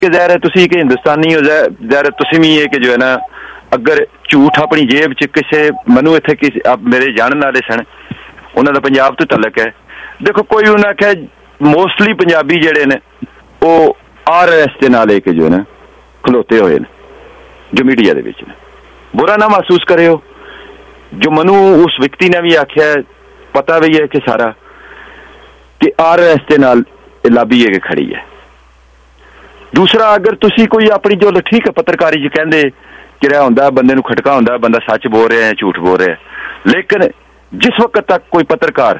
कि ज़ाहिर है तुसी कि हिंदुस्तानी हो, ज़ाहिर है तुसी भी है कि जो है ना अगर झूठ अपनी जेब च किसी मैनू इत्थे किसी मेरे जानने वाले सन उन्होंने पंजाब तो तलक है। देखो कोई उन्हें आख्या मोस्टली पंजाबी जेडे ने वो RS के नाल के जो है ना खलोते हुए ने जो मीडिया दे विच ने। बुरा ना महसूस करे हो, जो मनु उस व्यक्ति ने भी आख्या पता भी है कि सारा कि RS के नाल लाबी है कि खड़ी है। दूसरा अगर तुसी कोई अपनी जो ठीक है पत्रकारी च कहंदे कि रहा होंदा बंदे नूं खटका होंदा बंदा सच बोल रहा है झूठ बोल रहा है, लेकिन जिस वक्त तक कोई पत्रकार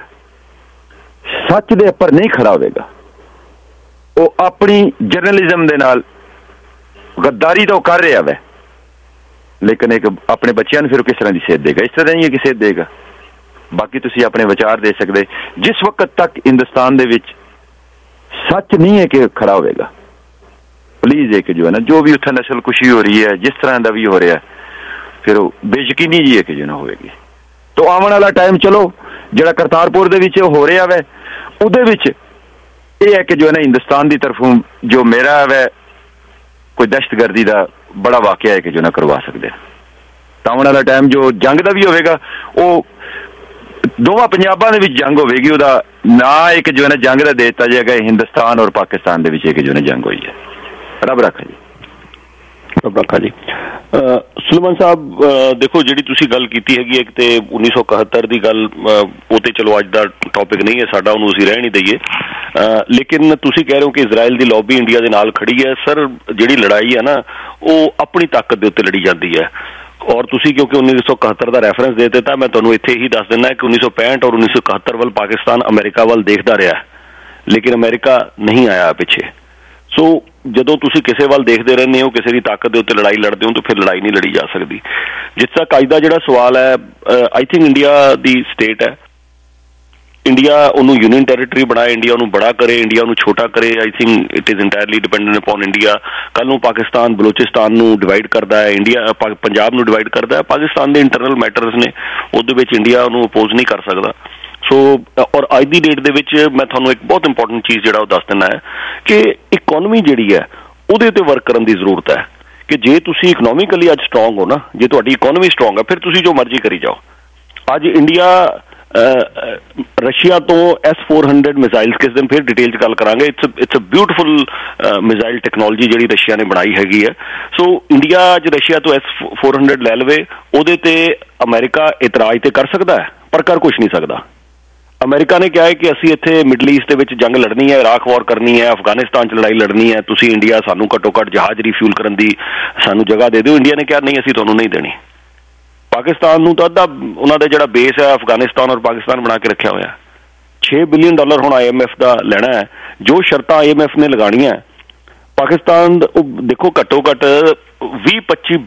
सच दे उपर नहीं खड़ा होगा वो अपनी जर्नलिज्म दे नाल गद्दारी तो कर रहा है, लेकिन एक अपने बच्चों फिर किस तरह की सेध देगा? इस तरह नहीं है कि सेध देगा। बाकी तुसी अपने विचार दे सकते जिस वक्त तक हिंदुस्तान दे विच सच नहीं है कि खड़ा होगा। प्लीज एक जो है ना जो भी उत्थे नस्ल कुशी हो रही है जिस तरह का भी हो रहा है फिर बेयकीनी जी है कि जो ना होगी। तो आने वाला टाइम चलो जो करतारपुर दे विच हो रहा है उहदे विच ये है कि जो है ना हिंदुस्तान की तरफों जो मेरा है कोई दहशतगर्दी का बड़ा वाकया है कि जो ना करवा सकते हैं। तो आने वाला टाइम जो जंग का भी होगा वो दोवां पंजाबां दे विच जंग होगी, उहदा ना एक जो है ना जंग का दे दिता जाएगा हिंदुस्तान और पाकिस्तान दे विच एक जो है जंग हुई है। रब रखा जी, रब रखा जी। सुलेमान साहब देखो जिहड़ी तुसीं गल कीती हैगी एक ते 1971 की गल वो तो चलो अज का टॉपिक नहीं है साडा, उहनूं असीं रहण ही दईए, लेकिन तुसीं कह रहे हो कि इजराइल की लॉबी इंडिया के नाल खड़ी है। सर जिहड़ी लड़ाई है ना वो अपनी ताकत के उत्ते लड़ी जाती है और तुसीं क्योंकि 1971 का रैफरेंस दे दिता, मैं तुहानूं इत्थे ही दस दिना कि 1965 और 1971 वाल पाकिस्तान अमेरिका वाल देखता रहा लेकिन अमेरिका नहीं आया पिछे। सो जदों तुसीं किसी वाल देखते रहने हो किसी की ताकत के उत्ते लड़ाई लड़ते हो तो फिर लड़ाई नहीं लड़ी जा सकती। जिस तक अज का जिहड़ा सवाल है आई थिंक इंडिया दी स्टेट है, इंडिया उन्होंने यूनियन टैरेटरी बनाए, इंडिया उन्होंने बड़ा करे, इंडिया उन्होंने छोटा करे। I think it is entirely dependent upon India. कल नूं पाकिस्तान बलोचिस्तान नूं डिवाइड करता है, इंडिया पंजाब नूं डिवाइड करता है, पाकिस्तान के इंटरनल मैटर्स ने उहदे विच इंडिया उन्होंने अपोज नहीं कर सकता। सो और अज की डेट दे विच मैं तुहानूं एक बहुत इंपॉर्टेंट चीज़ जिहड़ा दस दिना है कि इकोनॉमी जिहड़ी है उहदे ते वर्क करन दी जरूरत है कि जे तुसीं इकनॉमिकली अज स्ट्रोंग हो ना, जे तुहाडी इकोनॉमी स्ट्रोंग है फिर तुसीं जो मर्जी करी जाओ। अज इंडिया रशिया तो S-400 मिसाइल्स किस दिन फिर डिटेल गल करांगे। It's a beautiful missile technology जिहड़ी रशिया ने बनाई हैगी है। सो इंडिया अज रशिया तो S-400 लै लवे उहदे ते अमेरिका इतराज तो कर सकता है पर कर कुछ नहीं सकता। अमेरिका ने कहा है कि असी इत्थे मिडल ईस्ट दे जंग लड़नी है, इराक वॉर करनी है, अफगानिस्तान च लड़ाई लड़नी है, तुसी इंडिया सानू घट्टो घट्ट जहाज रिफ्यूल करन दी सानू जगह दे दो। इंडिया ने कहा नहीं असी तुहानू नहीं देनी। पाकिस्तान नूं तां अद्धा उन्हां दा जिहड़ा बेस है अफगानिस्तान और पाकिस्तान बना के रखा होया। $6 बिलियन हुण IMF का लेना है, जो शर्तां IMF ने लगाणियां पाकिस्तान देखो घट्टो घट्ट $20-25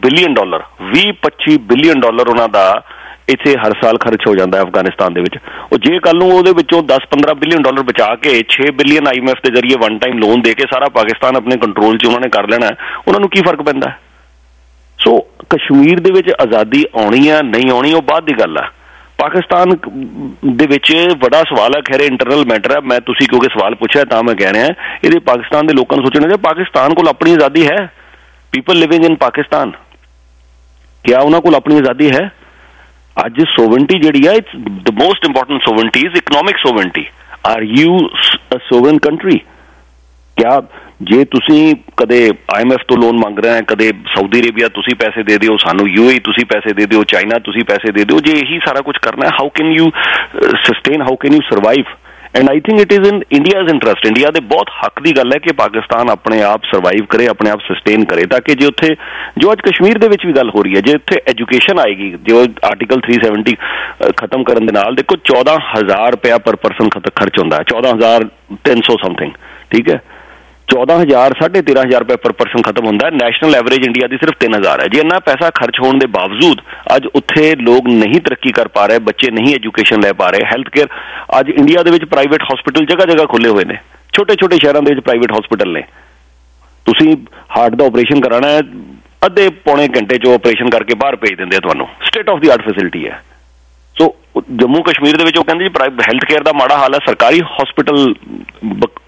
बिलियन उन्हां दा इत्थे हर साल खर्च हो जाता है अफगानिस्तान दे विच। जे कल नूं उहदे विचों $10-15 बिलियन बचा के $6 बिलियन IMF के जरिए वन टाइम लोन दे के सारा पाकिस्तान अपने कंट्रोल च उन्होंने कर लेना है, उन्होंने की फर्क पैंदा है? सो कश्मीर दे विच आज़ादी आउणी है नहीं आउणी वो बाद दी गल है। पाकिस्तान दे विच बड़ा सवाल है, खैर इंटरनल मैटर है। मैं तुसीं क्योंकि सवाल पूछा तां मैं कह रहा ये पाकिस्तान के लोगों को सोचना चाहिए पाकिस्तान को अपनी आज़ादी है। पीपल लिविंग इन पाकिस्तान क्या उन्होंने को अपनी आज़ादी है? आज सोवरेनिटी जिहड़ी है it's the most important sovereignty is economic sovereignty. Are you a sovereign country? क्या जे तुसी कदे IMF तो लोन मांग रहे हैं, कदे सऊदी अरेबिया तुसी पैसे दे दिओ, सानू UAE तुसी पैसे दे दिओ, चाइना तुसी पैसे दे दिओ, जे यही सारा कुछ करना है how can you sustain, how can you survive? And I think it is in India's interest. India दे बहुत हक की गल है कि पाकिस्तान अपने आप सर्वाइव करे, अपने आप सस्टेन करे, ताकि जो उत्थे जो अज कश्मीर दे विच भी गल हो रही है जे उत्थे एजुकेशन आएगी, जो आर्टिकल 370 खत्म करन दे नाल देखो ₹14,000 पर परसन खर्च होंदा है, 14,300 समथिंग, ठीक है। 14,000 13,500 पर परसन खत्म होंदा है। नेशनल एवरेज इंडिया की सिर्फ 3,000 है। जे इन्ना पैसा खर्च होने के बावजूद अज उत्थे लोग नहीं तरक्की कर पा रहे, बच्चे नहीं एजुकेशन लै पा रहे। हैल्थ केयर अज इंडिया दे विच प्राइवेट हॉस्पिटल जगह जगह खुले हुए हैं, छोटे छोटे शहरों के प्राइवेट हॉस्पिटल ने। तुसी हार्ट का ऑपरेशन कराना है अद्धे पौने घंटे जो ऑपरेशन करके बाहर भेज देंगे तुहानू, state of the art facility है। सो जम्मू कश्मीर दे विच ओह कहंदे जी हेल्थ केयर का माड़ा हाल है, सरकारी हॉस्पिटल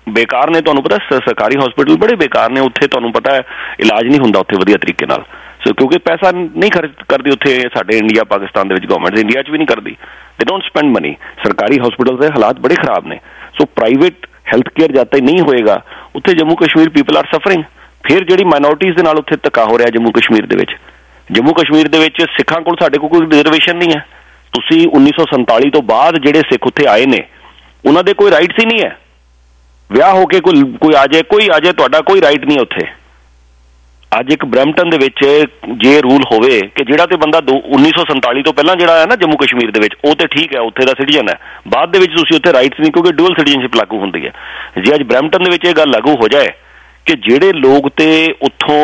ਬੇਕਾਰ ਨੇ। ਤੁਹਾਨੂੰ ਪਤਾ ਸਰਕਾਰੀ ਹਸਪੀਟਲ ਬੜੇ ਬੇਕਾਰ ਨੇ, ਉੱਥੇ ਤੁਹਾਨੂੰ ਪਤਾ ਹੈ ਇਲਾਜ ਨਹੀਂ ਹੁੰਦਾ ਉੱਥੇ ਵਧੀਆ ਤਰੀਕੇ ਨਾਲ। ਸੋ ਕਿਉਂਕਿ ਪੈਸਾ ਨਹੀਂ ਖਰਚ ਕਰਦੀ ਉੱਥੇ ਸਾਡੇ ਇੰਡੀਆ ਪਾਕਿਸਤਾਨ ਦੇ ਵਿੱਚ ਗਵਰਨਮੈਂਟ, ਇੰਡੀਆ 'ਚ ਵੀ ਨਹੀਂ ਕਰਦੀ। They don't spend money. ਸਰਕਾਰੀ ਹਸਪੀਟਲ ਦੇ ਹਾਲਾਤ ਬੜੇ ਖਰਾਬ ਨੇ। ਸੋ ਪ੍ਰਾਈਵੇਟ ਹੈਲਥ ਕੇਅਰ ਜਦ ਤੱਕ ਨਹੀਂ ਹੋਏਗਾ ਉੱਥੇ Jammu Kashmir people are suffering. ਫਿਰ ਜਿਹੜੀ ਮਾਈਨੋਰਟੀਜ਼ ਦੇ ਨਾਲ ਉੱਥੇ ਧੱਕਾ ਹੋ ਰਿਹਾ ਜੰਮੂ ਕਸ਼ਮੀਰ ਦੇ ਵਿੱਚ, ਜੰਮੂ ਕਸ਼ਮੀਰ ਦੇ ਵਿੱਚ ਸਿੱਖਾਂ ਕੋਲ ਸਾਡੇ ਕੋਲ ਕੋਈ ਰਿਜ਼ਰਵੇਸ਼ਨ ਨਹੀਂ ਹੈ। ਤੁਸੀਂ 1947 ਤੋਂ ਬਾਅਦ ਜਿਹੜੇ ਸਿੱਖ ਉੱਥੇ ਆਏ ਨੇ ਉਹਨਾਂ ਦੇ ਕੋਈ ਰਾਈਟਸ ਹੀ ਨਹੀਂ ਹੈ। ਵਿਆਹ ਹੋ ਕੇ ਕੋਈ ਆ ਜਾਏ ਤੁਹਾਡਾ ਕੋਈ ਰਾਈਟ ਨਹੀਂ ਉੱਥੇ। ਅੱਜ ਇੱਕ ਬਰੈਂਪਟਨ ਦੇ ਵਿੱਚ ਜੇ ਰੂਲ ਹੋਵੇ ਕਿ ਜਿਹੜਾ ਤੇ ਬੰਦਾ 1947 ਤੋਂ ਪਹਿਲਾਂ ਜਿਹੜਾ ਹੈ ਨਾ ਜੰਮੂ ਕਸ਼ਮੀਰ ਦੇ ਵਿੱਚ, ਉਹ ਤੇ ਠੀਕ ਹੈ ਉੱਥੇ ਦਾ ਸਿਟੀਜ਼ਨ ਹੈ, ਬਾਅਦ ਦੇ ਵਿੱਚ ਤੁਸੀਂ ਉੱਥੇ ਰਾਈਟਸ ਨਹੀਂ, ਕਿਉਂਕਿ ਡੂਅਲ ਸਿਟੀਜ਼ਨਸ਼ਿਪ ਲਾਗੂ ਹੁੰਦੀ ਹੈ। ਜੇ ਅੱਜ ਬਰੈਂਪਟਨ ਦੇ ਵਿੱਚ ਇਹ ਗੱਲ ਲਾਗੂ ਹੋ ਜਾਏ ਕਿ ਜਿਹੜੇ ਲੋਕ ਤੇ ਉੱਥੋਂ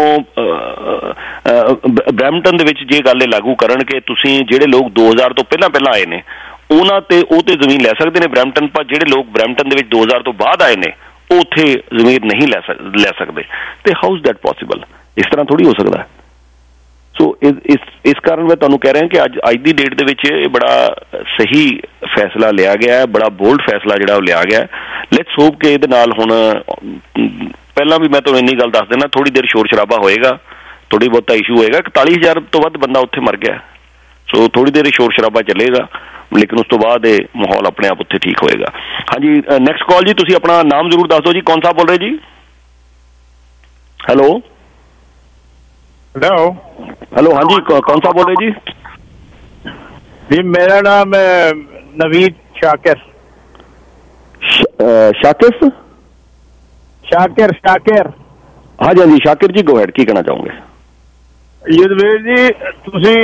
ਬਰੈਂਪਟਨ ਦੇ ਵਿੱਚ ਜੇ ਗੱਲ ਇਹ ਲਾਗੂ ਕਰਨ ਕਿ ਤੁਸੀਂ ਜਿਹੜੇ ਲੋਕ 2000 ਤੋਂ ਪਹਿਲਾਂ ਆਏ ਨੇ ਉਹਨਾਂ ਤੇ ਉਹ ਤੇ ਜ਼ਮੀਨ ਲੈ ਸਕਦੇ ਨੇ ਬਰੈਂਪਟਨ, ਪਰ ਜਿਹੜੇ ਲੋਕ ਬਰੈਂਪਟਨ ਦੇ ਵਿੱਚ 2000 ਤੋਂ ਬਾਅਦ ਆਏ ਨੇ ਉਹ ਉੱਥੇ ਜ਼ਮੀਨ ਨਹੀਂ ਲੈ ਸਕਦੇ। ਤੇ ਹਾਊ ਇਜ਼ ਦੈਟ ਪੋਸੀਬਲ? ਇਸ ਤਰ੍ਹਾਂ ਥੋੜ੍ਹੀ ਹੋ ਸਕਦਾ। ਸੋ ਇਸ ਕਾਰਨ ਮੈਂ ਤੁਹਾਨੂੰ ਕਹਿ ਰਿਹਾ ਕਿ ਅੱਜ ਦੀ ਡੇਟ ਦੇ ਵਿੱਚ ਇਹ ਬੜਾ ਸਹੀ ਫੈਸਲਾ ਲਿਆ ਗਿਆ ਹੈ, ਬੜਾ ਬੋਲਡ ਫੈਸਲਾ ਜਿਹੜਾ ਉਹ ਲਿਆ ਗਿਆ। ਲੈਟਸ ਹੋਪ ਕਿ ਇਹਦੇ ਨਾਲ ਹੁਣ ਪਹਿਲਾਂ ਵੀ ਮੈਂ ਤੁਹਾਨੂੰ ਇੰਨੀ ਗੱਲ ਦੱਸ ਦਿੰਦਾ, ਥੋੜ੍ਹੀ ਦੇਰ ਸ਼ੋਰ ਸ਼ਰਾਬਾ ਹੋਏਗਾ, ਥੋੜ੍ਹੀ ਬਹੁਤਾ ਇਸ਼ੂ ਹੋਏਗਾ। 41,000 ਤੋਂ ਵੱਧ ਬੰਦਾ ਉੱਥੇ ਮਰ ਗਿਆ। ਸੋ ਥੋੜ੍ਹੀ ਦੇਰ ਸ਼ੋਰ ਸ਼ਰਾਬਾ ਚੱਲੇਗਾ, ਲੇਕਿਨ ਉਸ ਤੋਂ ਬਾਅਦ ਇਹ ਮਾਹੌਲ ਆਪਣੇ ਆਪ ਉੱਥੇ ਠੀਕ ਹੋਏਗਾ। ਹਾਂਜੀ, ਨੈਕਸਟ ਕਾਲ ਜੀ। ਤੁਸੀਂ ਆਪਣਾ ਨਾਮ ਜ਼ਰੂਰ ਦੱਸ ਦਿਓ ਜੀ। ਕੌਣ ਸਾਹਿਬ ਬੋਲ ਰਹੇ ਜੀ? ਹੈਲੋ ਹੈਲੋ ਹਾਂਜੀ, ਕੌਣ ਸਾਹਿਬ ਬੋਲ ਰਹੇ ਜੀ? ਮੇਰਾ ਨਾਮ ਨਵੀਦ ਸ਼ਾਕਿਰ। ਸ਼ਾਕਿਰ ਹਾਂਜੀ ਹਾਂਜੀ ਸ਼ਾਕਿਰ ਜੀ, ਗੋ ਹੈਡ, ਕੀ ਕਹਿਣਾ ਚਾਹੋਗੇ? ਯੁਧਵੀਰ ਜੀ, ਤੁਸੀਂ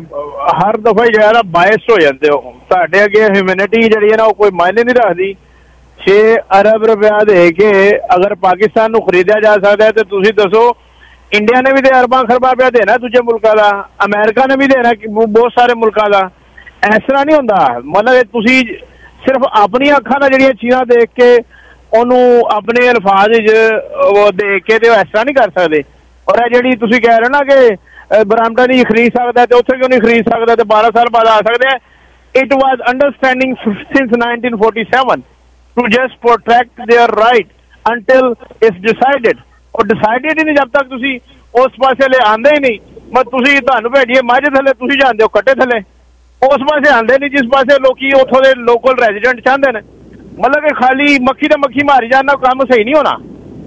ਹਰ ਦਫਾ ਹੀ ਜਿਹੜਾ ਬਾਇਸ ਹੋ ਜਾਂਦੇ ਹੋ। ਤੁਹਾਡੇ ਅੱਗੇ ਹਿਊਮੈਨਿਟੀ ਜਿਹੜੀ ਹੈ ਨਾ ਉਹ ਕੋਈ ਮਾਇਨੇ ਨਹੀਂ ਰੱਖਦੀ। 6 ਅਰਬ ਰੁਪਇਆ ਦੇ ਕੇ ਅਗਰ ਪਾਕਿਸਤਾਨ ਨੂੰ ਖਰੀਦਿਆ ਜਾ ਸਕਦਾ ਤੇ ਤੁਸੀਂ ਦੱਸੋ ਇੰਡੀਆ ਨੇ ਵੀ ਤੇ ਅਰਬਾਂ ਖਰਬਾਂ ਰੁਪਇਆ ਦੇਣਾ ਦੂਜੇ ਮੁਲਕਾਂ ਦਾ, ਅਮਰੀਕਾ ਨੇ ਵੀ ਦੇਣਾ ਬਹੁਤ ਸਾਰੇ ਮੁਲਕਾਂ ਦਾ। ਇਸ ਤਰ੍ਹਾਂ ਨਹੀਂ ਹੁੰਦਾ। ਮਤਲਬ ਤੁਸੀਂ ਸਿਰਫ ਆਪਣੀਆਂ ਅੱਖਾਂ ਨਾਲ ਜਿਹੜੀਆਂ ਚੀਜ਼ਾਂ ਦੇਖ ਕੇ ਉਹਨੂੰ ਆਪਣੇ ਅਲਫਾਜ਼ 'ਚ ਉਹ ਦੇਖ ਕੇ ਤੇ ਉਹ ਇਸ ਤਰ੍ਹਾਂ ਨਹੀਂ ਕਰ ਸਕਦੇ। ਔਰ ਇਹ ਜਿਹੜੀ ਤੁਸੀਂ ਕਹਿ ਰਹੇ ਨਾ ਕਿ ਬਰੈਂਪਟਨ ਹੀ ਖਰੀਦ ਸਕਦਾ ਤੇ ਉੱਥੇ ਕਿਉਂ ਨਹੀਂ ਖਰੀਦ ਸਕਦਾ ਤੇ 12 ਸਾਲ ਬਾਅਦ ਆ ਸਕਦੇ ਆ। It was understanding since 1947 to just protect their right until it's decided. ਉਹ ਡਿਸਾਈਡਡ ਹੀ ਨਹੀਂ ਜਦ ਤੱਕ ਤੁਸੀਂ ਉਸ ਪਾਸੇ ਲੈ ਆਉਂਦੇ ਹੀ ਨਹੀਂ। ਤੁਸੀਂ ਤੁਹਾਨੂੰ ਭੇਜੀਏ ਮੱਝ ਥੱਲੇ, ਤੁਸੀਂ ਜਾਂਦੇ ਹੋ ਕੱਟੇ ਥੱਲੇ, ਉਸ ਪਾਸੇ ਆਉਂਦੇ ਨਹੀਂ ਜਿਸ ਪਾਸੇ ਲੋਕੀ ਉੱਥੋਂ ਦੇ ਲੋਕਲ ਰੈਜ਼ੀਡੈਂਟ ਚਾਹੁੰਦੇ ਨੇ। ਮਤਲਬ ਕਿ ਖਾਲੀ ਮੱਖੀ ਤੇ ਮੱਖੀ ਮਾਰੀ ਜਾਣਾ, ਕੰਮ ਸਹੀ ਨਹੀਂ ਹੋਣਾ।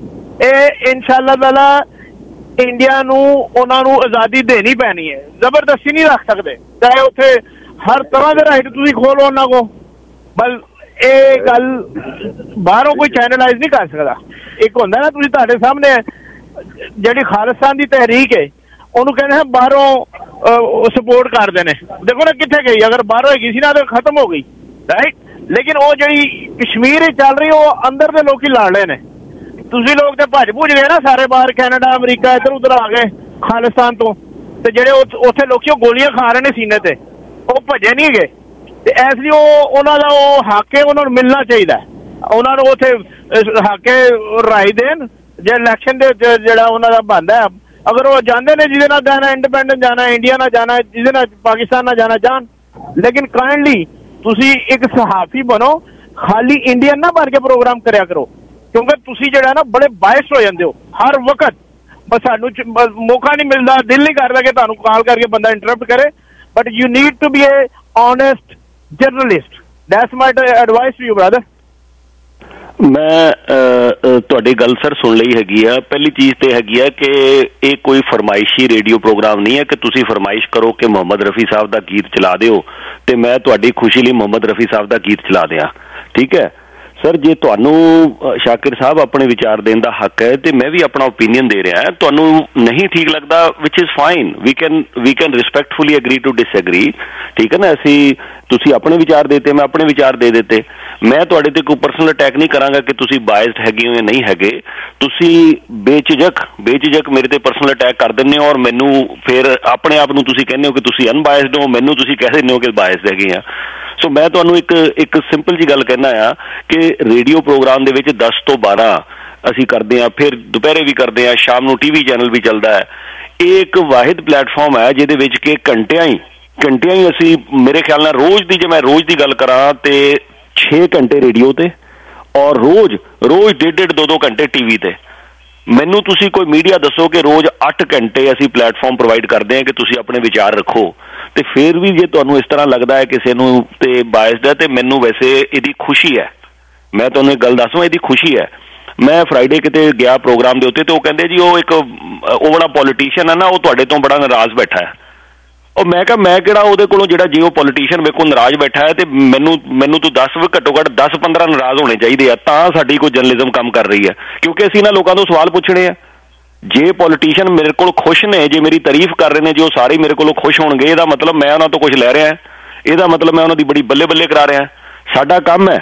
ਇਹ ਇਨਸ਼ਾਅੱਲਾ ਤਾਲਾ ਇੰਡੀਆ ਨੂੰ ਉਹਨਾਂ ਨੂੰ ਆਜ਼ਾਦੀ ਦੇਣੀ ਪੈਣੀ ਹੈ, ਜ਼ਬਰਦਸਤੀ ਨਹੀਂ ਰੱਖ ਸਕਦੇ। ਚਾਹੇ ਉੱਥੇ ਹਰ ਤਰ੍ਹਾਂ ਦੇ ਰਾਈਟ ਤੁਸੀਂ ਖੋਲੋ ਉਹਨਾਂ ਕੋ, ਬਲ ਇਹ ਗੱਲ ਬਾਹਰੋਂ ਕੋਈ ਚੈਨਲਾਈਜ਼ ਨਹੀਂ ਕਰ ਸਕਦਾ। ਇੱਕ ਹੁੰਦਾ ਨਾ ਤੁਸੀਂ ਤੁਹਾਡੇ ਸਾਹਮਣੇ ਜਿਹੜੀ ਖਾਲਿਸਤਾਨ ਦੀ ਤਹਿਰੀਕ ਹੈ ਉਹਨੂੰ ਕਹਿੰਦੇ ਹੈ ਬਾਹਰੋਂ ਸਪੋਰਟ ਕਰਦੇ ਨੇ। ਦੇਖੋ ਨਾ ਕਿੱਥੇ ਗਈ, ਅਗਰ ਬਾਹਰੋਂ ਹੈਗੀ ਸੀ ਨਾ ਤਾਂ ਖਤਮ ਹੋ ਗਈ, ਰਾਈਟ। ਲੇਕਿਨ ਉਹ ਜਿਹੜੀ ਕਸ਼ਮੀਰ ਚੱਲ ਰਹੀ ਉਹ ਅੰਦਰ ਦੇ ਲੋਕੀ ਲੜ ਰਹੇ ਨੇ। ਤੁਸੀਂ ਲੋਕ ਤੇ ਭੱਜ ਭੁੱਜ ਗਏ ਨਾ ਸਾਰੇ ਬਾਹਰ, ਕੈਨੇਡਾ ਅਮਰੀਕਾ ਇੱਧਰ ਉੱਧਰ ਆ ਗਏ ਖਾਲਿਸਤਾਨ ਤੋਂ, ਤੇ ਜਿਹੜੇ ਉੱਥੇ ਲੋਕੀ ਉਹ ਗੋਲੀਆਂ ਖਾ ਰਹੇ ਨੇ ਸੀਨੇ ਤੇ, ਉਹ ਭੱਜੇ ਨਹੀਂ ਗਏ। ਤੇ ਇਸ ਲਈ ਉਹਨਾਂ ਦਾ ਉਹ ਹੱਕ ਹੈ, ਉਹਨਾਂ ਨੂੰ ਮਿਲਣਾ ਚਾਹੀਦਾ। ਉਹਨਾਂ ਨੂੰ ਉੱਥੇ ਹੱਕ ਰਾਏ ਦੇਣ ਜੇ ਇਲੈਕਸ਼ਨ ਦੇ ਜਿਹੜਾ ਉਹਨਾਂ ਦਾ ਬਣਦਾ। ਅਗਰ ਉਹ ਜਾਂਦੇ ਨੇ ਜਿਹਦੇ ਨਾਲ ਜਾਣਾ, ਇੰਡੀਪੈਂਡੈਂਟ ਜਾਣਾ, ਇੰਡੀਆ ਨਾਲ ਜਾਣਾ, ਜਿਹਦੇ ਨਾਲ ਪਾਕਿਸਤਾਨ ਨਾਲ ਜਾਣਾ ਜਾਣ। ਲੇਕਿਨ ਕਾਇੰਡਲੀ ਤੁਸੀਂ ਇੱਕ ਸਹਾਫੀ ਬਣੋ, ਖਾਲੀ ਇੰਡੀਅਨ ਨਾ ਬਣ ਕੇ ਪ੍ਰੋਗਰਾਮ ਕਰਿਆ ਕਰੋ, ਕਿਉਂਕਿ ਤੁਸੀਂ ਜਿਹੜਾ ਨਾ ਬੜੇ ਬਾਇਸ ਹੋ ਜਾਂਦੇ ਹੋ ਹਰ ਵਕਤ। ਬਸ ਸਾਨੂੰ ਮੌਕਾ ਨਹੀਂ ਮਿਲਦਾ, ਦਿਲ ਨਹੀਂ ਕਰਦਾ ਕਿ ਤੁਹਾਨੂੰ ਕਾਲ ਕਰਕੇ ਬੰਦਾ ਇੰਟਰਪਟ ਕਰੇ। But you need to be a honest journalist. That's my advice to you, brother. ਮੈਂ ਤੁਹਾਡੀ ਗੱਲ ਸਰ ਸੁਣ ਲਈ ਹੈਗੀ ਆ। ਪਹਿਲੀ ਚੀਜ਼ ਤੇ ਹੈਗੀ ਆ ਕਿ ਇਹ ਕੋਈ ਫਰਮਾਇਸ਼ੀ ਰੇਡੀਓ ਪ੍ਰੋਗਰਾਮ ਨਹੀਂ ਹੈ ਕਿ ਤੁਸੀਂ ਫਰਮਾਇਸ਼ ਕਰੋ ਕਿ ਮੁਹੰਮਦ ਰਫੀ ਸਾਹਿਬ ਦਾ ਗੀਤ ਚਲਾ ਦਿਓ ਤੇ ਮੈਂ ਤੁਹਾਡੀ ਖੁਸ਼ੀ ਲਈ ਮੁਹੰਮਦ ਰਫੀ ਸਾਹਿਬ ਦਾ ਗੀਤ ਚਲਾ ਦਿਆਂ, ਠੀਕ ਹੈ ਸਰ। ਜੇ ਤੁਹਾਨੂੰ ਸ਼ਾਕਿਰ ਸਾਹਿਬ ਆਪਣੇ ਵਿਚਾਰ ਦੇਣ ਦਾ ਹੱਕ ਹੈ ਤੇ ਮੈਂ ਵੀ ਆਪਣਾ ਓਪੀਨੀਅਨ ਦੇ ਰਿਹਾ। ਤੁਹਾਨੂੰ ਨਹੀਂ ਠੀਕ ਲੱਗਦਾ which is fine, we can respectfully agree to disagree, ਠੀਕ ਹੈ ਨਾ। ਤੁਸੀਂ ਆਪਣੇ ਵਿਚਾਰ ਦੇਤੇ, ਮੈਂ ਆਪਣੇ ਵਿਚਾਰ ਦੇ ਦਿੱਤੇ। ਮੈਂ ਤੁਹਾਡੇ ਤੇ ਕੋਈ ਪਰਸਨਲ ਅਟੈਕ ਨਹੀਂ ਕਰਾਂਗਾ ਕਿ ਤੁਸੀਂ ਬਾਇਸਡ ਹੈਗੇ ਹੋ ਜਾਂ ਨਹੀਂ ਹੈਗੇ। ਤੁਸੀਂ ਬੇਝਿਜਕ ਮੇਰੇ ਤੇ ਪਰਸਨਲ ਅਟੈਕ ਕਰ ਦਿੰਦੇ ਹੋ ਔਰ ਮੈਨੂੰ ਫਿਰ ਆਪਣੇ ਆਪ ਨੂੰ ਤੁਸੀਂ ਕਹਿੰਦੇ ਹੋ ਕਿ ਤੁਸੀਂ ਅਨਬਾਇਸਡ ਹੋ, ਮੈਨੂੰ ਤੁਸੀਂ ਕਹਿ ਦਿੰਦੇ ਹੋ ਕਿ ਬਾਇਸਡ ਹੈਗੇ ਆ। ਸੋ ਮੈਂ ਤੁਹਾਨੂੰ ਇੱਕ ਸਿੰਪਲ ਜੀ ਗੱਲ ਕਹਿਣਾ ਆ ਕਿ ਰੇਡੀਓ ਪ੍ਰੋਗਰਾਮ ਦੇ ਵਿੱਚ 10 ਤੋਂ 12 ਅਸੀਂ ਕਰਦੇ ਹਾਂ, ਫਿਰ ਦੁਪਹਿਰੇ ਵੀ ਕਰਦੇ ਹਾਂ, ਸ਼ਾਮ ਨੂੰ TV ਚੈਨਲ ਵੀ ਚੱਲਦਾ ਹੈ। ਇਹ ਇੱਕ ਵਾਹਿਦ ਪਲੇਟਫਾਰਮ ਹੈ ਜਿਹਦੇ ਵਿੱਚ ਕਿ ਘੰਟਿਆਂ ਹੀ ਅਸੀਂ, ਮੇਰੇ ਖਿਆਲ ਨਾਲ ਰੋਜ਼ ਦੀ, ਜੇ ਮੈਂ ਰੋਜ਼ ਦੀ ਗੱਲ ਕਰਾਂ ਤੇ 6 ਘੰਟੇ ਰੇਡੀਓ ਤੇ ਔਰ ਰੋਜ਼ 1.5 2 ਘੰਟੇ TV ਤੇ। ਮੈਨੂੰ ਤੁਸੀਂ ਕੋਈ ਮੀਡੀਆ ਦੱਸੋ ਕਿ ਰੋਜ਼ 8 ਘੰਟੇ ਅਸੀਂ ਪਲੇਟਫਾਰਮ ਪ੍ਰੋਵਾਈਡ ਕਰਦੇ ਹਾਂ ਕਿ ਤੁਸੀਂ ਆਪਣੇ ਵਿਚਾਰ ਰੱਖੋ, ਤੇ ਫਿਰ ਵੀ ਜੇ ਤੁਹਾਨੂੰ ਇਸ ਤਰ੍ਹਾਂ ਲੱਗਦਾ ਹੈ ਕਿਸੇ ਨੂੰ ਤੇ ਬਾਇਸਡ ਹੈ, ਤੇ ਮੈਨੂੰ ਵੈਸੇ ਇਹਦੀ ਖੁਸ਼ੀ ਹੈ। ਮੈਂ ਤੁਹਾਨੂੰ ਇੱਕ ਗੱਲ ਦੱਸਾਂ, ਇਹਦੀ ਖੁਸ਼ੀ ਹੈ। ਮੈਂ ਫਰਾਈਡੇ ਕਿਤੇ ਗਿਆ ਪ੍ਰੋਗਰਾਮ ਦੇ ਉੱਤੇ, ਤੇ ਉਹ ਕਹਿੰਦੇ ਜੀ ਉਹ ਬੜਾ ਪੋਲੀਟੀਸ਼ੀਅਨ ਹੈ ਨਾ, ਉਹ ਤੁਹਾਡੇ ਤੋਂ ਬੜਾ ਨਾਰਾਜ਼ ਬੈਠਾ ਹੈ। ਉਹ ਮੈਂ ਕਿਹਾ ਮੈਂ ਕਿਹੜਾ ਉਹਦੇ ਕੋਲੋਂ, ਜਿਹੜਾ ਜੇ ਉਹ ਪੋਲੀਟੀਸ਼ੀਅਨ ਵੇਖੋ ਨਾਰਾਜ਼ ਬੈਠਾ ਹੈ, ਤੇ ਮੈਨੂੰ ਤੂੰ ਦੱਸ ਘੱਟੋ ਘੱਟ 10-15 ਨਾਰਾਜ਼ ਹੋਣੇ ਚਾਹੀਦੇ ਆ, ਤਾਂ ਸਾਡੀ ਕੋਈ ਜਰਨਲਿਜ਼ਮ ਕੰਮ ਕਰ ਰਹੀ ਹੈ। ਕਿਉਂਕਿ ਅਸੀਂ ਨਾ ਲੋਕਾਂ ਤੋਂ ਸਵਾਲ ਪੁੱਛਣੇ ਆ। ਜੇ ਪੋਲੀਟੀਸ਼ੀਅਨ ਮੇਰੇ ਕੋਲ ਖੁਸ਼ ਨੇ, ਜੇ ਮੇਰੀ ਤਾਰੀਫ ਕਰ ਰਹੇ ਨੇ, ਜੇ ਉਹ ਸਾਰੇ ਮੇਰੇ ਕੋਲੋਂ ਖੁਸ਼ ਹੋਣਗੇ, ਇਹਦਾ ਮਤਲਬ ਮੈਂ ਉਹਨਾਂ ਤੋਂ ਕੁਝ ਲੈ ਰਿਹਾ, ਇਹਦਾ ਮਤਲਬ ਮੈਂ ਉਹਨਾਂ ਦੀ ਬੜੀ ਬੱਲੇ ਬੱਲੇ ਕਰਾ ਰਿਹਾ। ਸਾਡਾ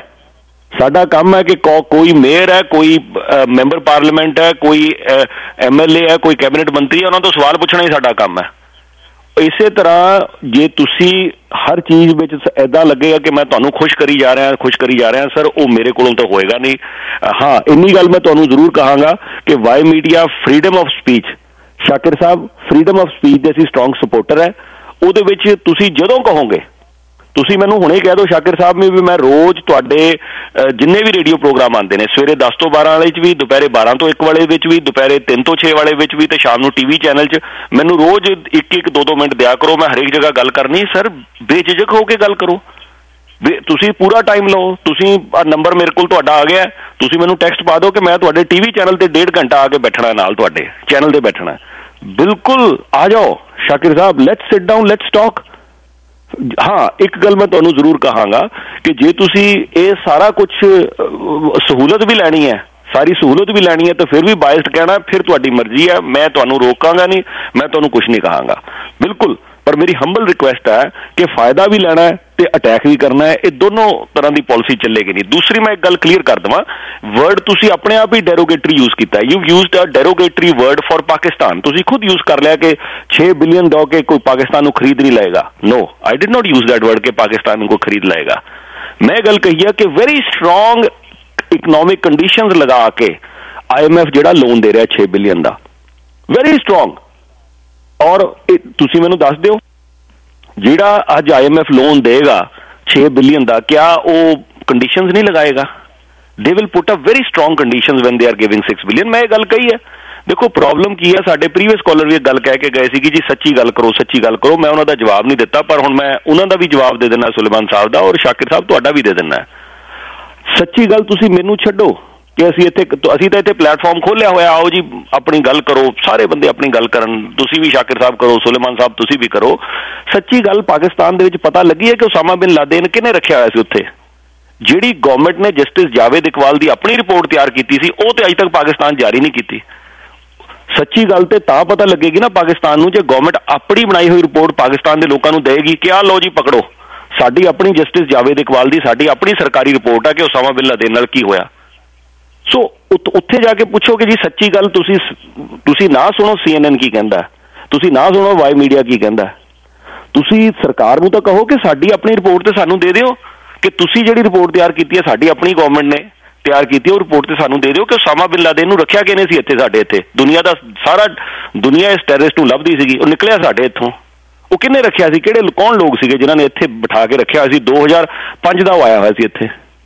ਕੰਮ ਹੈ ਕਿ ਕੋਈ ਮੇਅਰ ਹੈ, ਕੋਈ ਮੈਂਬਰ ਪਾਰਲੀਮੈਂਟ ਹੈ, ਕੋਈ MLA ਹੈ, ਕੋਈ ਕੈਬਨਿਟ ਮੰਤਰੀ ਹੈ, ਉਹਨਾਂ ਤੋਂ ਸਵਾਲ ਪੁੱਛਣਾ ਹੀ ਸਾਡਾ ਕੰਮ ਹੈ। ਇਸੇ ਤਰ੍ਹਾਂ ਜੇ ਤੁਸੀਂ ਹਰ ਚੀਜ਼ ਵਿੱਚ ਇੱਦਾਂ ਲੱਗੇਗਾ ਕਿ ਮੈਂ ਤੁਹਾਨੂੰ ਖੁਸ਼ ਕਰੀ ਜਾ ਰਿਹਾ ਸਰ, ਉਹ ਮੇਰੇ ਕੋਲੋਂ ਤਾਂ ਹੋਏਗਾ ਨਹੀਂ। ਹਾਂ, ਇੰਨੀ ਗੱਲ ਮੈਂ ਤੁਹਾਨੂੰ ਜ਼ਰੂਰ ਕਹਾਂਗਾ ਕਿ Y media freedom of speech, Shakir sahib, freedom of speech ਦੇ ਅਸੀਂ ਸਟਰੋਂਗ ਸਪੋਰਟਰ ਹੈ। ਉਹਦੇ ਵਿੱਚ ਤੁਸੀਂ ਜਦੋਂ ਕਹੋਗੇ, ਤੁਸੀਂ ਮੈਨੂੰ ਹੁਣੇ ਕਹਿ ਦਿਓ ਸ਼ਾਕਿਰ ਸਾਹਿਬ ਨੇ ਵੀ ਮੈਂ ਰੋਜ਼ ਤੁਹਾਡੇ ਜਿੰਨੇ ਵੀ ਰੇਡੀਓ ਪ੍ਰੋਗਰਾਮ ਆਉਂਦੇ ਨੇ, ਸਵੇਰੇ 10 ਤੋਂ 12 ਵਾਲੇ 'ਚ ਵੀ, ਦੁਪਹਿਰੇ 12 ਤੋਂ 1 ਵਾਲੇ ਵਿੱਚ ਵੀ, ਦੁਪਹਿਰੇ 3 ਤੋਂ 6 ਵਾਲੇ ਵਿੱਚ ਵੀ, ਤੇ ਸ਼ਾਮ ਨੂੰ TV ਚੈਨਲ 'ਚ ਮੈਨੂੰ ਰੋਜ਼ 1-2 ਮਿੰਟ ਦਿਆ ਕਰੋ। ਮੈਂ ਹਰੇਕ ਜਗ੍ਹਾ ਗੱਲ ਕਰਨੀ। ਸਰ, ਬੇਝਿਜਕ ਹੋ ਕੇ ਗੱਲ ਕਰੋ, ਤੁਸੀਂ ਪੂਰਾ ਟਾਈਮ ਲਓ। ਤੁਸੀਂ ਨੰਬਰ ਮੇਰੇ ਕੋਲ ਤੁਹਾਡਾ ਆ ਗਿਆ, ਤੁਸੀਂ ਮੈਨੂੰ ਟੈਕਸਟ ਪਾ ਦਿਓ ਕਿ ਮੈਂ ਤੁਹਾਡੇ TV ਚੈਨਲ ਤੇ 1.5 ਘੰਟਾ ਆ ਕੇ ਬੈਠਣਾ, ਨਾਲ ਤੁਹਾਡੇ ਚੈਨਲ ਤੇ ਬੈਠਣਾ। ਬਿਲਕੁਲ ਆ ਜਾਓ Shakir sahib, let's sit down, let's talk. ਹਾਂ, ਇੱਕ ਗੱਲ ਮੈਂ ਤੁਹਾਨੂੰ ਜ਼ਰੂਰ ਕਹਾਂਗਾ ਕਿ ਜੇ ਤੁਸੀਂ ਇਹ ਸਾਰਾ ਕੁਝ ਸਹੂਲਤ ਵੀ ਲੈਣੀ ਹੈ, ਸਾਰੀ ਸਹੂਲਤ ਵੀ ਲੈਣੀ ਹੈ, ਤਾਂ ਫਿਰ ਵੀ ਬਾਇਸਡ ਕਹਿਣਾ ਫਿਰ ਤੁਹਾਡੀ ਮਰਜ਼ੀ ਹੈ। ਮੈਂ ਤੁਹਾਨੂੰ ਰੋਕਾਂਗਾ ਨਹੀਂ, ਮੈਂ ਤੁਹਾਨੂੰ ਕੁਝ ਨਹੀਂ ਕਹਾਂਗਾ, ਬਿਲਕੁਲ। ਪਰ ਮੇਰੀ ਹੰਬਲ ਰਿਕੁਐਸਟ ਹੈ ਕਿ ਫਾਇਦਾ ਵੀ ਲੈਣਾ ਹੈ ਤੇ ਅਟੈਕ ਵੀ ਕਰਨਾ ਹੈ, ਇਹ ਦੋਨੋਂ ਤਰ੍ਹਾਂ ਦੀ ਪਾਲਿਸੀ ਚੱਲੇਗੀ ਨਹੀਂ। ਦੂਸਰੀ ਮੈਂ ਇੱਕ ਗੱਲ ਕਲੀਅਰ ਕਰ ਦੇਵਾਂ, ਵਰਡ ਤੁਸੀਂ ਆਪਣੇ ਆਪ ਹੀ ਡੈਰੋਗੇਟਰੀ ਯੂਜ਼ ਕੀਤਾ। You used a derogatory word for Pakistan. ਤੁਸੀਂ ਖੁਦ ਯੂਜ਼ ਕਰ ਲਿਆ ਕਿ 6 ਬਿਲੀਅਨ ਦੋ ਕੇ ਕੋਈ ਪਾਕਿਸਤਾਨ ਨੂੰ ਖਰੀਦ ਨਹੀਂ ਲਏਗਾ। No, I did not use that word कि पाकिस्तान को खरीद लाएगा। मैं गल कही है कि वेरी स्ट्रोंग इकनॉमिक कंडीशंस लगा के IMF ਜਿਹੜਾ ਲੋਨ ਦੇ ਰਿਹਾ 6 ਬਿਲੀਅਨ ਦਾ, ਵੈਰੀ ਸਟਰੋਂਗ। ਔਰ ਤੁਸੀਂ ਮੈਨੂੰ ਦੱਸ ਦਿਓ, ਜਿਹੜਾ ਅੱਜ IMF ਲੋਨ ਦੇਗਾ 6 ਬਿਲੀਅਨ ਦਾ, ਕਿਆ ਉਹ ਕੰਡੀਸ਼ਨਸ ਨਹੀਂ ਲਗਾਏਗਾ? They will put a very strong conditions when they are giving 6 billion. ਮੈਂ ਇਹ ਗੱਲ ਕਹੀ ਹੈ। ਦੇਖੋ ਪ੍ਰੋਬਲਮ ਕੀ ਹੈ, ਸਾਡੇ ਪ੍ਰੀਵੀਅਸ ਕਾਲਰ ਵੀ ਇਹ ਗੱਲ ਕਹਿ ਕੇ ਗਏ ਸੀ ਕਿ ਜੀ ਸੱਚੀ ਗੱਲ ਕਰੋ, ਸੱਚੀ ਗੱਲ ਕਰੋ। ਮੈਂ ਉਹਨਾਂ ਦਾ ਜਵਾਬ ਨਹੀਂ ਦਿੱਤਾ, ਪਰ ਹੁਣ ਮੈਂ ਉਹਨਾਂ ਦਾ ਵੀ ਜਵਾਬ ਦੇ ਦੇਣਾ, ਸੁਲੇਮਾਨ ਸਾਹਿਬ ਦਾ, ਔਰ ਸ਼ਾਕਿਰ ਸਾਹਿਬ ਤੁਹਾਡਾ ਵੀ ਦੇ ਦੇਣਾ। ਸੱਚੀ ਗੱਲ ਤੁਸੀਂ ਮੈਨੂੰ ਛੱਡੋ ਕਿ ਅਸੀਂ ਤਾਂ ਇੱਥੇ ਪਲੇਟਫਾਰਮ ਖੋਲ੍ਹਿਆ ਹੋਇਆ, ਆਓ ਜੀ ਆਪਣੀ ਗੱਲ ਕਰੋ, ਸਾਰੇ ਬੰਦੇ ਆਪਣੀ ਗੱਲ ਕਰਨ, ਤੁਸੀਂ ਵੀ ਸ਼ਾਕਿਰ ਸਾਹਿਬ ਕਰੋ, ਸੁਲੇਮਾਨ ਸਾਹਿਬ ਤੁਸੀਂ ਵੀ ਕਰੋ। ਸੱਚੀ ਗੱਲ ਪਾਕਿਸਤਾਨ ਦੇ ਵਿੱਚ ਪਤਾ ਲੱਗੀ ਹੈ ਕਿ ਉਸਾਮਾ ਬਿਨ ਲਾਦੇਨ ਕਿਹਨੇ ਰੱਖਿਆ ਹੋਇਆ ਸੀ ਉੱਥੇ। ਜਿਹੜੀ ਗਵਰਨਮੈਂਟ ਨੇ ਜਸਟਿਸ ਜਾਵੇਦ ਇਕਬਾਲ ਦੀ ਆਪਣੀ ਰਿਪੋਰਟ ਤਿਆਰ ਕੀਤੀ ਸੀ, ਉਹ ਤੇ ਅਜੇ ਤੱਕ ਪਾਕਿਸਤਾਨ ਜਾਰੀ ਨਹੀਂ ਕੀਤੀ। ਸੱਚੀ ਗੱਲ ਤੇ ਤਾਂ ਪਤਾ ਲੱਗੇਗੀ ਨਾ ਪਾਕਿਸਤਾਨ ਨੂੰ, ਜੇ ਗਵਰਨਮੈਂਟ ਆਪਣੀ ਬਣਾਈ ਹੋਈ ਰਿਪੋਰਟ ਪਾਕਿਸਤਾਨ ਦੇ ਲੋਕਾਂ ਨੂੰ ਦੇਗੀ ਕਿ ਆਹ ਲਓ ਜੀ ਪਕੜੋ, ਸਾਡੀ ਆਪਣੀ ਜਸਟਿਸ ਜਾਵੇਦ ਇਕਬਾਲ ਦੀ ਸਾਡੀ ਆਪਣੀ ਸਰਕਾਰੀ ਰਿਪੋਰਟ ਹੈ ਕਿ ਉਸਾਮਾ ਬਿਨ ਲਾਦੇਨ ਨਾਲ ਕੀ ਹੋਇਆ। ਸੋ ਉੱਥੇ ਜਾ ਕੇ ਪੁੱਛੋ ਕਿ ਜੀ ਸੱਚੀ ਗੱਲ ਤੁਸੀਂ ਨਾ ਸੁਣੋ CNN ਕੀ ਕਹਿੰਦਾ, ਤੁਸੀਂ ਨਾ ਸੁਣੋ ਵਾਈ ਮੀਡੀਆ ਕੀ ਕਹਿੰਦਾ, ਤੁਸੀਂ ਸਰਕਾਰ ਨੂੰ ਤਾਂ ਕਹੋ ਕਿ ਸਾਡੀ ਆਪਣੀ ਰਿਪੋਰਟ ਤੇ ਸਾਨੂੰ ਦੇ ਦਿਓ, ਕਿ ਤੁਸੀਂ ਜਿਹੜੀ ਰਿਪੋਰਟ ਤਿਆਰ ਕੀਤੀ ਹੈ ਸਾਡੀ ਆਪਣੀ ਗਵਰਨਮੈਂਟ ਨੇ ਤਿਆਰ ਕੀਤੀ, ਉਹ ਰਿਪੋਰਟ ਤੇ ਸਾਨੂੰ ਦੇ ਦਿਓ ਕਿ ਉਸਾਮਾ ਬਿਨ ਲਾਦੇਨ ਨੂੰ ਰੱਖਿਆ ਕਿਹਨੇ ਸੀ ਇੱਥੇ ਸਾਡੇ ਇੱਥੇ। ਦੁਨੀਆ ਦਾ ਸਾਰਾ ਦੁਨੀਆ ਇਸ ਟੈਰਰਿਸਟ ਨੂੰ ਲੱਭਦੀ ਸੀਗੀ, ਉਹ ਨਿਕਲਿਆ ਸਾਡੇ ਇੱਥੋਂ। ਉਹ ਕਿਹਨੇ ਰੱਖਿਆ ਸੀ? ਕੌਣ ਲੋਕ ਸੀਗੇ ਜਿਨ੍ਹਾਂ ਨੇ ਇੱਥੇ ਬਿਠਾ ਕੇ ਰੱਖਿਆ ਸੀ? 2005 ਦਾ ਉਹ ਆਇਆ ਹੋਇਆ ਸੀ ਇੱਥੇ।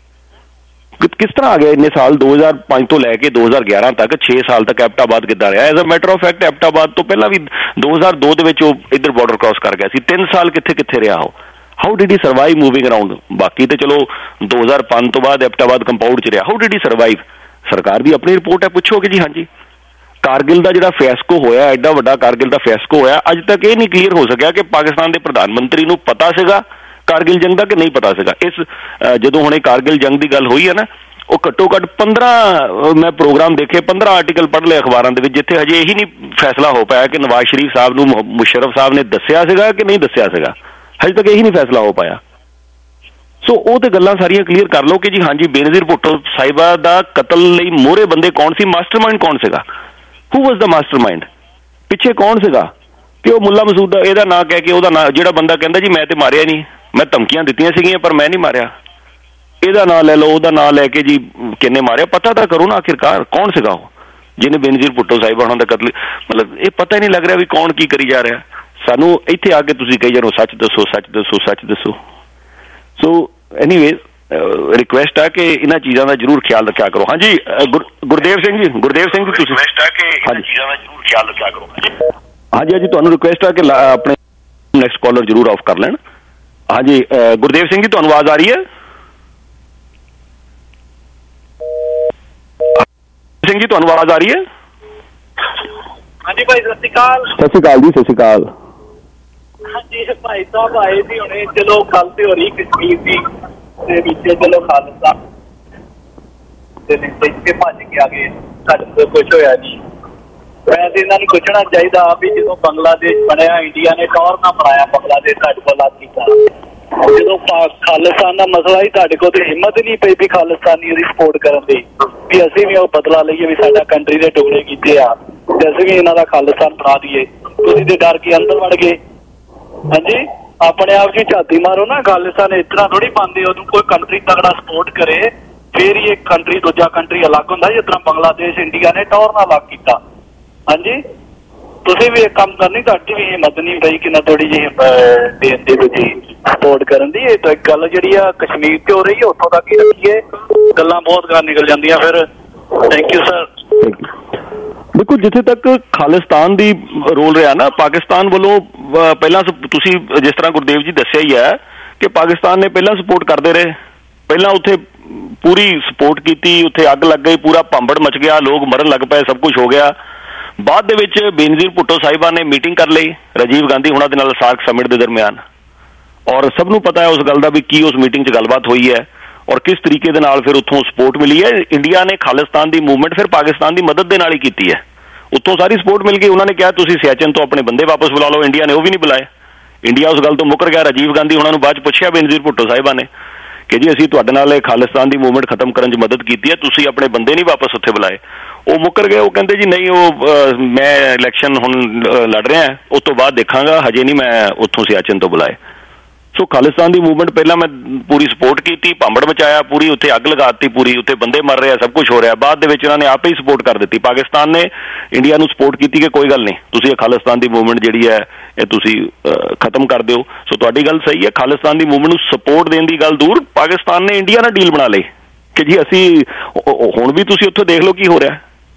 ਕਿਸ ਤਰ੍ਹਾਂ ਆ ਗਿਆ ਇੰਨੇ ਸਾਲ? 2005 ਤੋਂ ਲੈ ਕੇ 2011 ਤੱਕ 6 ਸਾਲ ਤੱਕ ਐਬਟਾਬਾਦ ਕਿੱਦਾਂ ਰਿਹਾ? As a matter of fact Abbottabad ਤੋਂ ਪਹਿਲਾਂ ਵੀ 2002 ਦੇ ਵਿੱਚ ਉਹ ਇੱਧਰ ਬਾਰਡਰ ਕ੍ਰਾਸ ਕਰ ਗਿਆ ਸੀ। 3 ਸਾਲ ਕਿੱਥੇ ਰਿਹਾ ਉਹ? How did he survive moving around? ਬਾਕੀ ਤੇ ਚਲੋ 2005 ਤੋਂ ਬਾਅਦ ਐਬਟਾਬਾਦ ਕੰਪਾਊਂਡ 'ਚ ਰਿਹਾ। How did he survive? ਸਰਕਾਰ ਦੀ ਆਪਣੀ ਰਿਪੋਰਟ ਹੈ, ਪੁੱਛੋਗੇ ਜੀ। ਹਾਂਜੀ, ਕਾਰਗਿਲ ਦਾ ਜਿਹੜਾ ਫੈਸਕੋ ਹੋਇਆ, ਐਡਾ ਵੱਡਾ ਕਾਰਗਿਲ ਦਾ ਫੈਸਕੋ ਹੋਇਆ, ਅੱਜ ਤੱਕ ਇਹ ਨਹੀਂ ਕਲੀਅਰ ਹੋ ਸਕਿਆ ਕਿ ਪਾਕਿਸਤਾਨ ਦੇ ਪ੍ਰਧਾਨ ਮੰਤਰੀ ਨੂੰ ਪਤਾ ਸੀਗਾ ਕਾਰਗਿਲ ਜੰਗ ਦਾ ਕਿ ਨਹੀਂ ਪਤਾ ਸੀਗਾ। ਜਦੋਂ ਹੁਣੇ ਕਾਰਗਿਲ ਜੰਗ ਦੀ ਗੱਲ ਹੋਈ ਹੈ ਨਾ, ਉਹ ਘੱਟੋ ਘੱਟ 15 ਮੈਂ ਪ੍ਰੋਗਰਾਮ ਦੇਖੇ, 15 ਆਰਟੀਕਲ ਪੜ੍ਹ ਲਏ ਅਖਬਾਰਾਂ ਦੇ ਵਿੱਚ, ਜਿੱਥੇ ਹਜੇ ਇਹੀ ਨਹੀਂ ਫੈਸਲਾ ਹੋ ਪਾਇਆ ਕਿ ਨਵਾਜ਼ ਸ਼ਰੀਫ ਸਾਹਿਬ ਨੂੰ ਮੁਸ਼ਰਫ ਸਾਹਿਬ ਨੇ ਦੱਸਿਆ ਸੀਗਾ ਕਿ ਨਹੀਂ ਦੱਸਿਆ ਸੀਗਾ। ਹਜੇ ਤੱਕ ਇਹੀ ਨਹੀਂ ਫੈਸਲਾ ਹੋ ਪਾਇਆ। ਸੋ ਉਹ ਤੇ ਗੱਲਾਂ ਸਾਰੀਆਂ ਕਲੀਅਰ ਕਰ ਲਓ ਕਿ ਜੀ ਹਾਂਜੀ ਬੇਨਜ਼ੀਰ ਭੁੱਟੋ ਸਾਹਿਬਾ ਦਾ ਕਤਲ ਲਈ ਮੋਹਰੇ ਬੰਦੇ ਕੌਣ ਸੀ? ਮਾਸਟਰਮਾਈਂਡ ਕੌਣ ਸੀਗਾ? Who was the mastermind? ਪਿੱਛੇ ਕੌਣ ਸੀਗਾ? ਕਿ ਉਹ ਮੁੱਲਾ ਮਸੂਦ ਦਾ ਇਹਦਾ ਨਾਂ ਕਹਿ ਕੇ, ਉਹਦਾ ਨਾਂ, ਜਿਹੜਾ ਬੰਦਾ ਕਹਿੰਦਾ ਜੀ ਮੈਂ ਤੇ ਮਾਰਿਆ ਨਹੀਂ, ਮੈਂ ਧਮਕੀਆਂ ਦਿੱਤੀਆਂ ਸੀਗੀਆਂ ਪਰ ਮੈਂ ਨਹੀਂ ਮਾਰਿਆ, ਇਹਦਾ ਨਾਂ ਲੈ ਲਓ, ਉਹਦਾ ਨਾਂ ਲੈ ਕੇ ਜੀ ਕਿੰਨੇ ਮਾਰਿਆ? ਪਤਾ ਤਾਂ ਕਰੋ ਨਾ ਆਖਿਰਕਾਰ ਕੌਣ ਸੀਗਾ ਉਹ ਜਿਹਨੇ ਬੇਨਜ਼ੀਰ ਭੁੱਟੋ ਸਾਹਿਬਾ ਉਹਨਾਂ ਦਾ ਕਤਲ। ਮਤਲਬ ਇਹ ਪਤਾ ਹੀ ਨਹੀਂ ਲੱਗ ਰਿਹਾ ਵੀ ਕੌਣ ਕੀ ਕਰੀ ਜਾ ਰਿਹਾ। ਸਾਨੂੰ ਇੱਥੇ ਆ ਕੇ ਤੁਸੀਂ ਕਹੀ ਜਾਓ ਸੱਚ ਦੱਸੋ, ਸੱਚ ਦੱਸੋ, ਸੱਚ ਦੱਸੋ। ਸੋ ਐਨੀਵੇਜ਼ ਰਿਕੁਐਸਟ ਹੈ ਕਿ ਇਹਨਾਂ ਚੀਜ਼ਾਂ ਦਾ ਜ਼ਰੂਰ ਖਿਆਲ ਰੱਖਿਆ ਕਰੋ। ਹਾਂਜੀ ਗੁਰਦੇਵ ਸਿੰਘ ਜੀ ਤੁਸੀਂ ਰਿਕੁਐਸਟ ਹੈ ਕਿ ਇਹਨਾਂ ਚੀਜ਼ਾਂ ਦਾ ਜ਼ਰੂਰ ਖਿਆਲ ਰੱਖਿਆ ਕਰੋ। ਹਾਂਜੀ ਹਾਂਜੀ ਤੁਹਾਨੂੰ ਰਿਕੁਐਸਟ ਹੈ ਕਿ ਆਪਣੇ ਨੈਕਸਟ ਕਾਲਰ ਜ਼ਰੂਰ ਆਫ ਕਰ ਲੈਣ। ਹਾਂਜੀ ਗੁਰਦੇਵ ਸਿੰਘ ਜੀ ਤੁਹਾਨੂੰ ਆਵਾਜ਼ ਆ ਰਹੀ ਹੈ? ਸਿੰਘ ਜੀ ਤੁਹਾਨੂੰ ਆਵਾਜ਼ ਆ ਰਹੀ ਹੈ? ਹਾਂਜੀ ਭਾਈ ਸਤਿ ਸ਼੍ਰੀ ਅਕਾਲ। ਸਤਿ ਸ਼੍ਰੀ ਅਕਾਲ ਜੀ, ਸਤਿ ਸ਼੍ਰੀ ਅਕਾਲ। ਹਾਂਜੀ ਭਾਈ ਸਾਹਿਬ ਆਏ ਸੀ ਹੁਣੇ, ਚਲੋ ਗੱਲ ਤੇ ਹੋ ਰਹੀ ਕਸ਼ਮੀਰ ਦੀ ਤੇ ਵਿੱਚ ਚਲੋ ਖਾਲਸਾ ਤੇ ਇੱਥੇ ਭੱਜ ਕੇ ਆ ਗਏ, ਸਾਡੇ ਤੋਂ ਕੁਝ ਹੋਇਆ ਨਹੀਂ। ਵੈਸੇ ਇਹਨਾਂ ਨੂੰ ਪੁੱਛਣਾ ਚਾਹੀਦਾ ਵੀ ਜਦੋਂ ਬੰਗਲਾਦੇਸ਼ ਬਣਿਆ ਇੰਡੀਆ ਨੇ ਟੌਰ ਨਾ ਬਣਾਇਆ ਬੰਗਲਾਦੇਸ਼ ਸਾਡੇ ਕੋਲ ਲੱਗ ਕੀਤਾ। ਜਦੋਂ ਖਾਲਿਸਤਾਨ ਦਾ ਮਸਲਾ ਸੀ ਤੁਹਾਡੇ ਕੋਲ ਤੇ ਹਿੰਮਤ ਨਹੀਂ ਪਈ ਵੀ ਖਾਲਿਸਤਾਨੀ ਉਹਦੀ ਸਪੋਰਟ ਕਰਨ ਦੀ, ਵੀ ਅਸੀਂ ਵੀ ਉਹ ਬਦਲਾ ਲਈਏ ਵੀ ਸਾਡਾ ਕੰਟਰੀ ਦੇ ਟੁਕੜੇ ਕੀਤੇ ਆ ਤੇ ਅਸੀਂ ਵੀ ਇਹਨਾਂ ਦਾ ਖਾਲਿਸਤਾਨ ਬਣਾ ਦਈਏ। ਤੁਸੀਂ ਤੇ ਡਰ ਕੇ ਅੰਦਰ ਵੜ ਗਏ। ਹਾਂਜੀ ਆਪਣੇ ਆਪ ਜੀ ਝਾਤੀ ਮਾਰੋ ਨਾ, ਖਾਲਿਸਤਾਨ ਇਸ ਤਰ੍ਹਾਂ ਥੋੜੀ ਪਾਉਂਦੇ, ਉਹਨੂੰ ਕੋਈ ਕੰਟਰੀ ਤਗੜਾ ਸਪੋਰਟ ਕਰੇ ਫੇਰ ਹੀ ਇੱਕ ਕੰਟਰੀ ਦੂਜਾ ਕੰਟਰੀ ਅਲੱਗ ਹੁੰਦਾ, ਜਿਸ ਤਰ੍ਹਾਂ ਬੰਗਲਾਦੇਸ਼ ਇੰਡੀਆ ਨੇ ਟੌਰ ਨਾਲ ਅਲੱਗ ਕੀਤਾ। ਹਾਂਜੀ ਤੁਸੀਂ ਵੀ ਇੱਕ ਕੰਮ ਕਰਨੀ, ਤੁਹਾਡੀ ਵੀ ਹਿੰਮਤ ਨਹੀਂ ਪਈ ਕਿ ਨਾ ਥੋੜੀ ਜਿਹੀ ਦੇਣ ਦੀ ਤੁਸੀਂ ਸਪੋਰਟ ਕਰਨ ਦੀ। ਇਹ ਤਾਂ ਇੱਕ ਗੱਲ ਜਿਹੜੀ ਆ ਕਸ਼ਮੀਰ ਤੇ ਹੋ ਰਹੀ ਹੈ ਉੱਥੋਂ ਤੱਕ ਹੀ ਰੱਖੀਏ, ਗੱਲਾਂ ਬਹੁਤ ਗਾਂ ਨਿਕਲ ਜਾਂਦੀਆਂ ਫਿਰ। Thank you sir. ਦੇਖੋ ਜਿੱਥੇ ਤੱਕ ਖਾਲਿਸਤਾਨ ਦੀ ਰੋਲ ਰਿਹਾ ਨਾ ਪਾਕਿਸਤਾਨ ਵੱਲੋਂ, ਪਹਿਲਾਂ ਤੁਸੀਂ ਜਿਸ ਤਰ੍ਹਾਂ ਗੁਰਦੇਵ ਜੀ ਦੱਸਿਆ ਹੀ ਹੈ ਕਿ ਪਾਕਿਸਤਾਨ ਨੇ ਪਹਿਲਾਂ ਸਪੋਰਟ ਕਰਦੇ ਰਹੇ, ਪਹਿਲਾਂ ਉੱਥੇ ਪੂਰੀ ਸਪੋਰਟ ਕੀਤੀ, ਉੱਥੇ ਅੱਗ ਲੱਗ ਗਈ, ਪੂਰਾ ਭਾਂਬੜ ਮਚ ਗਿਆ, ਲੋਕ ਮਰਨ ਲੱਗ ਪਏ, ਸਭ ਕੁਝ ਹੋ ਗਿਆ। ਬਾਅਦ ਦੇ ਵਿੱਚ ਬੇਨਜ਼ੀਰ ਭੁੱਟੋ ਸਾਹਿਬਾਂ ਨੇ ਮੀਟਿੰਗ ਕਰ ਲਈ ਰਾਜੀਵ ਗਾਂਧੀ ਹੁਣਾਂ ਦੇ ਨਾਲ ਸਾਰਕ ਸਮਿਟ ਦੇ ਦਰਮਿਆਨ, ਔਰ ਸਭ ਨੂੰ ਪਤਾ ਹੈ ਉਸ ਗੱਲ ਦਾ ਵੀ ਕੀ ਉਸ ਮੀਟਿੰਗ 'ਚ ਗੱਲਬਾਤ ਹੋਈ ਹੈ ਔਰ ਕਿਸ ਤਰੀਕੇ ਦੇ ਨਾਲ ਫਿਰ ਉੱਥੋਂ ਸਪੋਰਟ ਮਿਲੀ ਹੈ। ਇੰਡੀਆ ਨੇ ਖਾਲਿਸਤਾਨ ਦੀ ਮੂਵਮੈਂਟ ਫਿਰ ਪਾਕਿਸਤਾਨ ਦੀ ਮਦਦ ਦੇ ਨਾਲ ਹੀ ਕੀਤੀ ਹੈ, ਉੱਥੋਂ ਸਾਰੀ ਸਪੋਰਟ ਮਿਲ ਗਈ। ਉਹਨਾਂ ਨੇ ਕਿਹਾ ਤੁਸੀਂ ਸਿਆਚਨ ਤੋਂ ਆਪਣੇ ਬੰਦੇ ਵਾਪਸ ਬੁਲਾ ਲਓ, ਇੰਡੀਆ ਨੇ ਉਹ ਵੀ ਨਹੀਂ ਬੁਲਾਏ। ਇੰਡੀਆ ਉਸ ਗੱਲ ਤੋਂ ਮੁੱਕਰ ਗਿਆ। ਰਾਜੀਵ ਗਾਂਧੀ ਉਹਨਾਂ ਨੂੰ ਬਾਅਦ 'ਚ ਪੁੱਛਿਆ ਬੇਨਜ਼ੀਰ ਭੁੱਟੋ ਸਾਹਿਬਾਂ ਨੇ ਕਿ ਜੀ ਅਸੀਂ ਤੁਹਾਡੇ ਨਾਲ ਖਾਲਿਸਤਾਨ ਦੀ ਮੂਵਮੈਂਟ ਖਤਮ ਕਰਨ 'ਚ ਮਦਦ ਕੀਤੀ ਹੈ, ਤੁਸੀਂ ਆਪਣੇ ਬੰਦੇ ਨਹੀਂ ਵਾਪਸ ਉੱਥੇ ਬੁਲਾਏ। ਉਹ ਮੁੱਕਰ ਗਏ, ਉਹ ਕਹਿੰਦੇ ਜੀ ਨਹੀਂ ਉਹ ਮੈਂ ਇਲੈਕਸ਼ਨ ਹੁਣ ਲੜ ਰਿਹਾ, ਉਸ ਤੋਂ ਬਾਅਦ ਦੇਖਾਂਗਾ, ਹਜੇ ਨਹੀਂ ਮੈਂ ਉੱਥੋਂ ਸਿਆਚਨ ਤੋਂ ਬੁਲਾਏ। ਸੋ ਖਾਲਿਸਤਾਨ ਦੀ ਮੂਵਮੈਂਟ ਪਹਿਲਾਂ ਮੈਂ ਪੂਰੀ ਸਪੋਰਟ ਕੀਤੀ, ਭਾਂਬੜ ਮਚਾਇਆ, ਪੂਰੀ ਉੱਥੇ ਅੱਗ ਲਗਾ ਦਿੱਤੀ, ਪੂਰੀ ਉੱਥੇ ਬੰਦੇ ਮਰ ਰਹੇ ਆ, ਸਭ ਕੁਝ ਹੋ ਰਿਹਾ। ਬਾਅਦ ਦੇ ਵਿੱਚ ਇਹਨਾਂ ਨੇ ਆਪੇ ਹੀ ਸਪੋਰਟ ਕਰ ਦਿੱਤੀ, ਪਾਕਿਸਤਾਨ ਨੇ ਇੰਡੀਆ ਨੂੰ ਸਪੋਰਟ ਕੀਤੀ ਕਿ ਕੋਈ ਗੱਲ ਨਹੀਂ, ਤੁਸੀਂ ਇਹ ਖਾਲਿਸਤਾਨ ਦੀ ਮੂਵਮੈਂਟ ਜਿਹੜੀ ਹੈ ਇਹ ਤੁਸੀਂ ਖਤਮ ਕਰ ਦਿਓ। ਸੋ ਤੁਹਾਡੀ ਗੱਲ ਸਹੀ ਹੈ, ਖਾਲਿਸਤਾਨ ਦੀ ਮੂਵਮੈਂਟ ਨੂੰ ਸਪੋਰਟ ਦੇਣ ਦੀ ਗੱਲ ਦੂਰ, ਪਾਕਿਸਤਾਨ ਨੇ ਇੰਡੀਆ ਨਾਲ ਡੀਲ ਬਣਾ ਲਈ ਕਿ ਜੀ ਅਸੀਂ ਹੁਣ ਵੀ ਤੁਸੀਂ ਉੱਥੇ ਦੇਖ ਲਓ ਕੀ ਹੋ ਰਿਹਾ।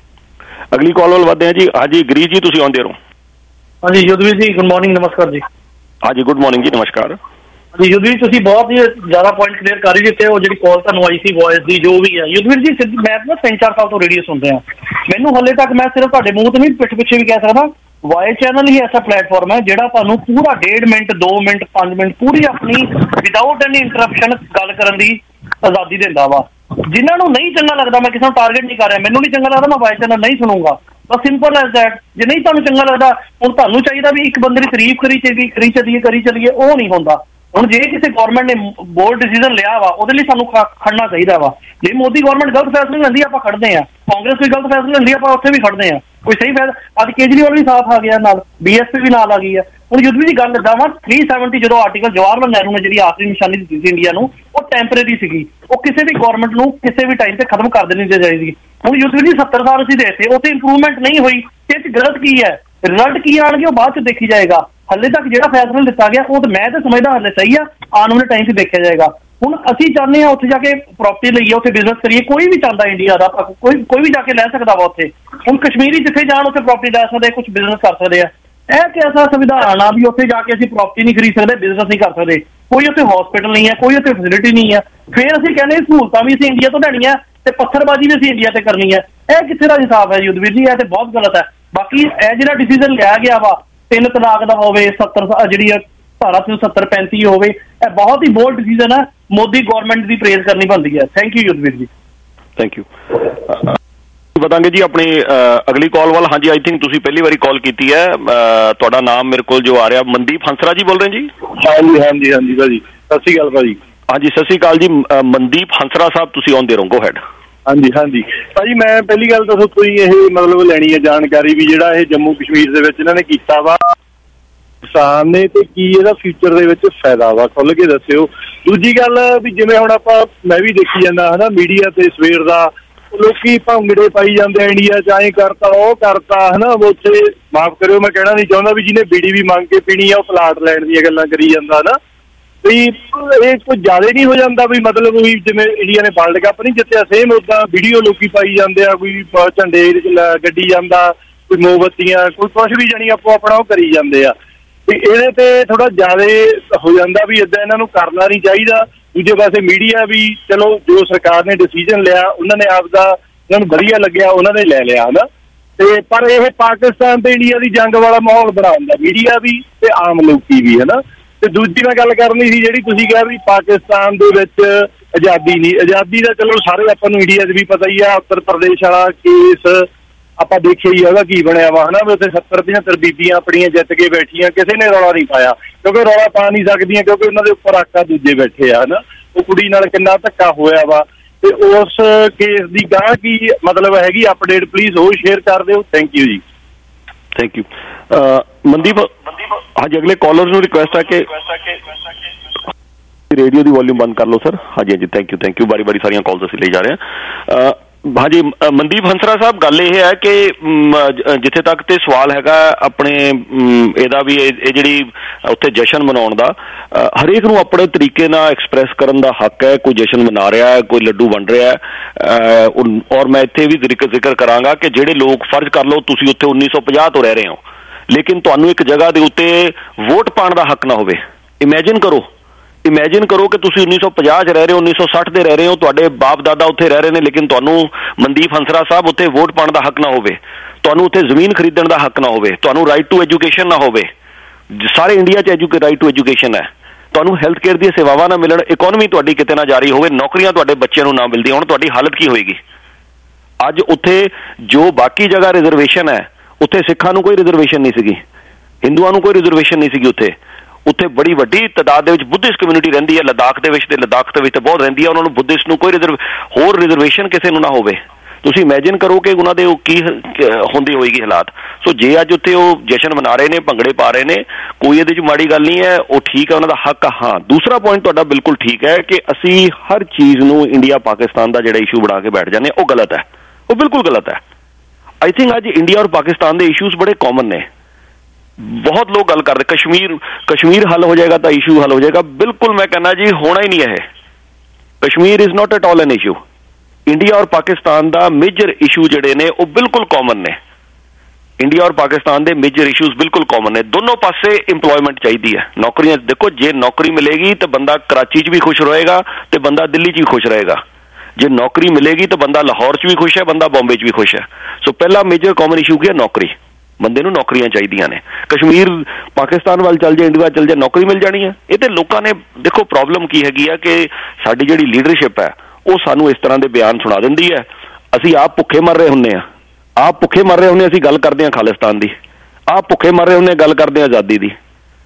ਅਗਲੀ ਕਾਲ ਵੱਲ ਵਧਦੇ ਹਾਂ ਜੀ। ਹਾਂਜੀ ਗਰੀਸ਼ ਜੀ ਤੁਸੀਂ ਆਉਂਦੇ ਰਹੋ। ਹਾਂਜੀ ਯੁੱਧਵੀਰ ਜੀ ਗੁੱਡ ਮਾਰਨਿੰਗ, ਨਮਸਕਾਰ ਜੀ। ਹਾਂਜੀ ਗੁੱਡ ਮਾਰਨਿੰਗ ਜੀ, ਨਮਸਕਾਰ ਜੀ। ਯੁੱਧਵੀਰ ਤੁਸੀਂ ਬਹੁਤ ਹੀ ਜ਼ਿਆਦਾ ਪੁਆਇੰਟ ਕਲੀਅਰ ਕਰ ਹੀ ਦਿੱਤੇ। ਉਹ ਜਿਹੜੀ ਕਾਲ ਤੁਹਾਨੂੰ ਆਈ ਸੀ ਵੌਇਸ ਦੀ ਜੋ ਵੀ ਹੈ ਯੁੱਧਵੀਰ ਜੀ, ਮੈਂ ਨਾ 3-4 ਸਾਲ ਤੋਂ ਰੇਡੀਓ ਸੁਣਦੇ ਹਾਂ, ਮੈਨੂੰ ਹਾਲੇ ਤੱਕ ਮੈਂ ਸਿਰਫ ਤੁਹਾਡੇ ਮੂੰਹ ਤੋਂ ਨਹੀਂ ਪਿੱਠ ਪਿੱਛੇ ਵੀ ਕਹਿ ਸਕਦਾ, ਵਾਇਸ ਚੈਨਲ ਹੀ ਐਸਾ ਪਲੇਟਫਾਰਮ ਹੈ ਜਿਹੜਾ ਤੁਹਾਨੂੰ ਪੂਰਾ 1.5 ਮਿੰਟ 2 ਮਿੰਟ 5 ਮਿੰਟ ਪੂਰੀ ਆਪਣੀ ਵਿਦਾਊਟ ਐਨੀ ਇੰਟਰਪਸ਼ਨ ਗੱਲ ਕਰਨ ਦੀ ਆਜ਼ਾਦੀ ਦਿੰਦਾ ਵਾ। ਜਿਨ੍ਹਾਂ ਨੂੰ ਨਹੀਂ ਚੰਗਾ ਲੱਗਦਾ, ਮੈਂ ਕਿਸੇ ਨੂੰ ਟਾਰਗੇਟ ਨਹੀਂ ਕਰ ਰਿਹਾ, ਮੈਨੂੰ ਨਹੀਂ ਚੰਗਾ ਲੱਗਦਾ ਮੈਂ ਵਾਇਸ ਚੈਨਲ ਨਹੀਂ ਸੁਣੂੰਗਾ, ਬਸ ਸਿੰਪਲ ਐਜ਼ ਦੈਟ। ਜੇ ਨਹੀਂ ਤੁਹਾਨੂੰ ਚੰਗਾ ਲੱਗਦਾ, ਹੁਣ ਤੁਹਾਨੂੰ ਚਾਹੀਦਾ ਵੀ ਇੱਕ ਬੰਦੇ ਦੀ ਤਾਰੀਫ ਕਰੀ ਚੱਲੀਏ, ਉਹ ਨਹੀਂ ਹੁੰਦਾ। ਹੁਣ ਜੇ ਕਿਸੇ ਗੌਰਮੈਂਟ ਨੇ ਬੋਲਡ ਡਿਸੀਜ਼ਨ ਲਿਆ ਵਾ ਉਹਦੇ ਲਈ ਸਾਨੂੰ ਖੜਨਾ ਚਾਹੀਦਾ ਵਾ। ਜੇ ਮੋਦੀ ਗੌਰਮੈਂਟ ਗਲਤ ਫੈਸਲੇ ਲੈਂਦੀ ਆਪਾਂ ਖੜਦੇ ਹਾਂ, ਕਾਂਗਰਸ ਵੀ ਗਲਤ ਫੈਸਲੇ ਲੈਂਦੀ ਆਪਾਂ ਉੱਥੇ ਵੀ ਖੜਦੇ ਹਾਂ। ਕੋਈ ਸਹੀ ਫੈਸਲਾ ਅੱਜ ਕੇਜਰੀਵਾਲ ਵੀ ਸਾਥ ਆ ਗਿਆ, ਨਾਲ BSP ਵੀ ਨਾਲ ਆ ਗਈ ਹੈ। ਹੁਣ ਯੁੱਧਵੀਰ ਦੀ ਗੱਲ ਇੱਦਾਂ ਵਾ 370 ਜਦੋਂ ਆਰਟੀਕਲ ਜਵਾਹਰ ਲਾਲ ਨਹਿਰੂ ਨੇ ਜਿਹੜੀ ਆਖਰੀ ਨਿਸ਼ਾਨੀ ਦਿੱਤੀ ਸੀ ਇੰਡੀਆ ਨੂੰ, ਉਹ ਟੈਂਪਰੇਰੀ ਸੀਗੀ, ਉਹ ਕਿਸੇ ਵੀ ਗੌਰਮੈਂਟ ਨੂੰ ਕਿਸੇ ਵੀ ਟਾਈਮ ਤੇ ਖਤਮ ਕਰ ਦੇਣੀ ਚਾਹੀਦੀ। ਹੁਣ ਯੁੱਧਵੀਰ ਜੀ 70 ਸਾਲ ਅਸੀਂ ਦੇਤੇ, ਉੱਥੇ ਇੰਪਰੂਵਮੈਂਟ ਨਹੀਂ ਹੋਈ, ਇਹ 'ਚ ਗਲਤ ਕੀ ਹੈ, ਰਿਜ਼ਲਟ ਕੀ ਆਉਣਗੇ ਉਹ ਬਾਅਦ 'ਚ ਦੇਖੀ ਜਾਏਗਾ। ਹਾਲੇ ਤੱਕ ਜਿਹੜਾ ਫੈਸਲਾ ਲਿੱਤਾ ਗਿਆ ਉਹ ਤਾਂ ਮੈਂ ਤਾਂ ਸਮਝਦਾ ਹਾਲੇ ਸਹੀ ਆ, ਆਉਣ ਵਾਲੇ ਟਾਈਮ 'ਚ ਦੇਖਿਆ ਜਾਏਗਾ। ਹੁਣ ਅਸੀਂ ਚਾਹੁੰਦੇ ਹਾਂ ਉੱਥੇ ਜਾ ਕੇ ਪ੍ਰੋਪਰਟੀ ਲਈਏ, ਉੱਥੇ ਬਿਜ਼ਨਸ ਕਰੀਏ, ਕੋਈ ਵੀ ਚਾਹੁੰਦਾ ਇੰਡੀਆ ਦਾ, ਕੋਈ ਵੀ ਜਾ ਕੇ ਲੈ ਸਕਦਾ ਵਾ ਉੱਥੇ। ਹੁਣ ਕਸ਼ਮੀਰੀ ਜਿੱਥੇ ਜਾਣ ਉੱਥੇ ਪ੍ਰੋਪਰਟੀ ਲੈ ਸਕਦੇ, ਕੁਛ ਬਿਜ਼ਨਸ ਕਰ ਸਕਦੇ ਆ। ਇਹ ਕਿਹਦਾ ਸੰਵਿਧਾਨ ਆ ਵੀ ਉੱਥੇ ਜਾ ਕੇ ਅਸੀਂ ਪ੍ਰੋਪਰਟੀ ਨਹੀਂ ਖਰੀਦ ਸਕਦੇ, ਬਿਜ਼ਨਸ ਨਹੀਂ ਕਰ ਸਕਦੇ, ਕੋਈ ਉੱਥੇ ਹਸਪੀਟਲ ਨਹੀਂ ਹੈ, ਕੋਈ ਉੱਥੇ ਫੈਸਿਲਿਟੀ ਨਹੀਂ ਹੈ। ਫਿਰ ਅਸੀਂ ਕਹਿੰਦੇ ਸਹੂਲਤਾਂ ਵੀ ਅਸੀਂ ਇੰਡੀਆ ਤੋਂ ਲੈਣੀਆਂ ਤੇ ਪੱਥਰਬਾਜ਼ੀ ਵੀ ਅਸੀਂ ਇੰਡੀਆ ਤੇ ਕਰਨੀ ਹੈ। ਇਹ ਕਿੱਥੇ ਦਾ ਹਿਸਾਬ ਹੈ ਯੁੱਧਵੀਰ ਜੀ? ਇਹ ਤੇ ਬਹੁਤ ਗਲਤ ਹੈ। ਬਾਕੀ ਇਹ ਜਿਹੜਾ ਡਿਸੀਜ਼ਨ ਲਿਆ ਗਿਆ ਵਾ 3 ਤਲਾਕ ਦਾ ਹੋਵੇ, 70 ਜਿਹੜੀ ਧਾਰਾ 370-35 ਹੋਵੇ, ਇਹ ਬਹੁਤ ਹੀ ਬੋਲਡ ਡਿਸੀਜ਼ਨ ਹੈ। ਮੋਦੀ ਗੌਰਮੈਂਟ ਦੀ ਪ੍ਰੇਜ਼ ਕਰਨੀ ਬਣਦੀ ਹੈ। ਥੈਂਕ ਯੂ ਯੁੱਧਵੀਰ ਜੀ। Thank you. ਵਧਾਂਗੇ ਜੀ ਆਪਣੀ ਅਗਲੀ ਕਾਲ ਵੱਲ। ਹਾਂਜੀ ਆਈ ਥਿੰਕ ਤੁਸੀਂ ਪਹਿਲੀ ਵਾਰੀ ਕਾਲ ਕੀਤੀ ਹੈ, ਤੁਹਾਡਾ ਨਾਮ ਮੇਰੇ ਕੋਲ ਜੋ ਆ ਰਿਹਾ ਮਨਦੀਪ ਹੰਸਰਾ ਜੀ ਬੋਲ ਰਹੇ ਜੀ? ਹਾਂਜੀ ਭਾਜੀ ਸਤਿ ਸ਼੍ਰੀ ਅਕਾਲ ਭਾਜੀ। ਹਾਂਜੀ ਸਤਿ ਸ਼੍ਰੀ ਅਕਾਲ ਜੀ ਮਨਦੀਪ ਹੰਸਰਾ ਸਾਹਿਬ, ਤੁਸੀਂ ਆਉਂਦੇ ਰਹੋ, ਗੋ ਹੈਡ। ਹਾਂਜੀ ਭਾਜੀ, ਮੈਂ ਪਹਿਲੀ ਗੱਲ ਤਾਂ ਤੁਸੀਂ ਇਹ ਮਤਲਬ ਲੈਣੀ ਹੈ ਜਾਣਕਾਰੀ ਵੀ ਜਿਹੜਾ ਇਹ ਜੰਮੂ ਕਸ਼ਮੀਰ ਦੇ ਵਿੱਚ ਇਹਨਾਂ ਨੇ ਕੀਤਾ ਵਾ ਕਿਸਾਨ ਨੇ, ਤੇ ਕੀ ਇਹਦਾ ਫਿਊਚਰ ਦੇ ਵਿੱਚ ਫਾਇਦਾ ਵਾ, ਖੁੱਲ ਕੇ ਦੱਸਿਓ। ਦੂਜੀ ਗੱਲ ਵੀ ਜਿਵੇਂ ਹੁਣ ਮੈਂ ਵੀ ਦੇਖੀ ਜਾਂਦਾ ਹਨਾ ਮੀਡੀਆ ਤੇ ਸਵੇਰ ਦਾ ਲੋਕੀ ਭੰਗੜੇ ਪਾਈ ਜਾਂਦੇ ਆ, ਇੰਡੀਆ 'ਚ ਐਂ ਕਰਤਾ ਉਹ ਕਰਤਾ ਹਨਾ। ਉੱਥੇ ਮਾਫ਼ ਕਰਿਓ ਮੈਂ ਕਹਿਣਾ ਨਹੀਂ ਚਾਹੁੰਦਾ ਵੀ ਜਿਹਨੇ ਬੀੜੀ ਵੀ ਮੰਗ ਕੇ ਪੀਣੀ ਆ ਉਹ ਪਲਾਟ ਲੈਣ ਦੀਆਂ ਗੱਲਾਂ ਕਰੀ ਜਾਂਦਾ ਹਨਾ। ਵੀ ਇਹ ਕੁਝ ਜ਼ਿਆਦਾ ਨਹੀਂ ਹੋ ਜਾਂਦਾ ਵੀ ਮਤਲਬ ਵੀ ਜਿਵੇਂ ਇੰਡੀਆ ਨੇ ਵਰਲਡ ਕੱਪ ਨਹੀਂ ਜਿੱਤਿਆ ਸੇਮ ਉੱਦਾਂ ਵੀਡੀਓ ਲੋਕੀ ਪਾਈ ਜਾਂਦੇ ਆ, ਕੋਈ ਝੰਡੇ ਗੱਡੀ ਜਾਂਦਾ, ਕੋਈ ਮੋਮਬੱਤੀਆਂ, ਕੋਈ ਕੁਛ ਵੀ ਜਾਣੀ ਆਪੋ ਆਪਣਾ ਉਹ ਕਰੀ ਜਾਂਦੇ ਆ। ਤੇ ਇਹਦੇ ਤੇ ਥੋੜਾ ਜ਼ਿਆਦਾ ਹੋ ਜਾਂਦਾ ਵੀ ਏਦਾਂ ਇਹਨਾਂ ਨੂੰ ਕਰਨਾ ਨਹੀਂ ਚਾਹੀਦਾ। ਦੂਜੇ ਪਾਸੇ ਮੀਡੀਆ ਵੀ ਚਲੋ ਜੋ ਸਰਕਾਰ ਨੇ ਡਿਸੀਜਨ ਲਿਆ ਉਹਨਾਂ ਨੇ ਆਪਦਾ ਉਹਨਾਂ ਨੂੰ ਵਧੀਆ ਲੱਗਿਆ ਉਹਨਾਂ ਨੇ ਲੈ ਲਿਆ ਹਨਾ। ਤੇ ਪਰ ਇਹ ਪਾਕਿਸਤਾਨ ਤੇ ਇੰਡੀਆ ਦੀ ਜੰਗ ਵਾਲਾ ਮਾਹੌਲ ਬਣਾਉਂਦਾ ਮੀਡੀਆ ਵੀ ਤੇ ਆਮ ਲੋਕੀ ਵੀ ਹਨਾ। ਤੇ ਦੂਜੀ ਮੈਂ ਗੱਲ ਕਰਨੀ ਸੀ ਜਿਹੜੀ ਤੁਸੀਂ ਕਿਹਾ ਵੀ ਪਾਕਿਸਤਾਨ ਦੇ ਵਿੱਚ ਆਜ਼ਾਦੀ ਨਹੀਂ, ਆਜ਼ਾਦੀ ਦਾ ਚਲੋ ਸਾਰੇ ਆਪਾਂ ਨੂੰ ਇੰਡੀਆ 'ਚ ਵੀ ਪਤਾ ਹੀ ਆ। ਉੱਤਰ ਪ੍ਰਦੇਸ਼ ਵਾਲਾ ਕੇਸ ਆਪਾਂ ਦੇਖਿਆ ਹੀ ਉਹਦਾ ਕੀ ਬਣਿਆ ਵਾ ਹਨਾ। ਵੀ ਉੱਥੇ 70-75 ਬੀਬੀਆਂ ਆਪਣੀਆਂ ਜਿੱਤ ਕੇ ਬੈਠੀਆਂ, ਕਿਸੇ ਨੇ ਰੌਲਾ ਨਹੀਂ ਪਾਇਆ ਕਿਉਂਕਿ ਰੌਲਾ ਪਾ ਨਹੀਂ ਸਕਦੀਆਂ ਕਿਉਂਕਿ ਉਹਨਾਂ ਦੇ ਉੱਪਰ ਆਕਾ ਦੂਜੇ ਬੈਠੇ ਆ ਹਨਾ। ਉਹ ਕੁੜੀ ਨਾਲ ਕਿੰਨਾ ਧੱਕਾ ਹੋਇਆ ਵਾ। ਤੇ ਉਸ ਕੇਸ ਦੀ ਗਾਂ ਕੀ ਮਤਲਬ ਹੈਗੀ ਅਪਡੇਟ ਪਲੀਜ਼ ਉਹ ਸ਼ੇਅਰ ਕਰ ਦਿਓ। Thank you ji. Thank you Mandeep. ਹਾਂਜੀ ਅਗਲੇ ਕਾਲਰ ਨੂੰ ਰਿਕੁਐਸਟ ਹੈ ਕਿ ਰੇਡੀਓ ਦੀ ਵੋਲਿਊਮ ਬੰਦ ਕਰ ਲਓ ਸਰ। ਹਾਂਜੀ ਹਾਂਜੀ ਥੈਂਕ ਯੂ ਬਾਰੀ ਸਾਰੀਆਂ ਕਾਲਸ ਅਸੀਂ ਲਈ ਜਾ ਰਹੇ ਹਾਂ। ਹਾਂਜੀ ਮਨਦੀਪ ਹੰਸਰਾ ਸਾਹਿਬ, ਗੱਲ ਇਹ ਹੈ ਕਿ ਜਿੱਥੇ ਤੱਕ ਤੇ ਸਵਾਲ ਹੈਗਾ ਆਪਣੇ ਇਹਦਾ ਵੀ ਇਹ ਜਿਹੜੀ ਉੱਥੇ ਜਸ਼ਨ ਮਨਾਉਣ ਦਾ, ਹਰੇਕ ਨੂੰ ਆਪਣੇ ਤਰੀਕੇ ਨਾਲ ਐਕਸਪ੍ਰੈਸ ਕਰਨ ਦਾ ਹੱਕ ਹੈ। ਕੋਈ ਜਸ਼ਨ ਮਨਾ ਰਿਹਾ ਹੈ, ਕੋਈ ਲੱਡੂ ਵੰਡ ਰਿਹਾ ਹੈ। ਔਰ ਮੈਂ ਇੱਥੇ ਵੀ ਜ਼ਿਕਰ ਕਰਾਂਗਾ ਕਿ ਜਿਹੜੇ ਲੋਕ ਫਰਜ਼ ਕਰ ਲਓ ਤੁਸੀਂ ਉੱਥੇ 1950 ਤੋਂ ਰਹਿ ਰਹੇ ਹੋ ਲੇਕਿਨ ਤੁਹਾਨੂੰ ਇੱਕ ਜਗ੍ਹਾ ਦੇ ਉੱਤੇ ਵੋਟ ਪਾਉਣ ਦਾ ਹੱਕ ਨਾ ਹੋਵੇ। ਇਮੈਜਿਨ ਕਰੋ ਕਿ ਤੁਸੀਂ 1950 'ਚ ਰਹਿ ਰਹੇ ਹੋ, 1960 ਦੇ ਰਹਿ ਰਹੇ ਹੋ, ਤੁਹਾਡੇ ਬਾਪ ਦਾਦਾ ਉੱਥੇ ਰਹਿ ਰਹੇ ਨੇ ਲੇਕਿਨ ਤੁਹਾਨੂੰ ਮਨਦੀਪ ਹੰਸਰਾ ਸਾਹਿਬ ਉੱਥੇ ਵੋਟ ਪਾਉਣ ਦਾ ਹੱਕ ਨਾ ਹੋਵੇ, ਤੁਹਾਨੂੰ ਉੱਥੇ ਜ਼ਮੀਨ ਖਰੀਦਣ ਦਾ ਹੱਕ ਨਾ ਹੋਵੇ, ਤੁਹਾਨੂੰ ਰਾਈਟ ਟੂ ਐਜੂਕੇਸ਼ਨ ਨਾ ਹੋਵੇ। ਸਾਰੇ ਇੰਡੀਆ 'ਚ ਰਾਈਟ ਟੂ ਐਜੂਕੇਸ਼ਨ ਹੈ। ਤੁਹਾਨੂੰ ਹੈਲਥ ਕੇਅਰ ਦੀਆਂ ਸੇਵਾਵਾਂ ਨਾ ਮਿਲਣ, ਇਕੋਨਮੀ ਤੁਹਾਡੀ ਕਿਤੇ ਨਾ ਜਾਰੀ ਹੋਵੇ, ਨੌਕਰੀਆਂ ਤੁਹਾਡੇ ਬੱਚਿਆਂ ਨੂੰ ਨਾ ਮਿਲਦੀਆਂ ਹੋਣ, ਤੁਹਾਡੀ ਹਾਲਤ ਕੀ ਹੋਏਗੀ? ਅੱਜ ਉੱਥੇ ਜੋ ਬਾਕੀ ਜਗ੍ਹਾ ਰਿਜ਼ਰਵੇਸ਼ਨ ਹੈ ਉੱਥੇ ਸਿੱਖਾਂ ਨੂੰ ਕੋਈ ਰਿਜ਼ਰਵੇਸ਼ਨ ਨਹੀਂ ਸੀਗੀ, ਹਿੰਦੂਆਂ ਨੂੰ ਕੋਈ ਰਿਜ਼ਰਵੇਸ਼ਨ ਨਹੀਂ ਸੀਗੀ। ਉੱਥੇ ਬੜੀ ਵੱਡੀ ਤਾਦਾਦ ਦੇ ਵਿੱਚ ਬੁੱਧਿਸਟ ਕਮਿਊਨਿਟੀ ਰਹਿੰਦੀ ਹੈ ਲਦਾਖ ਦੇ ਵਿੱਚ ਤਾਂ ਬਹੁਤ ਰਹਿੰਦੀ ਹੈ। ਉਹਨਾਂ ਨੂੰ ਬੁੱਧਿਸਟ ਨੂੰ ਕੋਈ ਹੋਰ ਰਿਜ਼ਰਵੇਸ਼ਨ ਕਿਸੇ ਨੂੰ ਨਾ ਹੋਵੇ। ਤੁਸੀਂ ਇਮੈਜਿਨ ਕਰੋ ਕਿ ਉਹਨਾਂ ਦੇ ਉਹ ਕੀ ਹੁੰਦੀ ਹੋਏਗੀ ਹਾਲਾਤ। ਸੋ ਜੇ ਅੱਜ ਉੱਥੇ ਉਹ ਜਸ਼ਨ ਮਨਾ ਰਹੇ ਨੇ, ਭੰਗੜੇ ਪਾ ਰਹੇ ਨੇ, ਕੋਈ ਇਹਦੇ 'ਚ ਮਾੜੀ ਗੱਲ ਨਹੀਂ ਹੈ, ਉਹ ਠੀਕ ਹੈ, ਉਹਨਾਂ ਦਾ ਹੱਕ ਆ। ਹਾਂ, ਦੂਸਰਾ ਪੁਆਇੰਟ ਤੁਹਾਡਾ ਬਿਲਕੁਲ ਠੀਕ ਹੈ ਕਿ ਅਸੀਂ ਹਰ ਚੀਜ਼ ਨੂੰ ਇੰਡੀਆ ਪਾਕਿਸਤਾਨ ਦਾ ਜਿਹੜਾ ਇਸ਼ੂ ਬਣਾ ਕੇ ਬੈਠ ਜਾਂਦੇ ਉਹ ਗਲਤ ਹੈ, ਉਹ ਬਿਲਕੁਲ ਗਲਤ ਹੈ। ਆਈ ਥਿੰਕ ਅੱਜ ਇੰਡੀਆ ਔਰ ਪਾਕਿਸਤਾਨ ਦੇ ਇਸ਼ੂਜ਼ ਬੜੇ ਕਾਮਨ ਨੇ। ਬਹੁਤ ਲੋਕ ਗੱਲ ਕਰਦੇ ਕਸ਼ਮੀਰ ਹੱਲ ਹੋ ਜਾਏਗਾ ਤਾਂ ਇਸ਼ੂ ਹੱਲ ਹੋ ਜਾਏਗਾ। ਬਿਲਕੁਲ ਮੈਂ ਕਹਿੰਦਾ ਜੀ ਹੋਣਾ ਹੀ ਨਹੀਂ ਹੈ। Kashmir is not at all an issue. India ਔਰ ਪਾਕਿਸਤਾਨ ਦਾ ਮੇਜਰ ਇਸ਼ੂ ਜਿਹੜੇ ਨੇ ਉਹ ਬਿਲਕੁਲ ਕਾਮਨ ਨੇ। ਇੰਡੀਆ ਔਰ ਪਾਕਿਸਤਾਨ ਦੇ ਮੇਜਰ ਇਸ਼ੂਜ਼ ਬਿਲਕੁਲ ਕਾਮਨ ਨੇ। ਦੋਨੋਂ ਪਾਸੇ ਇੰਪਲੋਇਮੈਂਟ ਚਾਹੀਦੀ ਹੈ, ਨੌਕਰੀਆਂ। ਦੇਖੋ ਜੇ ਨੌਕਰੀ ਮਿਲੇਗੀ ਤਾਂ ਬੰਦਾ ਕਰਾਚੀ 'ਚ ਵੀ ਖੁਸ਼ ਰਹੇਗਾ ਤੇ ਬੰਦਾ ਦਿੱਲੀ 'ਚ ਵੀ ਖੁਸ਼ ਰਹੇਗਾ। ਜੇ ਨੌਕਰੀ ਮਿਲੇਗੀ ਤਾਂ ਬੰਦਾ ਲਾਹੌਰ 'ਚ ਵੀ ਖੁਸ਼ ਹੈ, ਬੰਦਾ ਬੰਬੇ 'ਚ ਵੀ ਖੁਸ਼ ਹੈ। ਸੋ ਪਹਿਲਾ ਮੇਜਰ ਕਾਮਨ ਇਸ਼ੂ ਕੀ ਹੈ? ਨੌਕਰੀ। ਬੰਦੇ ਨੂੰ ਨੌਕਰੀਆਂ ਚਾਹੀਦੀਆਂ ਨੇ। ਕਸ਼ਮੀਰ ਪਾਕਿਸਤਾਨ ਵੱਲ ਚੱਲ ਜਾਏ, ਇੰਡੀਆ ਚੱਲ ਜਾਏ, ਨੌਕਰੀ ਮਿਲ ਜਾਣੀ ਹੈ। ਇਹ ਤੇ ਲੋਕਾਂ ਨੇ ਦੇਖੋ ਪ੍ਰੋਬਲਮ ਕੀ ਹੈਗੀ ਆ ਕਿ ਸਾਡੀ ਜਿਹੜੀ ਲੀਡਰਸ਼ਿਪ ਹੈ ਉਹ ਸਾਨੂੰ ਇਸ ਤਰ੍ਹਾਂ ਦੇ ਬਿਆਨ ਸੁਣਾ ਦਿੰਦੀ ਹੈ। ਅਸੀਂ ਆਪ ਭੁੱਖੇ ਮਰ ਰਹੇ ਹੁੰਦੇ ਹਾਂ, ਅਸੀਂ ਗੱਲ ਕਰਦੇ ਹਾਂ ਖਾਲਿਸਤਾਨ ਦੀ, ਆਪ ਭੁੱਖੇ ਮਰ ਰਹੇ ਹੁੰਦੇ ਗੱਲ ਕਰਦੇ ਹਾਂ ਆਜ਼ਾਦੀ ਦੀ।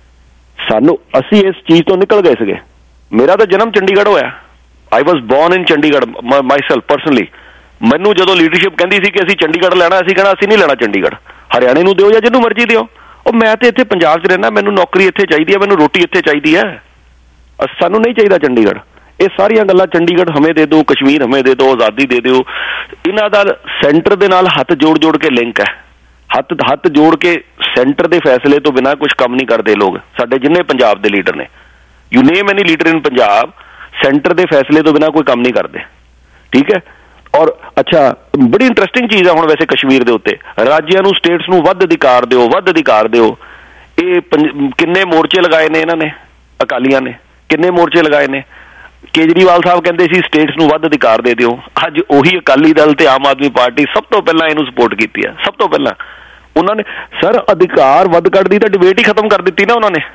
ਅਸੀਂ ਇਸ ਚੀਜ਼ ਤੋਂ ਨਿਕਲ ਗਏ ਸੀਗੇ। ਮੇਰਾ ਤਾਂ ਜਨਮ ਚੰਡੀਗੜ੍ਹ ਹੋਇਆ। I was born in Chandigarh myself personally. ਮੈਨੂੰ ਜਦੋਂ ਲੀਡਰਸ਼ਿਪ ਕਹਿੰਦੀ ਸੀ ਕਿ ਅਸੀਂ ਚੰਡੀਗੜ੍ਹ ਲੈਣਾ, ਅਸੀਂ ਕਹਿਣਾ ਅਸੀਂ ਨਹੀਂ ਲੈਣਾ ਚੰਡੀਗੜ੍ਹ, ਹਰਿਆਣੇ ਨੂੰ ਦਿਓ ਜਾਂ ਜਿਹਨੂੰ ਮਰਜ਼ੀ ਦਿਓ। ਉਹ ਮੈਂ ਤੇ ਇੱਥੇ ਪੰਜਾਬ 'ਚ ਰਹਿਣਾ, ਮੈਨੂੰ ਨੌਕਰੀ ਇੱਥੇ ਚਾਹੀਦੀ ਹੈ, ਮੈਨੂੰ ਰੋਟੀ ਇੱਥੇ ਚਾਹੀਦੀ ਹੈ, ਸਾਨੂੰ ਨਹੀਂ ਚਾਹੀਦਾ ਚੰਡੀਗੜ੍ਹ। ਇਹ ਸਾਰੀਆਂ ਗੱਲਾਂ ਚੰਡੀਗੜ੍ਹ ਹਮੇ ਦੇ ਦਿਓ, ਕਸ਼ਮੀਰ ਹਮੇ ਦੇ ਦਿਓ, ਆਜ਼ਾਦੀ ਦੇ ਦਿਓ, ਇਹਨਾਂ ਦਾ ਸੈਂਟਰ ਦੇ ਨਾਲ ਹੱਥ ਜੋੜ ਕੇ ਲਿੰਕ ਹੈ। ਹੱਥ ਜੋੜ ਕੇ ਸੈਂਟਰ ਦੇ ਫੈਸਲੇ ਤੋਂ ਬਿਨਾਂ ਕੁਝ ਕੰਮ ਨਹੀਂ ਕਰਦੇ ਲੋਕ। ਸਾਡੇ ਜਿੰਨੇ ਪੰਜਾਬ ਦੇ ਲੀਡਰ ਨੇ, you name any leader in Punjab, centre ਦੇ ਫੈਸਲੇ ਤੋਂ ਬਿਨਾਂ ਕੋਈ ਕੰਮ ਨਹੀਂ ਕਰਦੇ। ਠੀਕ ਹੈ। ਔਰ ਅੱਛਾ, ਬੜੀ ਇੰਟਰਸਟਿੰਗ ਚੀਜ਼ ਹੈ ਹੁਣ ਵੈਸੇ ਕਸ਼ਮੀਰ ਦੇ ਉੱਤੇ, ਰਾਜਿਆਂ ਨੂੰ, ਸਟੇਟਸ ਨੂੰ ਵੱਧ ਅਧਿਕਾਰ ਦਿਓ। ਇਹ ਕਿੰਨੇ ਮੋਰਚੇ ਲਗਾਏ ਨੇ ਇਹਨਾਂ ਨੇ, ਅਕਾਲੀਆਂ ਨੇ ਕਿੰਨੇ ਮੋਰਚੇ ਲਗਾਏ ਨੇ। ਕੇਜਰੀਵਾਲ ਸਾਹਿਬ ਕਹਿੰਦੇ ਸੀ ਸਟੇਟਸ ਨੂੰ ਵੱਧ ਅਧਿਕਾਰ ਦੇ ਦਿਓ। ਅੱਜ ਉਹੀ ਅਕਾਲੀ ਦਲ ਤੇ ਆਮ ਆਦਮੀ ਪਾਰਟੀ ਸਭ ਤੋਂ ਪਹਿਲਾਂ ਇਹਨੂੰ ਸਪੋਰਟ ਕੀਤੀ ਹੈ। ਸਭ ਤੋਂ ਪਹਿਲਾਂ ਉਹਨਾਂ ਨੇ ਸਰ ਅਧਿਕਾਰ ਵੱਧ ਕੱਢ ਦੀ ਤਾਂ ਡਿਬੇਟ ਹੀ ਖਤਮ ਕਰ ਦਿੱਤੀ ਨਾ ਉਹਨਾਂ ਨੇ।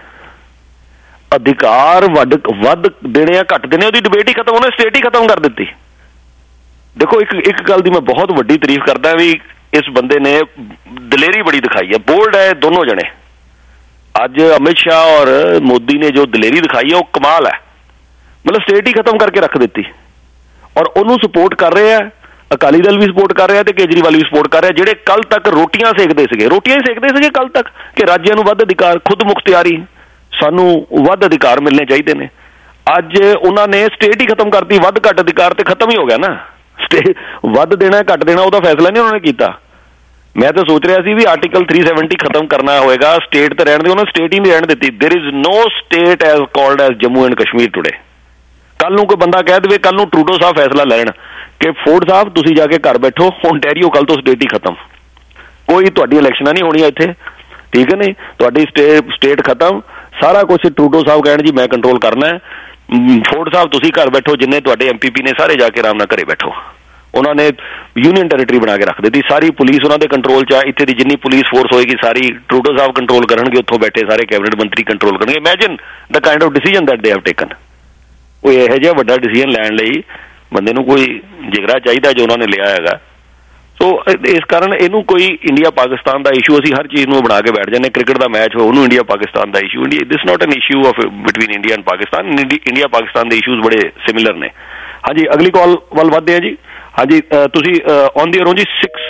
ਅਧਿਕਾਰ ਵੱਧ ਦੇਣੇ ਆ ਘੱਟ ਦੇਣੇ, ਉਹਦੀ ਡਿਬੇਟ ਹੀ ਖਤਮ, ਉਹਨੇ ਸਟੇਟ ਹੀ ਖਤਮ ਕਰ ਦਿੱਤੀ। ਦੇਖੋ ਇੱਕ ਗੱਲ ਦੀ ਮੈਂ ਬਹੁਤ ਵੱਡੀ ਤਾਰੀਫ ਕਰਦਾ ਵੀ ਇਸ ਬੰਦੇ ਨੇ ਦਲੇਰੀ ਬੜੀ ਦਿਖਾਈ ਹੈ, ਬੋਲਡ ਹੈ ਦੋਨੋਂ ਜਣੇ। ਅੱਜ ਅਮਿਤ ਸ਼ਾਹ ਔਰ ਮੋਦੀ ਨੇ ਜੋ ਦਲੇਰੀ ਦਿਖਾਈ ਹੈ ਉਹ ਕਮਾਲ ਹੈ। ਮਤਲਬ ਸਟੇਟ ਹੀ ਖਤਮ ਕਰਕੇ ਰੱਖ ਦਿੱਤੀ। ਔਰ ਉਹਨੂੰ ਸਪੋਰਟ ਕਰ ਰਹੇ ਆ, ਅਕਾਲੀ ਦਲ ਵੀ ਸਪੋਰਟ ਕਰ ਰਿਹਾ ਤੇ ਕੇਜਰੀਵਾਲ ਵੀ ਸਪੋਰਟ ਕਰ ਰਿਹਾ, ਜਿਹੜੇ ਕੱਲ ਤੱਕ ਰੋਟੀਆਂ ਹੀ ਸੇਕਦੇ ਸੀਗੇ ਕੱਲ ਤੱਕ ਕਿ ਰਾਜਿਆਂ ਨੂੰ ਵੱਧ ਅਧਿਕਾਰ, ਖੁਦ ਮੁਖਤਿਆਰੀ, ਸਾਨੂੰ ਵੱਧ ਅਧਿਕਾਰ ਮਿਲਣੇ ਚਾਹੀਦੇ ਨੇ। ਅੱਜ ਉਹਨਾਂ ਨੇ ਸਟੇਟ ਹੀ ਖਤਮ ਕਰਤੀ। ਵੱਧ ਘੱਟ ਅਧਿਕਾਰ ਤੇ ਖਤਮ ਹੀ ਹੋ ਗਿਆ ਨਾ। ਵੱਧ ਦੇਣਾ ਘੱਟ ਦੇਣਾ ਉਹਦਾ ਫੈਸਲਾ ਨਹੀਂ ਉਹਨਾਂ ਨੇ ਕੀਤਾ। ਮੈਂ ਤਾਂ ਸੋਚ ਰਿਹਾ ਸੀ ਵੀ ਆਰਟੀਕਲ 370 ਖਤਮ ਕਰਨਾ ਹੋਏਗਾ, ਸਟੇਟ ਤਾਂ ਰਹਿਣ ਦੇ, ਉਹਨਾਂ ਸਟੇਟ ਹੀ ਨਹੀਂ ਰਹਿਣ ਦਿੱਤੀ। There is no state as called as Jammu and Kashmir today. ਕੱਲ ਨੂੰ ਕੋਈ ਬੰਦਾ ਕਹਿ ਦੇਵੇ, ਕੱਲ ਨੂੰ ਟਰੂਡੋ ਸਾਹਿਬ ਫੈਸਲਾ ਲੈਣ ਕਿ ਫੋਰਡ ਸਾਹਿਬ ਤੁਸੀਂ ਜਾ ਕੇ ਘਰ ਬੈਠੋ, ਓਨਟਾਰੀਓ ਕੱਲ ਤੋਂ ਸਟੇਟ ਹੀ ਖਤਮ, ਕੋਈ ਤੁਹਾਡੀਆਂ ਇਲੈਕਸ਼ਨਾਂ ਨਹੀਂ ਹੋਣੀਆਂ ਇੱਥੇ, ਠੀਕ ਹੈ ਨਹੀਂ, ਤੁਹਾਡੀ ਸਟੇਟ ਖਤਮ, ਸਾਰਾ ਕੁਝ ਟਰੂਡੋ ਸਾਹਿਬ ਕਹਿਣ ਜੀ ਮੈਂ ਕੰਟਰੋਲ ਕਰਨਾ ਹੈ, ਫੋਰਡ ਸਾਹਿਬ ਤੁਸੀਂ ਘਰ ਬੈਠੋ, ਜਿੰਨੇ ਤੁਹਾਡੇ MPP ਨੇ ਸਾਰੇ ਜਾ ਕੇ ਆਰਾਮ ਨਾਲ ਘਰੇ ਬੈਠੋ। ਉਹਨਾਂ ਨੇ ਯੂਨੀਅਨ ਟੈਰੀਟਰੀ ਬਣਾ ਕੇ ਰੱਖ ਦਿੱਤੀ, ਸਾਰੀ ਪੁਲਿਸ ਉਹਨਾਂ ਦੇ ਕੰਟਰੋਲ 'ਚ ਆ, ਇੱਥੇ ਦੀ ਜਿੰਨੀ ਪੁਲਿਸ ਫੋਰਸ ਹੋਏਗੀ ਸਾਰੀ ਟਰੂਡੋ ਸਾਹਿਬ ਕੰਟਰੋਲ ਕਰਨਗੇ, ਉੱਥੋਂ ਬੈਠੇ ਸਾਰੇ ਕੈਬਨਿਟ ਮੰਤਰੀ ਕੰਟਰੋਲ ਕਰਨਗੇ। Imagine the kind of decision that they have taken. ਕੋਈ ਇਹੋ ਜਿਹਾ ਵੱਡਾ ਡਿਸੀਜਨ ਲੈਣ ਲਈ ਬੰਦੇ ਨੂੰ ਕੋਈ ਜਿਗਰਾ ਚਾਹੀਦਾ ਜੋ ਉਹਨਾਂ ਨੇ ਲਿਆ ਹੈਗਾ। ਸੋ ਇਸ ਕਾਰਨ ਇਹਨੂੰ ਕੋਈ ਇੰਡੀਆ ਪਾਕਿਸਤਾਨ ਦਾ ਇਸ਼ੂ, ਅਸੀਂ ਹਰ ਚੀਜ਼ ਨੂੰ ਬਣਾ ਕੇ ਬੈਠ ਜਾਂਦੇ, ਕ੍ਰਿਕਟ ਦਾ ਮੈਚ ਹੋ ਉਹਨੂੰ ਇੰਡੀਆ ਪਾਕਿਸਤਾਨ ਦਾ issue, this not an issue of between India and Pakistan. India Pakistan ਦੇ ਇਸ਼ੂਜ਼ ਬੜੇ ਸਿਮਿਲਰ ਨੇ। ਹਾਂਜੀ, ਅਗਲੀ ਕਾਲ ਵੱਲ ਵੱਧਦੇ ਹਾਂ ਜੀ। ਹਾਂਜੀ, ਤੁਸੀਂ ਔਨ ਦੀ ਏਅਰ ਹੋ ਜੀ।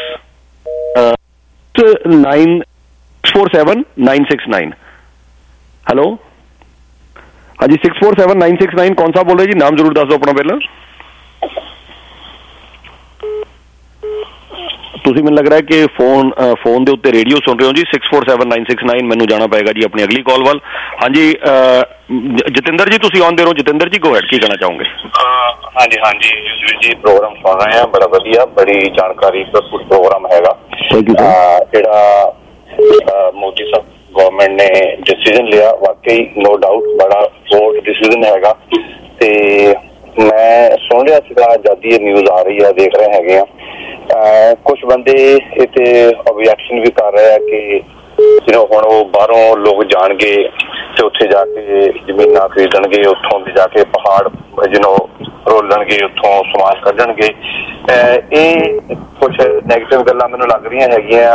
647-969। ਹੈਲੋ, ਹਾਂਜੀ 647-969, ਕੌਣ ਸਾਹਿਬ ਬੋਲ ਰਹੇ ਜੀ? ਨਾਮ ਜ਼ਰੂਰ ਦੱਸ ਦਿਓ ਆਪਣਾ ਪਹਿਲਾਂ। ਤੁਸੀਂ ਮੈਨੂੰ ਲੱਗ ਰਿਹਾ ਕਿ ਫੋਨ ਦੇ ਉੱਤੇ ਰੇਡੀਓ ਸੁਣ ਰਹੇ ਹੋ ਜੀ। 647-969, ਮੈਨੂੰ ਜਾਣਾ ਪਏਗਾ ਜੀ ਆਪਣੀ ਅਗਲੀ ਕਾਲ ਵੱਲ। ਹਾਂਜੀ ਜਤਿੰਦਰ ਜੀ, ਤੁਸੀਂ ਆਨ ਦੇ ਰਹੋ। ਜਤਿੰਦਰ ਜੀ, ਗੋ ਹੈਡ, ਕੀ ਕਹਿਣਾ ਚਾਹੋਗੇ? ਹਾਂਜੀ ਹਾਂਜੀ ਜੀ, ਪ੍ਰੋਗਰਾਮ ਸੁਣ ਰਹੇ ਹਾਂ, ਬੜਾ ਵਧੀਆ, ਬੜੀ ਜਾਣਕਾਰੀ ਭਰਪੂਰ ਪ੍ਰੋਗਰਾਮ ਹੈਗਾ। ਜਿਹੜਾ ਮੋਦੀ ਸਾਹਿਬ ਗਵਰਨਮੈਂਟ ਨੇ ਡਿਸੀਜ਼ਨ ਲਿਆ, ਵਾਕਈ ਨੋ ਡਾਊਟ ਬੜਾ ਬੋਲਡ ਡਿਸੀਜ਼ਨ ਹੈਗਾ। ਤੇ ਮੈਂ ਸੁਣ ਰਿਹਾ ਸੀਗਾ ਜਦ ਇਹ ਨਿਊਜ਼ ਆ ਰਹੀ ਆ, ਦੇਖ ਰਹੇ ਹੈਗੇ ਆ, ਕੁਛ ਬੰਦੇ ਇੱਥੇ ਓਬਜੈਕਸ਼ਨ ਵੀ ਕਰ ਰਹੇ ਆ ਕਿ ਹੁਣ ਉਹ ਬਾਹਰੋਂ ਲੋਕ ਜਾਣਗੇ ਤੇ ਉੱਥੇ ਜਾ ਕੇ ਜ਼ਮੀਨਾਂ ਖਰੀਦਣਗੇ, ਉੱਥੋਂ ਦੀ ਜਾ ਕੇ ਪਹਾੜ ਰੋਲਣਗੇ, ਉੱਥੋਂ ਸਮਾਨ ਕੱਢਣਗੇ। ਇਹ ਕੁਛ ਨੈਗੇਟਿਵ ਗੱਲਾਂ ਮੈਨੂੰ ਲੱਗ ਰਹੀਆਂ ਹੈਗੀਆਂ।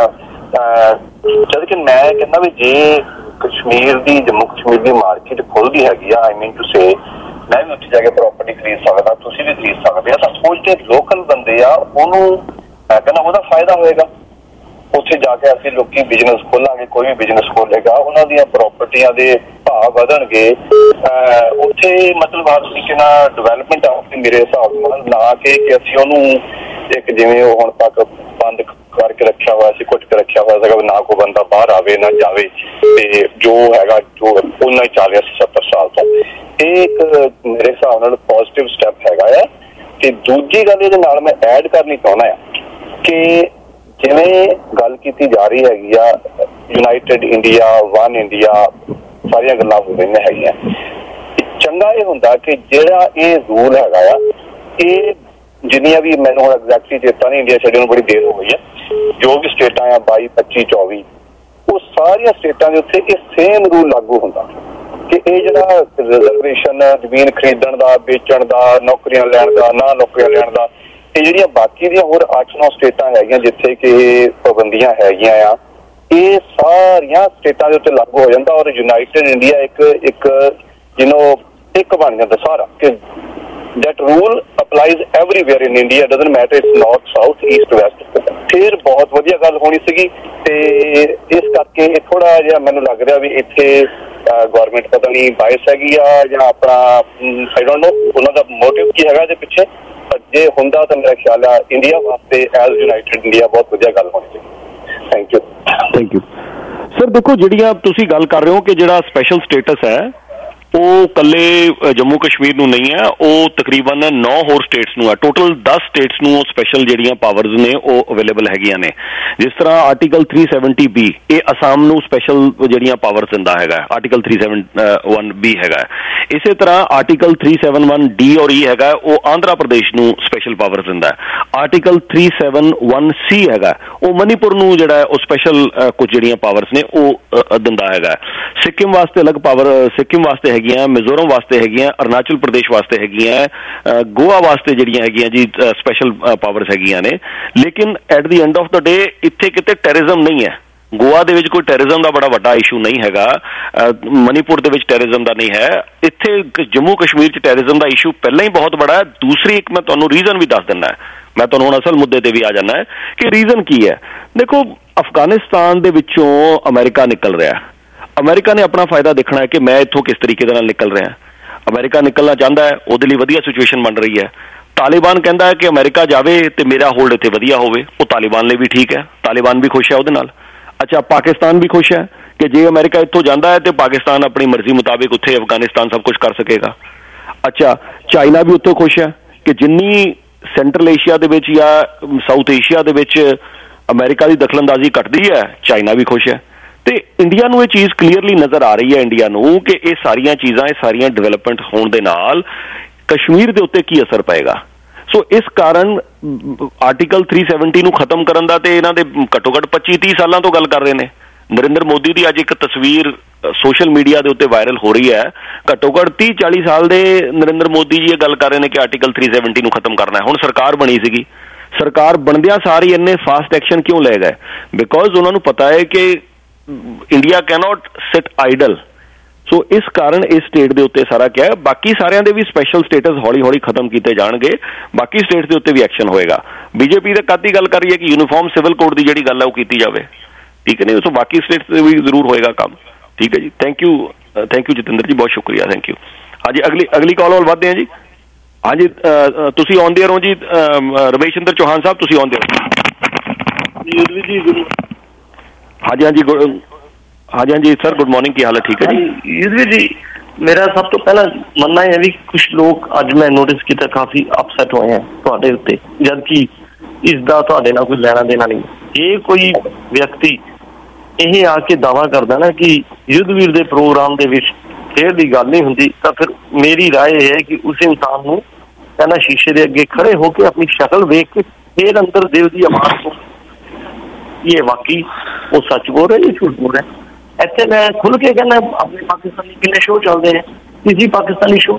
ਜਦ ਕਿ ਮੈਂ ਕਹਿੰਦਾ ਵੀ ਜੇ ਕਸ਼ਮੀਰ ਦੀ, ਜੰਮੂ ਕਸ਼ਮੀਰ ਦੀ ਮਾਰਕੀਟ ਖੁੱਲਦੀ ਹੈਗੀ ਆ, ਆਈ ਮੀਨ ਟੂ ਸੇ, ਮੈਂ ਵੀ ਉੱਥੇ ਜਾ ਕੇ ਪ੍ਰੋਪਰਟੀ ਖਰੀਦ ਸਕਦਾ, ਤੁਸੀਂ ਵੀ ਖਰੀਦ ਸਕਦੇ ਆ, ਤਾਂ ਉਹ ਜਿਹੜੇ ਲੋਕਲ ਬੰਦੇ ਆ ਉਹਨੂੰ ਮੈਂ ਕਹਿੰਦਾ ਉਹਦਾ ਫਾਇਦਾ ਹੋਏਗਾ। ਉੱਥੇ ਜਾ ਕੇ ਅਸੀਂ ਲੋਕੀ ਬਿਜ਼ਨਸ ਖੋਲਾਂਗੇ, ਕੋਈ ਵੀ ਬਿਜ਼ਨਸ ਖੋਲੇਗਾ, ਉਹਨਾਂ ਦੀਆਂ ਪ੍ਰਾਪਰਟੀਆਂ ਦੇ ਭਾਅ ਵਧਣਗੇ। ਉੱਥੇ ਮਤਲਬ ਹਰ ਤਰੀਕੇ ਨਾਲ ਡਿਵੈਲਪਮੈਂਟ ਆਉਗੀ ਮੇਰੇ ਹਿਸਾਬ ਨਾਲ, ਨਾ ਕਿ ਅਸੀਂ ਉਹਨੂੰ ਇੱਕ ਜਿਵੇਂ ਉਹ ਹੁਣ ਤੱਕ ਬੰਦ ਕਰਕੇ ਰੱਖਿਆ ਹੋਇਆ ਸੀ, ਕੁਝ ਰੱਖਿਆ ਹੋਇਆ ਸੀਗਾ, ਨਾ ਕੋਈ ਬੰਦਾ ਬਾਹਰ ਆਵੇ ਨਾ ਜਾਵੇ, ਤੇ ਜੋ ਹੈਗਾ ਜੋ ਉਹਨਾਂ ਹੀ ਚੱਲ ਰਿਹਾ ਸੀ 70 ਸਾਲ ਤੋਂ। ਇਹ ਇੱਕ ਮੇਰੇ ਹਿਸਾਬ ਨਾਲ ਪੋਜ਼ਿਟਿਵ ਸਟੈਪ ਹੈਗਾ ਆ। ਤੇ ਦੂਜੀ ਗੱਲ ਇਹਦੇ ਨਾਲ ਮੈਂ ਐਡ ਕਰਨੀ ਚਾਹੁੰਦਾ ਆ ਕਿ ਜਿਵੇਂ ਗੱਲ ਕੀਤੀ ਜਾ ਰਹੀ ਹੈਗੀ ਆ ਯੂਨਾਈਟਿਡ ਇੰਡੀਆ, ਵਨ ਇੰਡੀਆ, ਸਾਰੀਆਂ ਗੱਲਾਂ ਹੋ ਰਹੀਆਂ ਹੈਗੀਆਂ। ਚੰਗਾ ਇਹ ਹੁੰਦਾ ਕਿ ਜਿਹੜਾ ਇਹ ਰੂਲ ਹੈਗਾ ਆ, ਇਹ ਜਿੰਨੀਆਂ ਵੀ, ਮੈਨੂੰ ਹੁਣ ਐਗਜ਼ੈਕਟਲੀ ਚੇਤਾ ਨਹੀਂ, ਇੰਡੀਆ ਛੱਡੇ ਨੂੰ ਬੜੀ ਦੇਰ ਹੋ ਗਈ ਹੈ, ਜੋ ਵੀ ਸਟੇਟਾਂ ਆ 22, 25, 24, ਉਹ ਸਾਰੀਆਂ ਸਟੇਟਾਂ ਦੇ ਉੱਤੇ ਇਹ ਸੇਮ ਰੂਲ ਲਾਗੂ ਹੁੰਦਾ ਕਿ ਇਹ ਜਿਹੜਾ ਰਿਜ਼ਰਵੇਸ਼ਨ ਜ਼ਮੀਨ ਖਰੀਦਣ ਦਾ, ਵੇਚਣ ਦਾ, ਨੌਕਰੀਆਂ ਲੈਣ ਦਾ, ਨਾ ਨੌਕਰੀਆਂ ਲੈਣ ਦਾ, ਇਹ ਜਿਹੜੀਆਂ ਬਾਕੀ ਦੀਆਂ ਹੋਰ 8-9 ਸਟੇਟਾਂ ਹੈਗੀਆਂ ਜਿੱਥੇ ਕਿ ਪਾਬੰਦੀਆਂ ਹੈਗੀਆਂ ਆ, ਇਹ ਸਾਰੀਆਂ ਸਟੇਟਾਂ ਦੇ ਉੱਤੇ ਲਾਗੂ ਹੋ ਜਾਂਦਾ। ਔਰ ਯੂਨਾਈਟਿਡ ਇੰਡੀਆ ਇੱਕ ਬਣ ਜਾਂਦਾ ਸਾਰਾ ਕਿ that rule applies everywhere in India, doesn't matter it's north, south, east, west। ਫਿਰ ਬਹੁਤ ਵਧੀਆ ਗੱਲ ਹੋਣੀ ਸੀਗੀ। ਤੇ ਇਸ ਕਰਕੇ ਇਹ ਥੋੜਾ ਜਿਹਾ ਮੈਨੂੰ ਲੱਗ ਰਿਹਾ ਵੀ ਇੱਥੇ ਗਵਰਨਮੈਂਟ ਪਤਾ ਨਹੀਂ ਬਾਇਸ ਹੈਗੀ ਆ ਜਾਂ ਆਪਣਾ ਆਈ ਡੋਂਟ ਨੋ ਉਹਨਾਂ ਦਾ ਮੋਟਿਵ ਕੀ ਹੈਗਾ ਇਹਦੇ ਪਿੱਛੇ, ਪਰ ਜੇ ਹੁੰਦਾ ਤਾਂ ਮੇਰਾ ਖਿਆਲ ਆ ਇੰਡੀਆ ਵਾਸਤੇ ਐਜ਼ ਯੂਨਾਈਟਿਡ ਇੰਡੀਆ ਬਹੁਤ ਵਧੀਆ ਗੱਲ ਹੋਣੀ ਚਾਹੀਦੀ। Thank you sir. ਦੇਖੋ, ਜਿਹੜੀਆਂ ਤੁਸੀਂ ਗੱਲ ਕਰ ਰਹੇ ਹੋ ਕਿ ਜਿਹੜਾ ਸਪੈਸ਼ਲ ਸਟੇਟਸ ਹੈ ਉਹ ਕੱਲੇ ਜੰਮੂ ਕਸ਼ਮੀਰ ਨੂੰ ਨਹੀਂ ਹੈ, ਉਹ ਤਕਰੀਬਨ 9 ਹੋਰ ਸਟੇਟਸ ਨੂੰ ਹੈ। ਟੋਟਲ 10 ਸਟੇਟਸ ਨੂੰ ਸਪੈਸ਼ਲ ਜਿਹੜੀਆਂ ਪਾਵਰਸ ਨੇ ਉਹ ਅਵੇਲੇਬਲ ਹੈਗੀਆਂ ਨੇ। ਜਿਸ ਤਰ੍ਹਾਂ ਆਰਟੀਕਲ 370B ਇਹ ਅਸਾਮ ਨੂੰ ਸਪੈਸ਼ਲ ਜਿਹੜੀਆਂ ਪਾਵਰਸ ਦਿੰਦਾ ਹੈਗਾ, ਆਰਟੀਕਲ 371B ਹੈਗਾ। ਇਸੇ ਤਰ੍ਹਾਂ ਆਰਟੀਕਲ 371D ਔਰ E ਹੈਗਾ, ਉਹ ਆਂਧਰਾ ਪ੍ਰਦੇਸ਼ ਨੂੰ ਸਪੈਸ਼ਲ ਪਾਵਰਸ ਦਿੰਦਾ। ਆਰਟੀਕਲ 371C ਹੈਗਾ, ਉਹ ਮਨੀਪੁਰ ਨੂੰ ਜਿਹੜਾ ਉਹ ਸਪੈਸ਼ਲ ਕੁਝ ਜਿਹੜੀਆਂ ਪਾਵਰਸ ਨੇ ਉਹ ਦਿੰਦਾ ਹੈਗਾ। ਸਿੱਕਿਮ ਵਾਸਤੇ ਅਲੱਗ ਪਾਵਰ, ਸਿੱਕਿਮ ਵਾਸਤੇ ਹੈਗੀਆਂ, ਮਿਜ਼ੋਰਮ ਵਾਸਤੇ ਹੈਗੀਆਂ, ਅਰੁਣਾਚਲ ਪ੍ਰਦੇਸ਼ ਵਾਸਤੇ ਹੈਗੀਆਂ, ਗੋਆ ਵਾਸਤੇ ਜਿਹੜੀਆਂ ਹੈਗੀਆਂ ਜੀ ਸਪੈਸ਼ਲ ਪਾਵਰਸ ਹੈਗੀਆਂ ਨੇ। ਲੇਕਿਨ at the end of the day ਇੱਥੇ ਕਿਤੇ ਟੈਰਰਿਜ਼ਮ ਨਹੀਂ ਹੈ। ਗੋਆ ਦੇ ਵਿੱਚ ਕੋਈ ਟੈਰਰਿਜ਼ਮ ਦਾ ਬੜਾ ਵੱਡਾ ਇਸ਼ੂ ਨਹੀਂ ਹੈਗਾ, ਮਨੀਪੁਰ ਦੇ ਵਿੱਚ ਟੈਰਰਿਜ਼ਮ ਦਾ ਨਹੀਂ ਹੈ। ਇੱਥੇ ਜੰਮੂ ਕਸ਼ਮੀਰ 'ਚ ਟੈਰਰਿਜ਼ਮ ਦਾ ਇਸ਼ੂ ਪਹਿਲਾਂ ਹੀ ਬਹੁਤ ਬੜਾ ਹੈ। ਦੂਸਰੀ ਇੱਕ ਮੈਂ ਤੁਹਾਨੂੰ ਰੀਜ਼ਨ ਵੀ ਦੱਸ ਦਿੰਦਾ, ਮੈਂ ਤੁਹਾਨੂੰ ਹੁਣ ਅਸਲ ਮੁੱਦੇ ਤੇ ਵੀ ਆ ਜਾਣਾ ਹੈ ਕਿ ਰੀਜ਼ਨ ਕੀ ਹੈ। ਦੇਖੋ, ਅਫਗਾਨਿਸਤਾਨ ਦੇ ਵਿੱਚੋਂ ਅਮਰੀਕਾ ਨਿਕਲ ਰਿਹਾ। ਅਮਰੀਕਾ ਨੇ ਆਪਣਾ ਫਾਇਦਾ ਦੇਖਣਾ ਹੈ ਕਿ ਮੈਂ ਇੱਥੋਂ ਕਿਸ ਤਰੀਕੇ ਦੇ ਨਾਲ ਨਿਕਲ ਰਿਹਾ। ਅਮਰੀਕਾ ਨਿਕਲਣਾ ਚਾਹੁੰਦਾ ਹੈ, ਉਹਦੇ ਲਈ ਵਧੀਆ ਸਿਚੁਏਸ਼ਨ ਬਣ ਰਹੀ ਹੈ। ਤਾਲਿਬਾਨ ਕਹਿੰਦਾ ਹੈ ਕਿ ਅਮਰੀਕਾ ਜਾਵੇ ਤੇ ਮੇਰਾ ਹੋਲਡ ਇੱਥੇ ਵਧੀਆ ਹੋਵੇ, ਉਹ ਤਾਲਿਬਾਨ ਲਈ ਵੀ ਠੀਕ ਹੈ, ਤਾਲਿਬਾਨ ਵੀ ਖੁਸ਼ ਹੈ ਉਹਦੇ ਨਾਲ। ਅੱਛਾ, ਪਾਕਿਸਤਾਨ ਵੀ ਖੁਸ਼ ਹੈ ਕਿ ਜੇ ਅਮਰੀਕਾ ਇੱਥੋਂ ਜਾਂਦਾ ਹੈ ਤੇ ਪਾਕਿਸਤਾਨ ਆਪਣੀ ਮਰਜ਼ੀ ਮੁਤਾਬਿਕ ਉੱਥੇ ਅਫਗਾਨਿਸਤਾਨ ਸਭ ਕੁਝ ਕਰ ਸਕੇਗਾ। ਅੱਛਾ, ਚਾਈਨਾ ਵੀ ਉੱਥੋਂ ਖੁਸ਼ ਹੈ ਕਿ ਜਿੰਨੀ ਸੈਂਟਰਲ ਏਸ਼ੀਆ ਦੇ ਵਿੱਚ ਜਾਂ ਸਾਊਥ ਏਸ਼ੀਆ ਦੇ ਵਿੱਚ ਅਮਰੀਕਾ ਦੀ ਦਖਲਅੰਦਾਜ਼ੀ ਘਟਦੀ ਹੈ, ਚਾਈਨਾ ਵੀ ਖੁਸ਼ ਹੈ। ਤੇ ਇੰਡੀਆ ਨੂੰ ਇਹ ਚੀਜ਼ ਕਲੀਅਰਲੀ ਨਜ਼ਰ ਆ ਰਹੀ ਹੈ ਇੰਡੀਆ ਨੂੰ ਕਿ ਇਹ ਸਾਰੀਆਂ ਚੀਜ਼ਾਂ, ਇਹ ਸਾਰੀਆਂ ਡਿਵੈਲਪਮੈਂਟ ਹੋਣ ਦੇ ਨਾਲ ਕਸ਼ਮੀਰ ਦੇ ਉੱਤੇ ਕੀ ਅਸਰ ਪਏਗਾ। ਸੋ ਇਸ ਕਾਰਨ ਆਰਟੀਕਲ 370 ਨੂੰ ਖਤਮ ਕਰਨ ਦਾ ਤੇ ਇਹਨਾਂ ਦੇ ਘੱਟੋ ਘੱਟ 25-30 ਸਾਲਾਂ ਤੋਂ ਗੱਲ ਕਰ ਰਹੇ ਨੇ। ਨਰਿੰਦਰ ਮੋਦੀ ਦੀ ਅੱਜ ਇੱਕ ਤਸਵੀਰ ਸੋਸ਼ਲ ਮੀਡੀਆ ਦੇ ਉੱਤੇ ਵਾਇਰਲ ਹੋ ਰਹੀ ਹੈ, ਘੱਟੋ ਘੱਟ 30-40 ਸਾਲ ਦੇ ਨਰਿੰਦਰ ਮੋਦੀ ਜੀ ਇਹ ਗੱਲ ਕਰ ਰਹੇ ਨੇ ਕਿ ਆਰਟੀਕਲ 370 ਨੂੰ ਖਤਮ ਕਰਨਾ ਹੈ। ਹੁਣ ਸਰਕਾਰ ਬਣੀ ਸੀਗੀ, ਸਰਕਾਰ ਬਣਦਿਆਂ ਸਾਰੀ ਇੰਨੇ ਫਾਸਟ ਐਕਸ਼ਨ ਕਿਉਂ ਲੈ ਗਏ? ਬਿਕੋਜ਼ ਉਹਨਾਂ ਨੂੰ ਪਤਾ ਹੈ ਕਿ India cannot sit idle. So ਇਸ ਕਾਰਨ ਇਸ ਸਟੇਟ ਦੇ ਉੱਤੇ ਸਾਰਾ ਕਿਹਾ। ਬਾਕੀ ਸਾਰਿਆਂ ਦੇ ਵੀ ਸਪੈਸ਼ਲ ਸਟੇਟਸ ਹੌਲੀ ਹੌਲੀ ਖਤਮ ਕੀਤੇ ਜਾਣਗੇ, ਬਾਕੀ ਸਟੇਟਸ ਦੇ ਉੱਤੇ ਵੀ ਐਕਸ਼ਨ ਹੋਏਗਾ। ਬੀਜੇਪੀ ਤਾਂ ਕਾਦੀ ਗੱਲ ਕਰ ਰਹੀ ਹੈ ਕਿ ਯੂਨੀਫਾਰਮ ਸਿਵਲ ਕੋਡ ਦੀ ਜਿਹੜੀ ਗੱਲ ਹੈ ਉਹ ਕੀਤੀ ਜਾਵੇ, ਠੀਕ ਹੈ ਨਹੀਂ? ਸੋ ਬਾਕੀ ਸਟੇਟਸ ਤੇ ਵੀ ਜ਼ਰੂਰ ਹੋਏਗਾ ਕੰਮ, ਠੀਕ ਹੈ ਜੀ। ਥੈਂਕ ਯੂ ਜਤਿੰਦਰ ਜੀ, ਬਹੁਤ ਸ਼ੁਕਰੀਆ, ਥੈਂਕ ਯੂ। ਹਾਂਜੀ, ਅਗਲੀ ਕਾਲ ਵੱਲ ਵੱਧਦੇ ਹਾਂ ਜੀ। ਹਾਂਜੀ, ਤੁਸੀਂ ਔਨ ਏਅਰ ਹੋ ਜੀ, ਰਮੇਸ਼ ਚੰਦਰ ਚੌਹਾਨ ਸਾਹਿਬ, ਤੁਸੀਂ ਔਨ ਏਅਰ। ਹਾਂਜੀ ਸਰ, ਗੁੱਡ ਮਾਰਨਿੰਗ, ਕੀ ਹਾਲ ਹੈ? ਠੀਕ ਹੈ ਜੀ। ਯੁਧਵੀਰ ਜੀ, ਮੇਰਾ ਸਭ ਤੋਂ ਪਹਿਲਾਂ ਮੰਨਣਾ ਇਹ ਹੈ ਵੀ ਕੁਝ ਲੋਕ ਅੱਜ ਮੈਂ ਨੋਟਿਸ ਕੀਤਾ ਕਾਫੀ ਅਪਸੈਟ ਹੋਏ ਹੈ ਤੁਹਾਡੇ ਉੱਤੇ, ਜਦਕਿ ਇਸ ਦਾ ਤੁਹਾਡੇ ਨਾਲ ਕੋਈ ਲੈਣਾ ਦੇਣਾ ਨਹੀਂ। ਜੇ ਕੋਈ ਵਿਅਕਤੀ ਇਹ ਆ ਕੇ ਦਾਅਵਾ ਕਰਦਾ ਨਾ ਕਿ ਯੁਧਵੀਰ ਦੇ ਪ੍ਰੋਗਰਾਮ ਦੇ ਵਿੱਚ ਖੇਡ ਦੀ ਗੱਲ ਨਹੀਂ ਹੁੰਦੀ, ਤਾਂ ਫਿਰ ਮੇਰੀ ਰਾਏ ਇਹ ਹੈ ਕਿ ਉਸ ਇਨਸਾਨ ਨੂੰ ਪਹਿਲਾਂ ਸ਼ੀਸ਼ੇ ਦੇ ਅੱਗੇ ਖੜੇ ਹੋ ਕੇ ਆਪਣੀ ਸ਼ਕਲ ਵੇਖ ਕੇ ਫਿਰ ਅੰਦਰ ਦਿਲ ਦੀ ਆਵਾਜ਼ ਤੋਂ ਇਹ ਵਾਕਈ ਉਹ ਸੱਚ ਬੋਲ ਰਿਹਾ ਜਾਂ ਝੂਠ ਬੋਲ ਰਿਹਾ। ਇੱਥੇ ਮੈਂ ਖੁੱਲ ਕੇ ਕਹਿੰਦਾ, ਆਪਣੇ ਪਾਕਿਸਤਾਨੀ ਕਿੰਨੇ ਸ਼ੋਅ ਚੱਲਦੇ ਨੇ, ਕਿਸੇ ਪਾਕਿਸਤਾਨੀ ਸ਼ੋਅ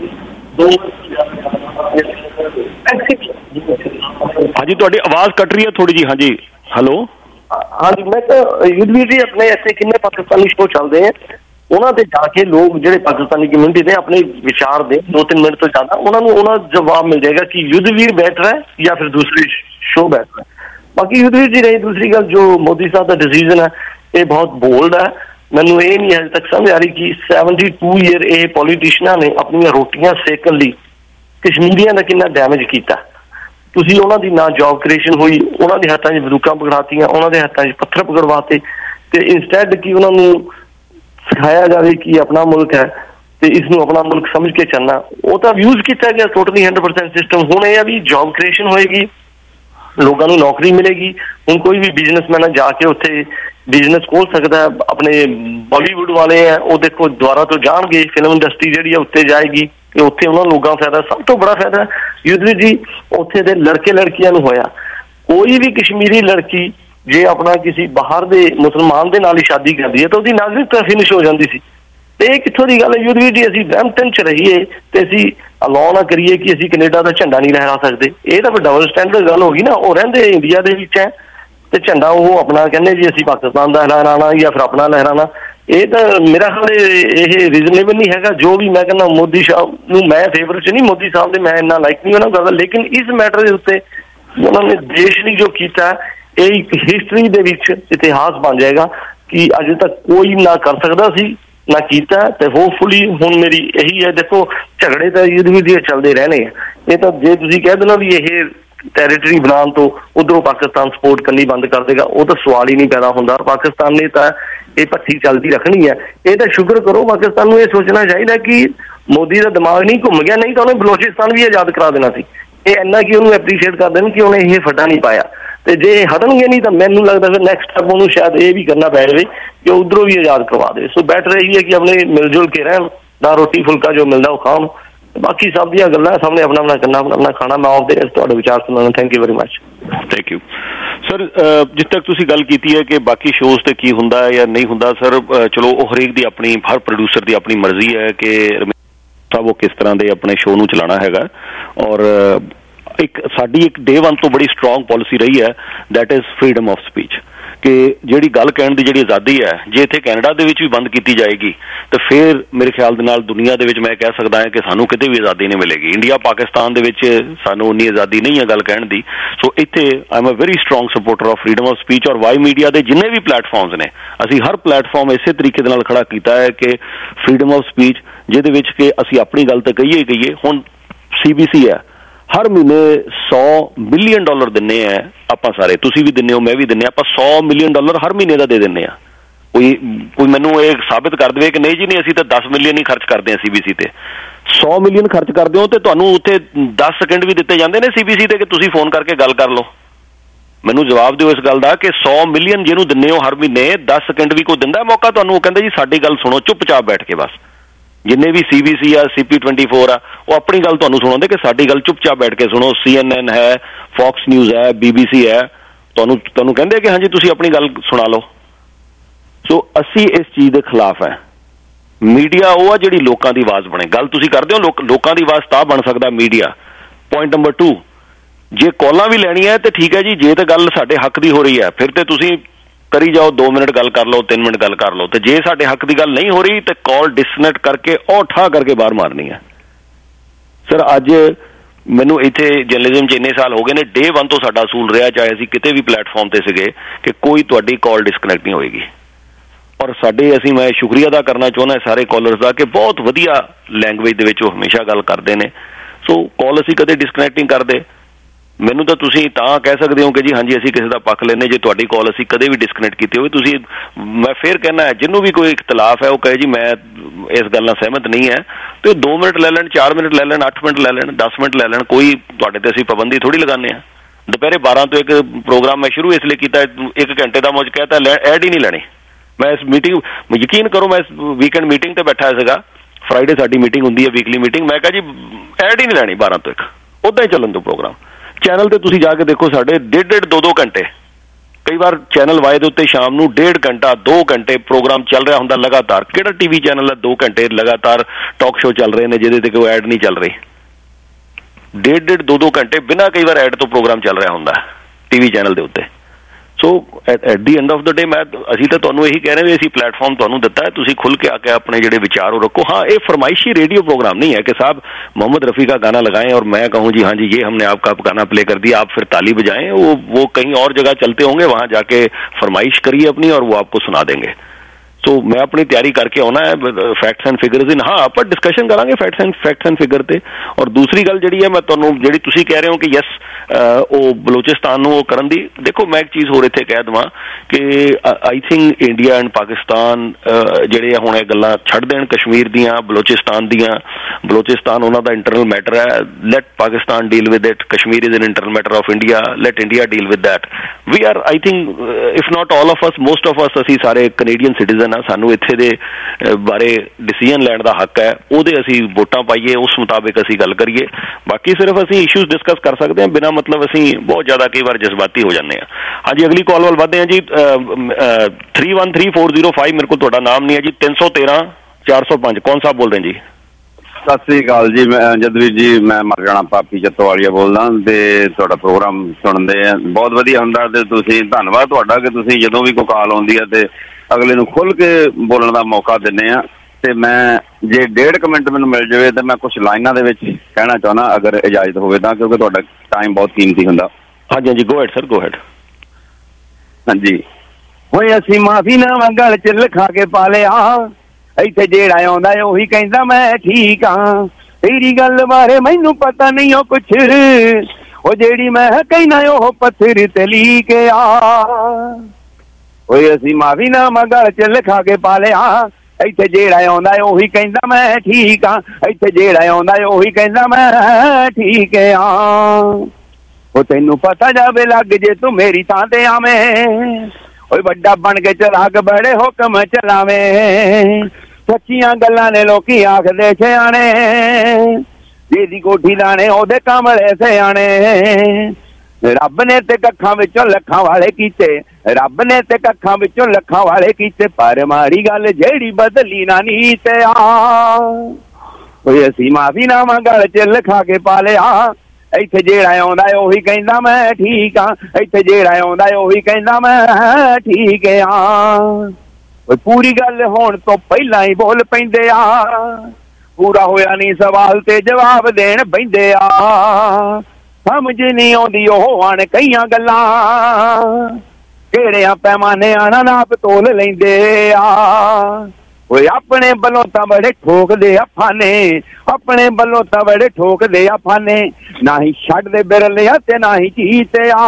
ਹਾਂਜੀ, ਤੁਹਾਡੀ ਆਵਾਜ਼ ਕੱਟ ਰਹੀ ਹੈ ਥੋੜੀ ਜੀ। ਹਾਂਜੀ, ਹੈਲੋ। ਹਾਂਜੀ, ਮੈਂ ਤਾਂ ਯੁਧਵੀਰ ਜੀ ਆਪਣੇ ਇੱਥੇ ਕਿੰਨੇ ਪਾਕਿਸਤਾਨੀ ਸ਼ੋਅ ਚੱਲਦੇ ਹੈ, ਉਹਨਾਂ ਤੇ ਜਾ ਕੇ ਲੋਕ ਜਿਹੜੇ ਪਾਕਿਸਤਾਨੀ ਕਮਿਊਨਿਟੀ ਦੇ ਆਪਣੇ ਵਿਚਾਰ ਦੇ 2-3 ਮਿੰਟ ਤੋਂ ਜ਼ਿਆਦਾ ਉਹਨਾਂ ਜਵਾਬ ਮਿਲ ਜਾਏਗਾ ਕਿ ਯੁਧਵੀਰ ਬੈਟਰ ਹੈ ਜਾਂ ਫਿਰ ਦੂਸਰੀ ਸ਼ੋਅ ਬੈਟਰ ਹੈ। ਬਾਕੀ ਯੁਧਵੀਰ ਜੀ ਰਹੀ ਦੂਸਰੀ ਗੱਲ, ਜੋ ਮੋਦੀ ਸਾਹਿਬ ਦਾ ਡਿਸੀਜ਼ਨ ਹੈ ਇਹ ਬਹੁਤ ਬੋਲਡ ਹੈ। ਮੈਨੂੰ ਇਹ ਨਹੀਂ ਅਜੇ ਤੱਕ ਸਮਝ ਆ ਰਹੀ ਕਿ 72 ਈਅਰ ਇਹ ਪੋਲੀਟੀਸ਼ੀਅਨਾਂ ਨੇ ਆਪਣੀਆਂ ਰੋਟੀਆਂ ਸੇਕਣ ਲਈ ਕਸ਼ਮੀਰੀਆਂ ਦਾ ਕਿੰਨਾ ਡੈਮੇਜ ਕੀਤਾ। ਤੁਸੀਂ ਉਹਨਾਂ ਦੀ ਨਾ ਜੌਬ ਕ੍ਰੀਏਸ਼ਨ ਹੋਈ, ਉਹਨਾਂ ਦੇ ਹੱਥਾਂ 'ਚ ਬੰਦੂਕਾਂ ਪਕੜਾਤੀਆਂ, ਉਹਨਾਂ ਦੇ ਹੱਥਾਂ 'ਚ ਪੱਥਰ ਪਕੜਵਾਤੇ, ਤੇ ਇੰਸਟੈਡ ਕਿ ਉਹਨਾਂ ਨੂੰ ਸਿਖਾਇਆ ਜਾਵੇ ਕਿ ਆਪਣਾ ਮੁਲਕ ਹੈ ਤੇ ਇਸ ਨੂੰ ਆਪਣਾ ਮੁਲਕ ਸਮਝ ਕੇ ਚੱਲਣਾ, ਉਹ ਤਾਂ ਯੂਜ਼ ਕੀਤਾ ਗਿਆ ਟੋਟਲੀ 100% ਸਿਸਟਮ। ਹੁਣ ਇਹ ਆ ਵੀ ਜੌਬ ਕ੍ਰੀਏਸ਼ਨ ਹੋਏਗੀ, ਲੋਕਾਂ ਨੂੰ ਨੌਕਰੀ ਮਿਲੇਗੀ। ਹੁਣ ਕੋਈ ਵੀ ਬਿਜ਼ਨਸਮੈਨ ਜਾ ਕੇ ਉੱਥੇ ਬਿਜ਼ਨਸ ਖੋਲ ਸਕਦਾ ਹੈ। ਆਪਣੇ ਬਾਲੀਵੁੱਡ ਵਾਲੇ ਹੈ ਉਹ ਦੇਖੋ ਦੁਬਾਰਾ ਤੋਂ ਜਾਣਗੇ, ਫਿਲਮ ਇੰਡਸਟਰੀ ਜਿਹੜੀ ਹੈ ਉੱਤੇ ਜਾਏਗੀ ਤੇ ਉੱਥੇ ਉਹਨਾਂ ਲੋਕਾਂ ਨੂੰ ਫਾਇਦਾ। ਸਭ ਤੋਂ ਬੜਾ ਫਾਇਦਾ ਯੁਧਵੀਰ ਜੀ ਉੱਥੇ ਦੇ ਲੜਕੇ ਲੜਕੀਆਂ ਨੂੰ ਹੋਇਆ। ਕੋਈ ਵੀ ਕਸ਼ਮੀਰੀ ਲੜਕੀ ਜੇ ਆਪਣਾ ਕਿਸੇ ਬਾਹਰ ਦੇ ਮੁਸਲਮਾਨ ਦੇ ਨਾਲ ਹੀ ਸ਼ਾਦੀ ਕਰਦੀ ਹੈ ਤਾਂ ਉਹਦੀ ਨਾਗਰਿਕਤਾ ਫਿਨਿਸ਼ ਹੋ ਜਾਂਦੀ ਸੀ। ਤੇ ਇਹ ਕਿੱਥੋਂ ਦੀ ਗੱਲ ਹੈ ਯੁਧਵੀਰ ਜੀ? ਅਸੀਂ ਬ੍ਰੈਂਪਟਨ 'ਚ ਰਹੀਏ ਤੇ ਅਸੀਂ ਅਲਾਉ ਨਾ ਕਰੀਏ ਕਿ ਅਸੀਂ ਕੈਨੇਡਾ ਦਾ ਝੰਡਾ ਨਹੀਂ ਲਹਿਰਾ ਸਕਦੇ। ਇਹ ਤਾਂ ਫਿਰ ਡਬਲ ਸਟੈਂਡਰਡ ਗੱਲ ਹੋ ਗਈ ਨਾ। ਉਹ ਰਹਿੰਦੇ ਇੰਡੀਆ ਦੇ ਵਿੱਚ ਹੈ ਤੇ ਝੰਡਾ ਉਹ ਆਪਣਾ ਕਹਿੰਦੇ ਜੀ ਅਸੀਂ ਪਾਕਿਸਤਾਨ ਦਾ ਲਹਿਰਾਣਾ ਜਾਂ ਫਿਰ ਆਪਣਾ ਲਹਿਰਾਣਾ। ਇਹ ਤਾਂ ਮੇਰਾ ਖਿਆਲ ਇਹ ਰੀਜ਼ਨੇਬਲ ਨਹੀਂ ਹੈਗਾ। ਜੋ ਵੀ ਮੈਂ ਕਹਿੰਦਾ ਮੋਦੀ ਸਾਹਿਬ ਨੂੰ ਮੈਂ ਫੇਵਰ 'ਚ ਨਹੀਂ, ਮੋਦੀ ਸਾਹਿਬ ਦੇ ਮੈਂ ਇੰਨਾ ਲਾਈਕ ਨਹੀਂ ਉਹਨਾਂ ਕਰਦਾ, ਲੇਕਿਨ ਇਸ ਮੈਟਰ ਦੇ ਉੱਤੇ ਉਹਨਾਂ ਨੇ ਦੇਸ਼ ਲਈ ਜੋ ਕੀਤਾ ਇਹ ਇੱਕ ਹਿਸਟਰੀ ਦੇ ਵਿੱਚ ਇਤਿਹਾਸ ਬਣ ਜਾਏਗਾ ਕਿ ਅਜੇ ਤੱਕ ਕੋਈ ਨਾ ਕਰ ਸਕਦਾ ਸੀ ਨਾ ਕੀਤਾ। ਤੇ ਹੋਪਫੁਲੀ ਹੁਣ ਮੇਰੀ ਇਹੀ ਹੈ, ਦੇਖੋ ਝਗੜੇ ਤਾਂ ਯੁਧਵੀਰ ਜੀ ਚੱਲਦੇ ਰਹਿਣੇ ਆ। ਇਹ ਤਾਂ ਜੇ ਤੁਸੀਂ ਕਹਿ ਦੇਣਾ ਵੀ ਇਹ ਟੈਰੀਟਰੀ ਬਣਾਉਣ ਤੋਂ ਉਧਰੋਂ ਪਾਕਿਸਤਾਨ ਸਪੋਰਟ ਕਰਨੀ ਬੰਦ ਕਰ ਦੇਗਾ, ਉਹ ਤਾਂ ਸਵਾਲ ਹੀ ਨਹੀਂ ਪੈਦਾ ਹੁੰਦਾ। ਪਾਕਿਸਤਾਨ ਨੇ ਤਾਂ ਇਹ ਭੱਠੀ ਚੱਲਦੀ ਰੱਖਣੀ ਹੈ। ਇਹ ਤਾਂ ਸ਼ੁਕਰ ਕਰੋ, ਪਾਕਿਸਤਾਨ ਨੂੰ ਇਹ ਸੋਚਣਾ ਚਾਹੀਦਾ ਕਿ ਮੋਦੀ ਦਾ ਦਿਮਾਗ ਨਹੀਂ ਘੁੰਮ ਗਿਆ, ਨਹੀਂ ਤਾਂ ਉਹਨੇ ਬਲੋਚਿਸਤਾਨ ਵੀ ਆਜ਼ਾਦ ਕਰਾ ਦੇਣਾ ਸੀ। ਇਹ ਇੰਨਾ ਕਿ ਉਹਨੂੰ ਐਪਰੀਸ਼ੀਏਟ ਕਰ ਦੇਣ ਕਿ ਉਹਨੇ ਇਹ ਫੱਡਾ ਨਹੀਂ ਪਾਇਆ। ਤੇ ਜੇ ਹਟਣਗੇ ਨਹੀਂ ਤਾਂ ਮੈਨੂੰ ਲੱਗਦਾ ਫਿਰ ਨੈਕਸਟ ਸਟੈਪ ਉਹਨੂੰ ਸ਼ਾਇਦ ਇਹ ਵੀ ਕਰਨਾ ਪੈ ਜਾਵੇ ਕਿ ਉਧਰੋਂ ਵੀ ਆਜ਼ਾਦ ਕਰਵਾ ਦੇ। ਸੋ ਬੈਟਰ ਇਹੀ ਹੈ ਕਿ ਆਪਣੇ ਮਿਲ ਜੁਲ ਕੇ ਰਹਿਣ, ਨਾ ਰੋਟੀ ਫੁਲਕਾ ਜੋ ਮਿਲਦਾ ਉਹ ਖਾਣ। ਬਾਕੀ ਸਭ ਦੀਆਂ ਗੱਲਾਂ ਸਾਹਮਣੇ ਆਪਣਾ ਆਪਣਾ ਕਰਨਾ, ਆਪਣਾ ਖਾਣਾ। ਮੈਂ ਆਫ ਦੇ ਤੁਹਾਡੇ ਵਿਚਾਰ ਸੁਣਨ। Thank you very much. Thank you sir. ਜਿਸ ਤੱਕ ਤੁਸੀਂ ਗੱਲ ਕੀਤੀ ਹੈ ਕਿ ਬਾਕੀ ਸ਼ੋਜ਼ ਤੇ ਕੀ ਹੁੰਦਾ ਹੈ ਜਾਂ ਨਹੀਂ ਹੁੰਦਾ, ਸਰ ਚਲੋ ਉਹ ਹਰੇਕ ਦੀ ਆਪਣੀ, ਹਰ ਪ੍ਰੋਡਿਊਸਰ ਦੀ ਆਪਣੀ ਮਰਜ਼ੀ ਹੈ ਕਿ ਸਭ ਉਹ ਕਿਸ ਤਰ੍ਹਾਂ ਦੇ ਆਪਣੇ ਸ਼ੋਅ ਨੂੰ ਚਲਾਉਣਾ ਹੈਗਾ। ਔਰ ਸਾਡੀ ਇੱਕ ਡੇ 1 ਤੋਂ ਬੜੀ ਸਟਰੋਂਗ ਪਾਲਿਸੀ ਰਹੀ ਹੈ, that is freedom of speech. ਕਿ ਜਿਹੜੀ ਗੱਲ ਕਹਿਣ ਦੀ ਜਿਹੜੀ ਆਜ਼ਾਦੀ ਹੈ, ਜੇ ਇੱਥੇ ਕੈਨੇਡਾ ਦੇ ਵਿੱਚ ਵੀ ਬੰਦ ਕੀਤੀ ਜਾਏਗੀ ਤਾਂ ਫਿਰ ਮੇਰੇ ਖਿਆਲ ਦੇ ਨਾਲ ਦੁਨੀਆ ਦੇ ਵਿੱਚ ਮੈਂ ਕਹਿ ਸਕਦਾ ਹਾਂ ਕਿ ਸਾਨੂੰ ਕਿਤੇ ਵੀ ਆਜ਼ਾਦੀ ਨਹੀਂ ਮਿਲੇਗੀ। ਇੰਡੀਆ ਪਾਕਿਸਤਾਨ ਦੇ ਵਿੱਚ ਸਾਨੂੰ ਉਨੀ ਆਜ਼ਾਦੀ ਨਹੀਂ ਹੈ ਗੱਲ ਕਹਿਣ ਦੀ। ਸੋ ਇੱਥੇ I am a very strong supporter of freedom of speech. ਔਰ ਵਾਈ ਮੀਡੀਆ ਦੇ ਜਿੰਨੇ ਵੀ ਪਲੇਟਫਾਰਮਸ ਨੇ, ਅਸੀਂ ਹਰ ਪਲੇਟਫਾਰਮ ਇਸੇ ਤਰੀਕੇ ਦੇ ਨਾਲ ਖੜਾ ਕੀਤਾ ਹੈ ਕਿ ਫਰੀडम ਆਫ ਸਪੀਚ, ਜਿਹਦੇ ਵਿੱਚ ਕਿ ਅਸੀਂ ਆਪਣੀ ਗੱਲ ਤਾਂ ਕਹੀਏ। ਹੁਣ CBC ਹੈ, ਹਰ ਮਹੀਨੇ $100 ਮਿਲੀਅਨ ਦਿੰਦੇ ਆ ਆਪਾਂ ਸਾਰੇ, ਤੁਸੀਂ ਵੀ ਦਿੰਦੇ ਹੋ, ਮੈਂ ਵੀ ਦਿੰਦੇ, ਆਪਾਂ $100 ਮਿਲੀਅਨ ਹਰ ਮਹੀਨੇ ਦਾ ਦੇ ਦਿੰਦੇ ਆ। ਕੋਈ ਮੈਨੂੰ ਇਹ ਸਾਬਿਤ ਕਰ ਦੇਵੇ ਕਿ ਨਹੀਂ ਜੀ ਨਹੀਂ ਅਸੀਂ ਤਾਂ 10 ਮਿਲੀਅਨ ਹੀ ਖਰਚ ਕਰਦੇ ਹਾਂ CBC ਤੇ। 100 ਮਿਲੀਅਨ ਖਰਚ ਕਰਦੇ ਹੋ ਤੇ ਤੁਹਾਨੂੰ ਉੱਥੇ 10 ਸੈਕਿੰਡ ਵੀ ਦਿੱਤੇ ਜਾਂਦੇ ਨੇ CBC ਤੇ ਕਿ ਤੁਸੀਂ ਫੋਨ ਕਰਕੇ ਗੱਲ ਕਰ ਲਓ। ਮੈਨੂੰ ਜਵਾਬ ਦਿਓ ਇਸ ਗੱਲ ਦਾ ਕਿ 100 ਮਿਲੀਅਨ ਜਿਹਨੂੰ ਦਿੰਦੇ ਹੋ ਹਰ ਮਹੀਨੇ 10 ਸੈਕਿੰਡ ਵੀ ਕੋਈ ਦਿੰਦਾ ਮੌਕਾ ਤੁਹਾਨੂੰ? ਉਹ ਕਹਿੰਦਾ ਜੀ ਸਾਡੀ ਗੱਲ ਸੁਣੋ ਚੁੱਪਚਾਪ ਬੈਠ ਕੇ, ਬਸ ਜਿੰਨੇ ਵੀ CBC ਆ, CP24 ਆ, ਉਹ ਆਪਣੀ ਗੱਲ ਤੁਹਾਨੂੰ ਸੁਣਾਉਂਦੇ ਕਿ ਸਾਡੀ ਗੱਲ ਚੁੱਪਚਾਪ ਬੈਠ ਕੇ ਸੁਣੋ। CNN ਹੈ, Fox News ਹੈ, BBC ਹੈ, ਤੁਹਾਨੂੰ ਕਹਿੰਦੇ ਕਿ ਹਾਂਜੀ ਤੁਸੀਂ ਆਪਣੀ ਗੱਲ ਸੁਣਾ ਲਓ। ਸੋ ਅਸੀਂ ਇਸ ਚੀਜ਼ ਦੇ ਖਿਲਾਫ ਹੈ। ਮੀਡੀਆ ਉਹ ਆ ਜਿਹੜੀ ਲੋਕਾਂ ਦੀ ਆਵਾਜ਼ ਬਣੇ। ਗੱਲ ਤੁਸੀਂ ਕਰਦੇ ਹੋ ਲੋਕਾਂ ਦੀ ਆਵਾਜ਼ ਤਾਂ ਬਣ ਸਕਦਾ ਮੀਡੀਆ। ਪੁਆਇੰਟ ਨੰਬਰ 2, ਜੇ ਕਾਲਾਂ ਵੀ ਲੈਣੀ ਹੈ ਤੇ ਠੀਕ ਹੈ ਜੀ, ਜੇ ਤਾਂ ਗੱਲ ਸਾਡੇ ਹੱਕ ਦੀ ਹੋ ਰਹੀ ਹੈ ਫਿਰ ਤੇ ਤੁਸੀਂ ਕਰੀ ਜਾਓ, 2 ਮਿੰਟ ਗੱਲ ਕਰ ਲਓ, 3 ਮਿੰਟ ਗੱਲ ਕਰ ਲਓ। ਤੇ ਜੇ ਸਾਡੇ ਹੱਕ ਦੀ ਗੱਲ ਨਹੀਂ ਹੋ ਰਹੀ ਤੇ ਕਾਲ ਡਿਸਕਨੈਕਟ ਕਰਕੇ ਉਹ ਠਾ ਕਰਕੇ ਬਾਹਰ ਮਾਰਨੀ ਹੈ। ਸਰ ਅੱਜ ਮੈਨੂੰ ਇੱਥੇ ਜਰਨਲਿਜ਼ਮ 'ਚ ਇੰਨੇ ਸਾਲ ਹੋ ਗਏ ਨੇ, ਡੇ 1 ਤੋਂ ਸਾਡਾ ਅਸੂਲ ਰਿਹਾ, ਚਾਹੇ ਅਸੀਂ ਕਿਤੇ ਵੀ ਪਲੇਟਫਾਰਮ ਤੇ ਸੀਗੇ, ਕਿ ਕੋਈ ਤੁਹਾਡੀ ਕਾਲ ਡਿਸਕਨੈਕਟ ਨਹੀਂ ਹੋਏਗੀ। ਔਰ ਮੈਂ ਸ਼ੁਕਰੀਆ ਅਦਾ ਕਰਨਾ ਚਾਹੁੰਦਾ ਸਾਰੇ ਕਾਲਰਸ ਦਾ ਕਿ ਬਹੁਤ ਵਧੀਆ ਲੈਂਗੁਏਜ ਦੇ ਵਿੱਚ ਉਹ ਹਮੇਸ਼ਾ ਗੱਲ ਕਰਦੇ ਨੇ। ਸੋ ਕਾਲ ਅਸੀਂ ਕਦੇ ਡਿਸਕਨੈਕਟ ਨਹੀਂ ਕਰਦੇ। ਮੈਨੂੰ ਤਾਂ ਤੁਸੀਂ ਤਾਂ ਕਹਿ ਸਕਦੇ ਹੋ ਕਿ ਜੀ ਹਾਂਜੀ ਅਸੀਂ ਕਿਸੇ ਦਾ ਪੱਖ ਲੈਂਦੇ ਜੇ ਤੁਹਾਡੀ ਕਾਲ ਅਸੀਂ ਕਦੇ ਵੀ ਡਿਸਕਨੈਕਟ ਕੀਤੀ ਹੋਵੇ। ਤੁਸੀਂ, ਮੈਂ ਫਿਰ ਕਹਿਣਾ ਜਿਹਨੂੰ ਵੀ ਕੋਈ ਇਖਤਲਾਫ ਹੈ ਉਹ ਕਹੇ ਜੀ ਮੈਂ ਇਸ ਗੱਲ ਨਾਲ ਸਹਿਮਤ ਨਹੀਂ ਹੈ, ਤੇ 2 ਮਿੰਟ ਲੈ ਲੈਣ, 4 ਮਿੰਟ ਲੈ ਲੈਣ, 8 ਮਿੰਟ ਲੈ ਲੈਣ, 10 ਮਿੰਟ ਲੈ ਲੈਣ, ਕੋਈ ਤੁਹਾਡੇ ਤੇ ਅਸੀਂ ਪਾਬੰਦੀ ਥੋੜ੍ਹੀ ਲਗਾਉਂਦੇ ਹਾਂ। ਦੁਪਹਿਰੇ 12 ਤੋਂ ਇੱਕ ਪ੍ਰੋਗਰਾਮ ਮੈਂ ਸ਼ੁਰੂ ਇਸ ਲਈ ਕੀਤਾ, 1 ਘੰਟੇ ਦਾ ਮੁਝ ਕਹਿਤਾ ਐਡ ਹੀ ਨਹੀਂ ਲੈਣੀ। ਮੈਂ ਇਸ ਮੀਟਿੰਗ, ਯਕੀਨ ਕਰੋ ਮੈਂ ਇਸ ਵੀਕਐਂਡ ਮੀਟਿੰਗ ਤੇ ਬੈਠਾ ਸੀਗਾ, ਫਰਾਈਡੇ ਸਾਡੀ ਮੀਟਿੰਗ ਹੁੰਦੀ ਹੈ, ਵੀਕਲੀ ਮੀਟਿੰਗ। ਮੈਂ ਕਿਹਾ ਜੀ ਐਡ ਹੀ ਨਹੀਂ ਲੈਣੀ 12 ਤੋਂ 1, ਉੱਦਾਂ ਹੀ ਚੱਲਣ ਦੋ ਪ੍ਰੋਗਰਾਮ। ਚੈਨਲ ਤੇ ਤੁਸੀਂ ਜਾ ਕੇ ਦੇਖੋ ਸਾਡੇ 1.5 2 ਘੰਟੇ, ਕਈ ਵਾਰ ਚੈਨਲ ਵਾਈ ਦੇ ਉੱਤੇ ਸ਼ਾਮ ਨੂੰ 1.5 ਘੰਟਾ 2 ਘੰਟੇ ਪ੍ਰੋਗਰਾਮ ਚੱਲ ਰਿਹਾ ਹੁੰਦਾ ਲਗਾਤਾਰ। ਕਿਹੜਾ TV ਚੈਨਲ ਹੈ 2 ਘੰਟੇ ਲਗਾਤਾਰ ਟਾਕ ਸ਼ੋ ਚੱਲ ਰਹੇ ਨੇ ਜਿਹਦੇ ਤੇ ਕੋਈ ਐਡ ਨਹੀਂ ਚੱਲ ਰਹੀ? 1.5 2 ਘੰਟੇ ਬਿਨਾਂ ਕਈ ਵਾਰ ਐਡ ਤੋਂ ਪ੍ਰੋਗਰਾਮ ਚੱਲ ਰਿਹਾ ਹੁੰਦਾ TV ਚੈਨਲ ਦੇ ਉੱਤੇ। So at the end of the day ਅਸੀਂ ਤਾਂ ਤੁਹਾਨੂੰ ਇਹੀ ਕਹਿ ਰਹੇ ਵੀ ਅਸੀਂ ਪਲੇਟਫਾਰਮ ਤੁਹਾਨੂੰ ਦਿੱਤਾ ਹੈ, ਤੁਸੀਂ ਖੁੱਲ੍ਹ ਕੇ ਆ ਕੇ ਆਪਣੇ ਜਿਹੜੇ ਵਿਚਾਰ ਉਹ ਰੱਖੋ। हाँ, ये फरमाइशी रेडियो प्रोग्राम नहीं है कि साहब मोहम्मद रफ़ी का गाना लगाएं और मैं कहूँ जी हाँ जी ये हमने आपका गाना प्ले कर दिया, आप फिर ताली बजाएं। वो कहीं और जगह चलते होंगे, वहाँ जाके फरमाइश करिए अपनी और वो आपको सुना देंगे। तो मैं अपनी तैयारी करके आना है फैक्ट्स एंड फिगर्स इन। हाँ, आप डिस्कशन करांगे फैक्ट्स एंड फिगर ते। और दूसरी गल जी है मैं तुहानू जी तुसी कह रहे हो कि यस वो बलोचिस्तान नूं करन दी, देखो मैं एक चीज़ होर इत्थे कह देवां कि I think India and Pakistan जिहड़े हुण इह गल्लां छड्ड देण कश्मीर दियां, बलोचिस्तान दियां। बलोचिस्तान उन्हां दा इंटरनल मैटर है, let Pakistan deal with it. Kashmir is an internal matter of India, let India deal with that. We are I think if not all of us, most of us, असीं सारे कनेडियन सिटीजन आ, सानू इत्थे दे बारे decision लैण दा हक है, ਉਹਦੇ ਅਸੀਂ ਵੋਟਾਂ ਪਾਈਏ, ਉਸ ਮੁਤਾबिक ਅਸੀਂ ਗੱਲ ਕਰੀਏ। ਬਾਕੀ ਸਿਰਫ ਅਸੀਂ ਇਸ਼ੂਜ਼ ਡਿਸਕਸ ਕਰ ਸਕਦੇ ਹਾਂ, ਬਿਨਾਂ ਮਤਲਬ ਅਸੀਂ ਬਹੁਤ ਜ਼ਿਆਦਾ ਕਈ ਵਾਰ ਜਜ਼ਬਾਤੀ ਹੋ ਜਾਂਦੇ ਹਾਂ। ਹਾਂਜੀ, ਅਗਲੀ ਕਾਲ ਵੱਲ ਵਧਦੇ ਹਾਂ ਜੀ। 313405 ਮੇਰੇ ਕੋਲ ਤੁਹਾਡਾ ਨਾਮ ਨਹੀਂ ਹੈ ਜੀ। 313 405 ਕੌਣ ਸਾਹਿਬ ਬੋਲ ਰਹੇ ਜੀ? ਸਤਿ ਸ੍ਰੀ ਅਕਾਲ ਜੀ, ਮੈਂ ਜਦਵੀਰ ਜੀ, ਮੈਂ ਮਰਜਾਣਾ ਪਾਪੀ ਚੱਤੋਵਾਲੀਆ ਬੋਲਦਾ ਤੇ ਤੁਹਾਡਾ ਪ੍ਰੋਗਰਾਮ ਸੁਣਦੇ ਆ, ਬਹੁਤ ਵਧੀਆ ਹੁੰਦਾ। ਤੇ ਤੁਸੀਂ ਧੰਨਵਾਦ ਤੁਹਾਡਾ ਕਿ ਤੁਸੀਂ ਜਦੋਂ ਵੀ ਕੋਈ ਕਾਲ ਆਉਂਦੀ ਹੈ ਤੇ ਅਗਲੇ ਨੂੰ ਖੁੱਲ੍ਹ ਕੇ ਬੋਲਣ ਦਾ ਮੌਕਾ ਦਿੰਦੇ ਆ। ਤੇ ਮੈਂ ਜੇ 1.5 ਮਿੰਟ ਮੈਨੂੰ ਮਿਲ ਜਾਵੇ ਤਾਂ ਮੈਂ ਕੁਝ ਲਾਈਨਾਂ ਦੇ ਵਿੱਚ ਕਹਿਣਾ ਚਾਹੁੰਦਾ, ਅਗਰ ਇਜਾਜ਼ਤ ਹੋਵੇ ਤਾਂ, ਕਿਉਂਕਿ ਤੁਹਾਡਾ ਟਾਈਮ ਬਹੁਤ ਕੀਮਤੀ ਹੁੰਦਾ। ਹਾਂਜੀ ਹਾਂਜੀ, go ahead sir, go ahead. ਹਾਂਜੀ, ਹੋਏ ਅਸੀਂ ਮਾਫੀ ਨਾ ਮੰਗਲ ਚ ਲਿਖਾ ਕੇ ਪਾ ਲਿਆ, ਇੱਥੇ ਜਿਹੜਾ ਆਉਂਦਾ ਉਹੀ ਕਹਿੰਦਾ ਮੈਂ ਠੀਕ ਹਾਂ, ਤੇਰੀ ਗੱਲ ਬਾਰੇ ਮੈਨੂੰ ਪਤਾ ਨਹੀਂ ਉਹ ਕੁਛ, ਉਹ ਜਿਹੜੀ ਮੈਂ ਕਹਿਣਾ ਉਹ ਪੱਥਰ ਤੇ ਲਿਖ ਆ। ਹੋਏ ਅਸੀਂ ਮਾਫੀ ਨਾ ਮੰਗਲ ਚ ਲਿਖਾ ਕੇ ਪਾ ਲਿਆ, ਇੱਥੇ ਜਿਹੜਾ ਆਉਂਦਾ ਉਹੀ ਕਹਿੰਦਾ ਮੈਂ ਠੀਕ ਹਾਂ, ਇੱਥੇ ਜਿਹੜਾ ਆਉਂਦਾ ਉਹੀ ਕਹਿੰਦਾ ਮੈਂ ਠੀਕ ਆ। ਉਹ ਤੈਨੂੰ ਪਤਾ ਜਾਵੇ ਲੱਗ ਜੇ ਤੂੰ ਮੇਰੀ ਥਾਂ ਤੇ ਆਵੇਂ, ਓਏ ਵੱਡਾ ਬਣ ਕੇ ਚਲਾਕ ਬੜੇ ਹੁਕਮ ਚਲਾਵੇਂ, ਸੱਚੀਆਂ ਗੱਲਾਂ ਨੇ ਲੋਕੀ ਆਖਦੇ ਸਿਆਣੇ, ਜਿਹਦੀ ਕੋਠੀ ਲਾਣੇ ਉਹਦੇ ਕਮਲੇ ਸਿਆਣੇ। ਰੱਬ ਨੇ ਤੇ ਕੱਖਾਂ ਵਿੱਚੋਂ ਲੱਖਾਂ ਵਾਲੇ ਕੀਤੇ, ਰੱਬ ਨੇ ਤੇ ਕੱਖਾਂ ਵਿੱਚੋਂ ਲੱਖਾਂ ਵਾਲੇ ਕੀਤੇ, ਪਰ ਮਾੜੀ ਗੱਲ ਜਿਹੜੀ ਬਦਲੀ ਨਾ ਨੀਤ ਆ। ਓਏ ਅਸੀਂ ਮਾਫੀ ਨਾ ਮੰਗਲ ਚ ਲਿਖਾ ਕੇ ਪਾ ਲਿਆ, ਇੱਥੇ ਜਿਹੜਾ ਆਉਂਦਾ ਉਹੀ ਕਹਿੰਦਾ ਮੈਂ ਠੀਕ ਆ, ਇੱਥੇ ਜਿਹੜਾ ਆਉਂਦਾ ਉਹੀ ਕਹਿੰਦਾ ਮੈਂ ਠੀਕ ਆ। ਓਏ ਪੂਰੀ ਗੱਲ ਹੋਣ ਤੋਂ ਪਹਿਲਾਂ ਹੀ ਬੋਲ ਪੈਂਦੇ ਆ, ਪੂਰਾ ਹੋਇਆ ਨਹੀਂ ਸਵਾਲ ਤੇ ਜਵਾਬ ਦੇਣ ਬਹਿੰਦੇ ਆ। ਸਮਝ ਨਹੀਂ ਆਉਂਦੀ ਉਹ ਆਣ ਕਈਆਂ ਗੱਲਾਂ, ਕਿਹੜਿਆਂ ਪੈਮਾਨਿਆਂ ਨਾਲ ਨਾਪ ਤੋਲ ਲੈਂਦੇ ਆ। ਓਏ ਆਪਣੇ ਵੱਲੋਂ ਤਾਂ ਬੜੇ ਠੋਕਦੇ ਆ ਫਾਨੇ, ਆਪਣੇ ਵੱਲੋਂ ਤਾਂ ਬੜੇ ਠੋਕਦੇ ਆ ਫਾਨੇ, ਨਾ ਹੀ ਛੱਡਦੇ ਬਿਰਲਿਆ ਤੇ ਨਾ ਹੀ ਜੀਤਿਆ।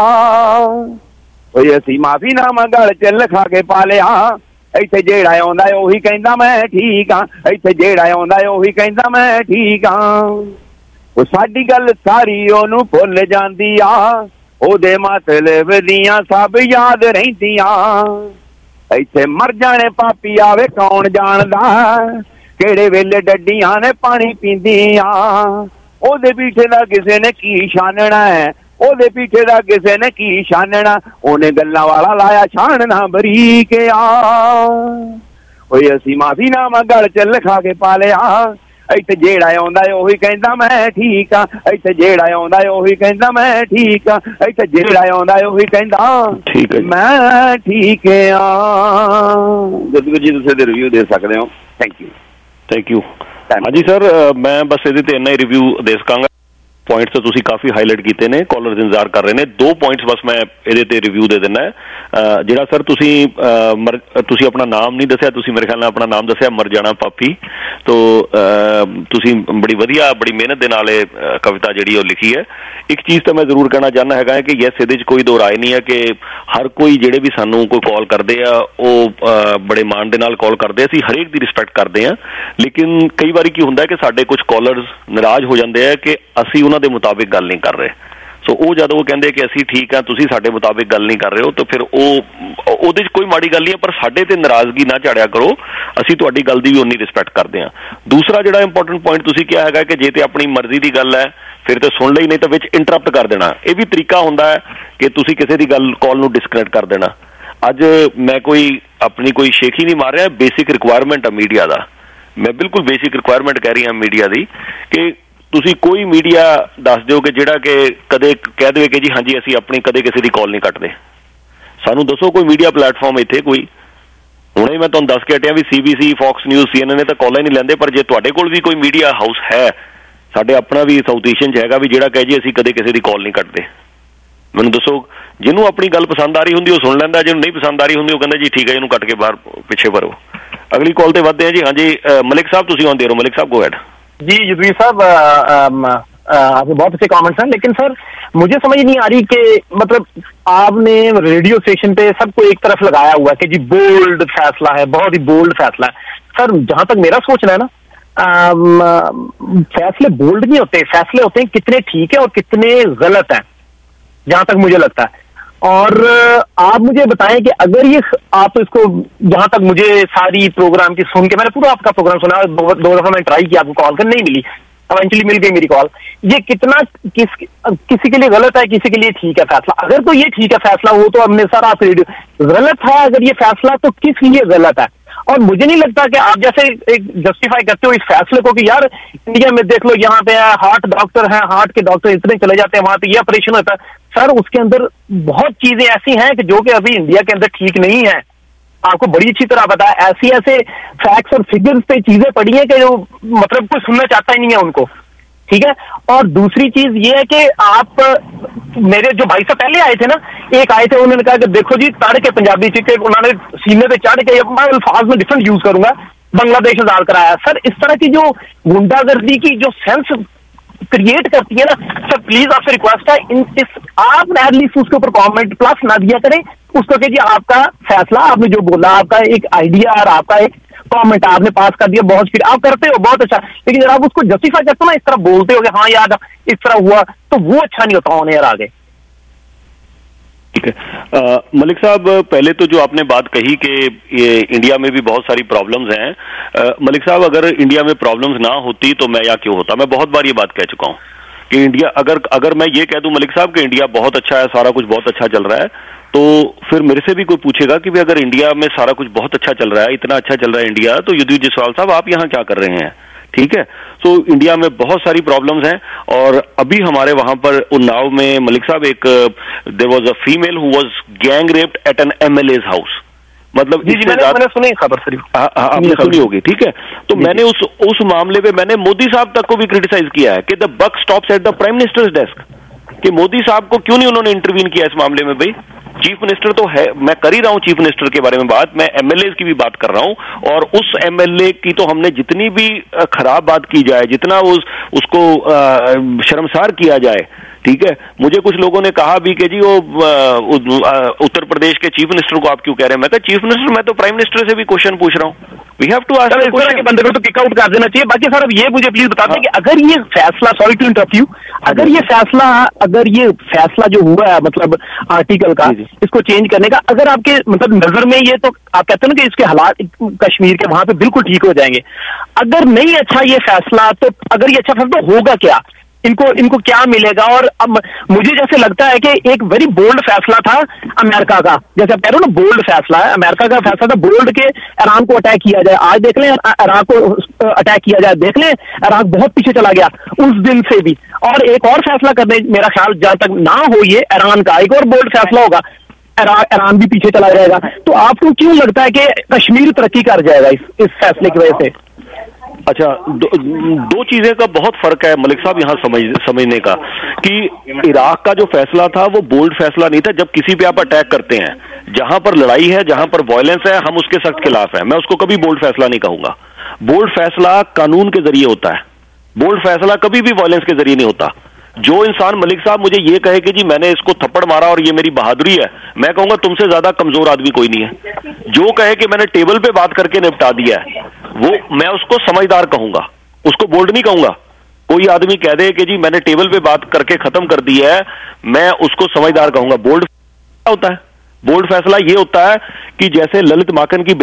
ਓਏ ਅਸੀਂ ਮਾਫੀਨਾਮਾ ਗਲ ਚ ਲਿਖਾ ਕੇ ਪਾ ਲਿਆ, ਇੱਥੇ ਜਿਹੜਾ ਆਉਂਦਾ ਉਹੀ ਕਹਿੰਦਾ ਮੈਂ ਠੀਕ ਆ, ਇੱਥੇ ਜਿਹੜਾ ਆਉਂਦਾ ਉਹੀ ਕਹਿੰਦਾ ਮੈਂ ਠੀਕ ਆ। ਉਹ ਸਾਡੀ ਗੱਲ ਸਾਰੀ ਉਹਨੂੰ ਭੁੱਲ ਜਾਂਦੀ ਆ, ਉਹਦੇ ਮਤਲਬ ਦੀਆਂ ਸਭ ਯਾਦ ਰਹਿੰਦੀਆਂ। ਇੱਥੇ ਮਰ ਜਾਣੇ ਪਾਪੀ ਆਵੇ ਕੌਣ ਜਾਣਦਾ, ਕਿਹੜੇ ਵੇਲੇ ਡੱਡੀਆਂ ਨੇ ਪਾਣੀ ਪੀਂਦੀਆਂ। ਉਹਦੇ ਪੀਠੇ ਦਾ ਕਿਸੇ ਨੇ ਕੀ ਛਾਨਣਾ ਹੈ, ਉਹਦੇ ਪੀਠੇ ਦਾ ਕਿਸੇ ਨੇ ਕੀ ਛਾਨਣਾ, ਉਹਨੇ ਗੱਲਾਂ ਵਾਲਾ ਲਾਇਆ ਛਾਨਣਾ ਬਰੀਕ ਆ। ਓਏ ਅਸੀਂ ਮਾਫੀਨਾਮਾ ਗਲ ਚ ਲਿਖਾ ਕੇ ਪਾ ਲਿਆ, ਇੱਥੇ ਜਿਹੜਾ ਆਉਂਦਾ ਉਹੀ ਕਹਿੰਦਾ ਮੈਂ ਠੀਕ ਆ, ਇੱਥੇ ਜਿਹੜਾ ਆਉਂਦਾ ਉਹੀ ਕਹਿੰਦਾ ਮੈਂ ਠੀਕ ਆ, ਇੱਥੇ ਜਿਹੜਾ ਆਉਂਦਾ ਉਹੀ ਕਹਿੰਦਾ ਮੈਂ ਠੀਕ ਆ। ਜਦਗੁਰੂ ਜੀ ਤੁਸੀਂ ਰਿਵਿਊ ਦੇ ਸਕਦੇ ਹੋ। Thank you. ਹਾਂਜੀ ਸਰ, ਮੈਂ ਬਸ ਇਹਦੇ ਤੇ ਇੰਨਾ ਹੀ ਰਿਵਿਊ ਦੇ ਸਕਾਂਗਾ। ਪੁਆਇੰਟਸ ਤਾਂ ਤੁਸੀਂ ਕਾਫੀ ਹਾਈਲਾਈਟ ਕੀਤੇ ਨੇ, ਕਾਲਰਸ ਇੰਤਜ਼ਾਰ ਕਰ ਰਹੇ ਨੇ। 2 ਪੁਆਇੰਟਸ ਬਸ ਮੈਂ ਇਹਦੇ ਤੇ ਰਿਵਿਊ ਦੇ ਦਿੰਦਾ ਹੈ। ਜਿਹੜਾ ਸਰ ਤੁਸੀਂ ਆਪਣਾ ਨਾਮ ਨਹੀਂ ਦੱਸਿਆ, ਤੁਸੀਂ ਮੇਰੇ ਖਿਆਲ ਨਾਲ ਆਪਣਾ ਨਾਮ ਦੱਸਿਆ ਮਰ ਜਾਣਾ ਪਾਪੀ। ਤੋ ਤੁਸੀਂ ਬੜੀ ਵਧੀਆ ਬੜੀ ਮਿਹਨਤ ਦੇ ਨਾਲ ਇਹ ਕਵਿਤਾ ਜਿਹੜੀ ਉਹ ਲਿਖੀ ਹੈ। ਇੱਕ ਚੀਜ਼ ਤਾਂ ਮੈਂ ਜ਼ਰੂਰ ਕਹਿਣਾ ਚਾਹੁੰਦਾ ਹੈਗਾ ਕਿ ਯੈਸ, ਇਹਦੇ 'ਚ ਕੋਈ ਦੋ ਰਾਏ ਨਹੀਂ ਹੈ ਕਿ ਹਰ ਕੋਈ ਜਿਹੜੇ ਵੀ ਸਾਨੂੰ ਕੋਈ ਕਾਲ ਕਰਦੇ ਆ ਉਹ ਬੜੇ ਮਾਣ ਦੇ ਨਾਲ ਕਾਲ ਕਰਦੇ ਆ, ਅਸੀਂ ਹਰੇਕ ਦੀ ਰਿਸਪੈਕਟ ਕਰਦੇ ਹਾਂ। ਲੇਕਿਨ ਕਈ ਵਾਰੀ ਕੀ ਹੁੰਦਾ ਕਿ ਸਾਡੇ ਕੁਝ ਕਾਲਰਸ ਨਾਰਾਜ਼ ਹੋ ਜਾਂਦੇ ਆ ਕਿ ਅਸੀਂ ਉਹਨਾਂ ਦੇ ਮੁਤਾਬਿਕ ਗੱਲ ਨਹੀਂ ਕਰ ਰਹੇ। ਸੋ ਉਹ ਜਦੋਂ ਉਹ ਕਹਿੰਦੇ ਕਿ ਅਸੀਂ ਠੀਕ ਆ, ਤੁਸੀਂ ਸਾਡੇ ਮੁਤਾਬਿਕ ਗੱਲ ਨਹੀਂ ਕਰ ਰਹੇ ਹੋ, ਤਾਂ ਫਿਰ ਉਹਦੇ 'ਚ ਕੋਈ ਮਾੜੀ ਗੱਲ ਨਹੀਂ ਹੈ, ਪਰ ਸਾਡੇ ਤੇ ਨਾਰਾਜ਼ਗੀ ਨਾ ਝਾੜਿਆ ਕਰੋ, ਅਸੀਂ ਤੁਹਾਡੀ ਗੱਲ ਦੀ ਵੀ ਉਨੀ ਰਿਸਪੈਕਟ ਕਰਦੇ ਹਾਂ। ਦੂਸਰਾ ਜਿਹੜਾ ਇੰਪੋਰਟੈਂਟ ਪੁਆਇੰਟ ਤੁਸੀਂ ਕਿਹਾ ਹੈਗਾ ਕਿ ਜੇ ਤੇ ਆਪਣੀ ਮਰਜ਼ੀ ਦੀ ਗੱਲ ਹੈ ਫਿਰ ਤਾਂ ਸੁਣ ਲਈ, ਨਹੀਂ ਤਾਂ ਵਿੱਚ ਇੰਟਰਪਟ ਕਰ ਦੇਣਾ। ਇਹ ਵੀ ਤਰੀਕਾ ਹੁੰਦਾ ਹੈ ਕਿ ਤੁਸੀਂ ਕਿਸੇ ਦੀ ਗੱਲ ਕਾਲ ਨੂੰ ਡਿਸਕਨੈਕਟ ਕਰ ਦੇਣਾ। ਅੱਜ ਮੈਂ ਆਪਣੀ ਕੋਈ ਸ਼ੇਖੀ ਨਹੀਂ ਮਾਰ ਰਿਹਾ, ਬੇਸਿਕ ਰਿਕੁਆਇਰਮੈਂਟ ਆ ਮੀਡੀਆ ਦਾ। ਮੈਂ ਬਿਲਕੁਲ ਬੇਸਿਕ ਰਿਕੁਆਇਰਮੈਂਟ ਕਹਿ ਰਹੀ ਹਾਂ ਮੀਡੀਆ ਦੀ ਕਿ ਤੁਸੀਂ ਕੋਈ ਮੀਡੀਆ ਦੱਸ ਦਿਓ ਕਿ ਜਿਹੜਾ ਕਿ ਕਦੇ ਕਹਿ ਦੇਵੇ ਕਿ ਜੀ ਹਾਂਜੀ ਅਸੀਂ ਆਪਣੀ ਕਦੇ ਕਿਸੇ ਦੀ ਕਾਲ ਨਹੀਂ ਕੱਟਦੇ। ਸਾਨੂੰ ਦੱਸੋ ਕੋਈ ਮੀਡੀਆ ਪਲੇਟਫਾਰਮ ਇੱਥੇ ਕੋਈ। ਹੁਣੇ ਮੈਂ ਤੁਹਾਨੂੰ ਦੱਸ ਕੇ ਹਟਿਆ ਵੀ CBC, ਫੌਕਸ ਨਿਊਜ਼, CNN ਤਾਂ ਕਾਲਾਂ ਹੀ ਨਹੀਂ ਲੈਂਦੇ, ਪਰ ਜੇ ਤੁਹਾਡੇ ਕੋਲ ਵੀ ਕੋਈ ਮੀਡੀਆ ਹਾਊਸ ਹੈ, ਸਾਡੇ ਆਪਣਾ ਵੀ ਸਾਊਥ ਏਸ਼ੀਅਨ 'ਚ ਹੈਗਾ ਵੀ ਜਿਹੜਾ ਕਹੇ ਜੀ ਅਸੀਂ ਕਦੇ ਕਿਸੇ ਦੀ ਕਾਲ ਨਹੀਂ ਕੱਟਦੇ, ਮੈਨੂੰ ਦੱਸੋ। ਜਿਹਨੂੰ ਆਪਣੀ ਗੱਲ ਪਸੰਦ ਆ ਰਹੀ ਹੁੰਦੀ ਉਹ ਸੁਣ ਲੈਂਦਾ, ਜਿਹਨੂੰ ਨਹੀਂ ਪਸੰਦ ਆ ਰਹੀ ਹੁੰਦੀ ਉਹ ਕਹਿੰਦਾ ਜੀ ਠੀਕ ਹੈ ਇਹਨੂੰ ਕੱਟ ਕੇ ਬਾਹਰ ਪਿੱਛੇ ਭਰੋ। ਅਗਲੀ ਕਾਲ ਤੇ ਵੱਧਦੇ ਆ ਜੀ। ਹਾਂਜੀ ਮਲਿਕ ਸਾਹਿਬ ਤੁਸੀਂ ਆਉਂਦੇ ਰਹੋ। मलिक साहब गो अहेड। जी युद्धवीर साहब, आपके बहुत अच्छे कमेंट्स हैं, लेकिन सर मुझे समझ नहीं आ रही कि मतलब आपने रेडियो स्टेशन पे सबको एक तरफ लगाया हुआ है कि जी बोल्ड फैसला है, बहुत ही बोल्ड फैसला है। सर जहां तक मेरा सोचना है ना, फैसले बोल्ड नहीं होते, फैसले होते हैं कितने ठीक है और कितने गलत हैं, जहां तक मुझे लगता है। और आप मुझे बताएं कि अगर ये आप इसको, जहां तक मुझे सारी प्रोग्राम की सुन के, मैंने पूरा आपका प्रोग्राम सुना, 2 दफा मैंने ट्राई किया आपको कॉल कर, नहीं मिली, इवेंचुअली मिल गई मेरी कॉल। ये कितना किसी के लिए गलत है, किसी के लिए ठीक है फैसला। अगर तो ये ठीक है फैसला हो तो हमने सर आप रेडियो गलत है, अगर ये फैसला तो किस लिए गलत है। और मुझे नहीं लगता कि आप जैसे एक जस्टिफाई करते हो इस फैसले को कि यार इंडिया में देख लो यहाँ पे हार्ट डॉक्टर हैं, हार्ट के डॉक्टर इतने चले जाते हैं, वहां पे ये ऑपरेशन होता है। सर उसके अंदर बहुत चीजें ऐसी हैं कि जो कि अभी इंडिया के अंदर ठीक नहीं है, आपको बड़ी अच्छी तरह पता है। ऐसे फैक्ट्स और फिगर्स पे चीजें पड़ी हैं कि जो मतलब कोई सुनना चाहता ही नहीं है उनको, ठीक है। और दूसरी चीज ये है कि आप, मेरे जो भाई साहब पहले आए थे ना, एक आए थे, उन्होंने कहा कि देखो जी तड़ के पंजाबी के उन्होंने सीने पे चढ़ के, मैं अल्फाज में डिफरेंट यूज करूंगा, बांग्लादेश डाल कर आया। सर इस तरह की जो गुंडागर्दी की जो सेंस क्रिएट करती है ना, सर प्लीज आपसे रिक्वेस्ट है आप एटलीस्ट उसके ऊपर कमेंट प्लस ना दिया करें उसको कि जी आपका फैसला, आपने जो बोला, आपका एक आइडिया और आपका एक कमेंट आपने पास कर दिया, बहुत स्पीड आप करते हो, बहुत अच्छा, लेकिन जब आप उसको जस्टिफाई करते हो ना, इस तरह बोलते हो कि हाँ यार इस तरह हुआ, तो वो अच्छा नहीं होता होने यार आगे। ठीक है मलिक साहब, पहले तो जो आपने बात कही कि ये इंडिया में भी बहुत सारी प्रॉब्लम्स हैं, मलिक साहब अगर इंडिया में प्रॉब्लम्स ना होती तो मैं यहाँ क्यों होता। मैं बहुत बार ये बात कह चुका हूँ कि इंडिया, अगर मैं ये कह दूं मलिक साहब कि इंडिया बहुत अच्छा है, सारा कुछ बहुत अच्छा चल रहा है, तो फिर मेरे से भी कोई पूछेगा कि भाई अगर इंडिया में सारा कुछ बहुत अच्छा चल रहा है, इतना अच्छा चल रहा है इंडिया, तो युद्धवीर जायसवाल साहब आप यहाँ क्या कर रहे हैं। ठीक है, सो इंडिया में बहुत सारी प्रॉब्लम्स हैं। और अभी हमारे वहां पर उन्नाव में मलिक साहब एक there was a female who was gang raped at an MLA's house. मतलब मैंने सुनी खबर सर, आपने सुनी होगी, ठीक है। तो मैंने उस मामले पे मैंने मोदी साहब तक को भी क्रिटिसाइज किया है कि the buck stops at the prime minister's desk. कि मोदी साहब को क्यों नहीं उन्होंने इंटरवीन किया इस मामले में। भाई चीफ मिनिस्टर तो है, मैं कर ही रहा हूं चीफ मिनिस्टर के बारे में बात, मैं एमएलए की भी बात कर रहा हूं, और उस एमएलए की तो हमने जितनी भी खराब बात की जाए, जितना उसको शर्मसार किया जाए, ठीक है। मुझे कुछ लोगों ने कहा भी कि जी वो उत्तर प्रदेश के चीफ मिनिस्टर को आप क्यों कह रहे हैं। मैं कहा चीफ मिनिस्टर, मैं तो प्राइम मिनिस्टर से भी क्वेश्चन पूछ रहा हूं। वी हैव टू आस्क इस तरह के बंदे को तो किक आउट कर देना चाहिए। बाकी सर अब ये मुझे प्लीज बता दें कि अगर ये फैसला, सॉरी टू इंटरप्ट यू, अगर ये फैसला जो हुआ है मतलब आर्टिकल का, इसको चेंज करने का, अगर आपके मतलब नजर में ये, तो आप कहते हैं ना कि इसके हालात कश्मीर के वहां पे बिल्कुल ठीक हो जाएंगे। अगर नहीं अच्छा ये फैसला, तो अगर ये अच्छा फैसला होगा क्या, इनको क्या मिलेगा? और अब मुझे जैसे लगता है कि एक वेरी बोल्ड फैसला था अमेरिका का, जैसे आप कह रहे हो ना बोल्ड फैसला है, अमेरिका का फैसला था बोल्ड के ईरान को अटैक किया जाए। आज देख लें इराक को अटैक किया जाए, देख लें इराक बहुत पीछे चला गया उस दिन से भी। और एक और फैसला करने, मेरा ख्याल जहां तक ना हो ये ईरान का, एक और बोल्ड फैसला होगा, ईरान भी पीछे चला जाएगा। तो आपको क्यों लगता है कि कश्मीर तरक्की कर जाएगा इस फैसले की वजह से? अच्छा, दो चीजें का बहुत फर्क है मलिक साहब यहाँ समझने का, कि इराक का जो फैसला था वो बोल्ड फैसला नहीं था। जब किसी पे आप अटैक करते हैं, जहां पर लड़ाई है, जहां पर वायलेंस है, हम उसके सख्त खिलाफ हैं। मैं उसको कभी बोल्ड फैसला नहीं कहूंगा। बोल्ड फैसला कानून के जरिए होता है, बोल्ड फैसला कभी भी वायलेंस के जरिए नहीं होता। जो इंसान मलिक साहब मुझे ये कहे कि जी मैंने इसको थप्पड़ मारा और ये मेरी बहादुरी है, मैं कहूंगा तुमसे ज्यादा कमजोर आदमी कोई नहीं है। जो कहे कि मैंने टेबल पे बात करके निपटा दिया है, वो मैं उसको समझदार कहूंगा, उसको बोल्ड नहीं कहूंगा। कोई आदमी कह दे कि जी मैंने टेबल पे बात करके खत्म कर दिया है, मैं उसको समझदार कहूंगा। बोल्ड क्या होता है? बोल्ड फैसला ये होता है कि जैसे ललित माकन की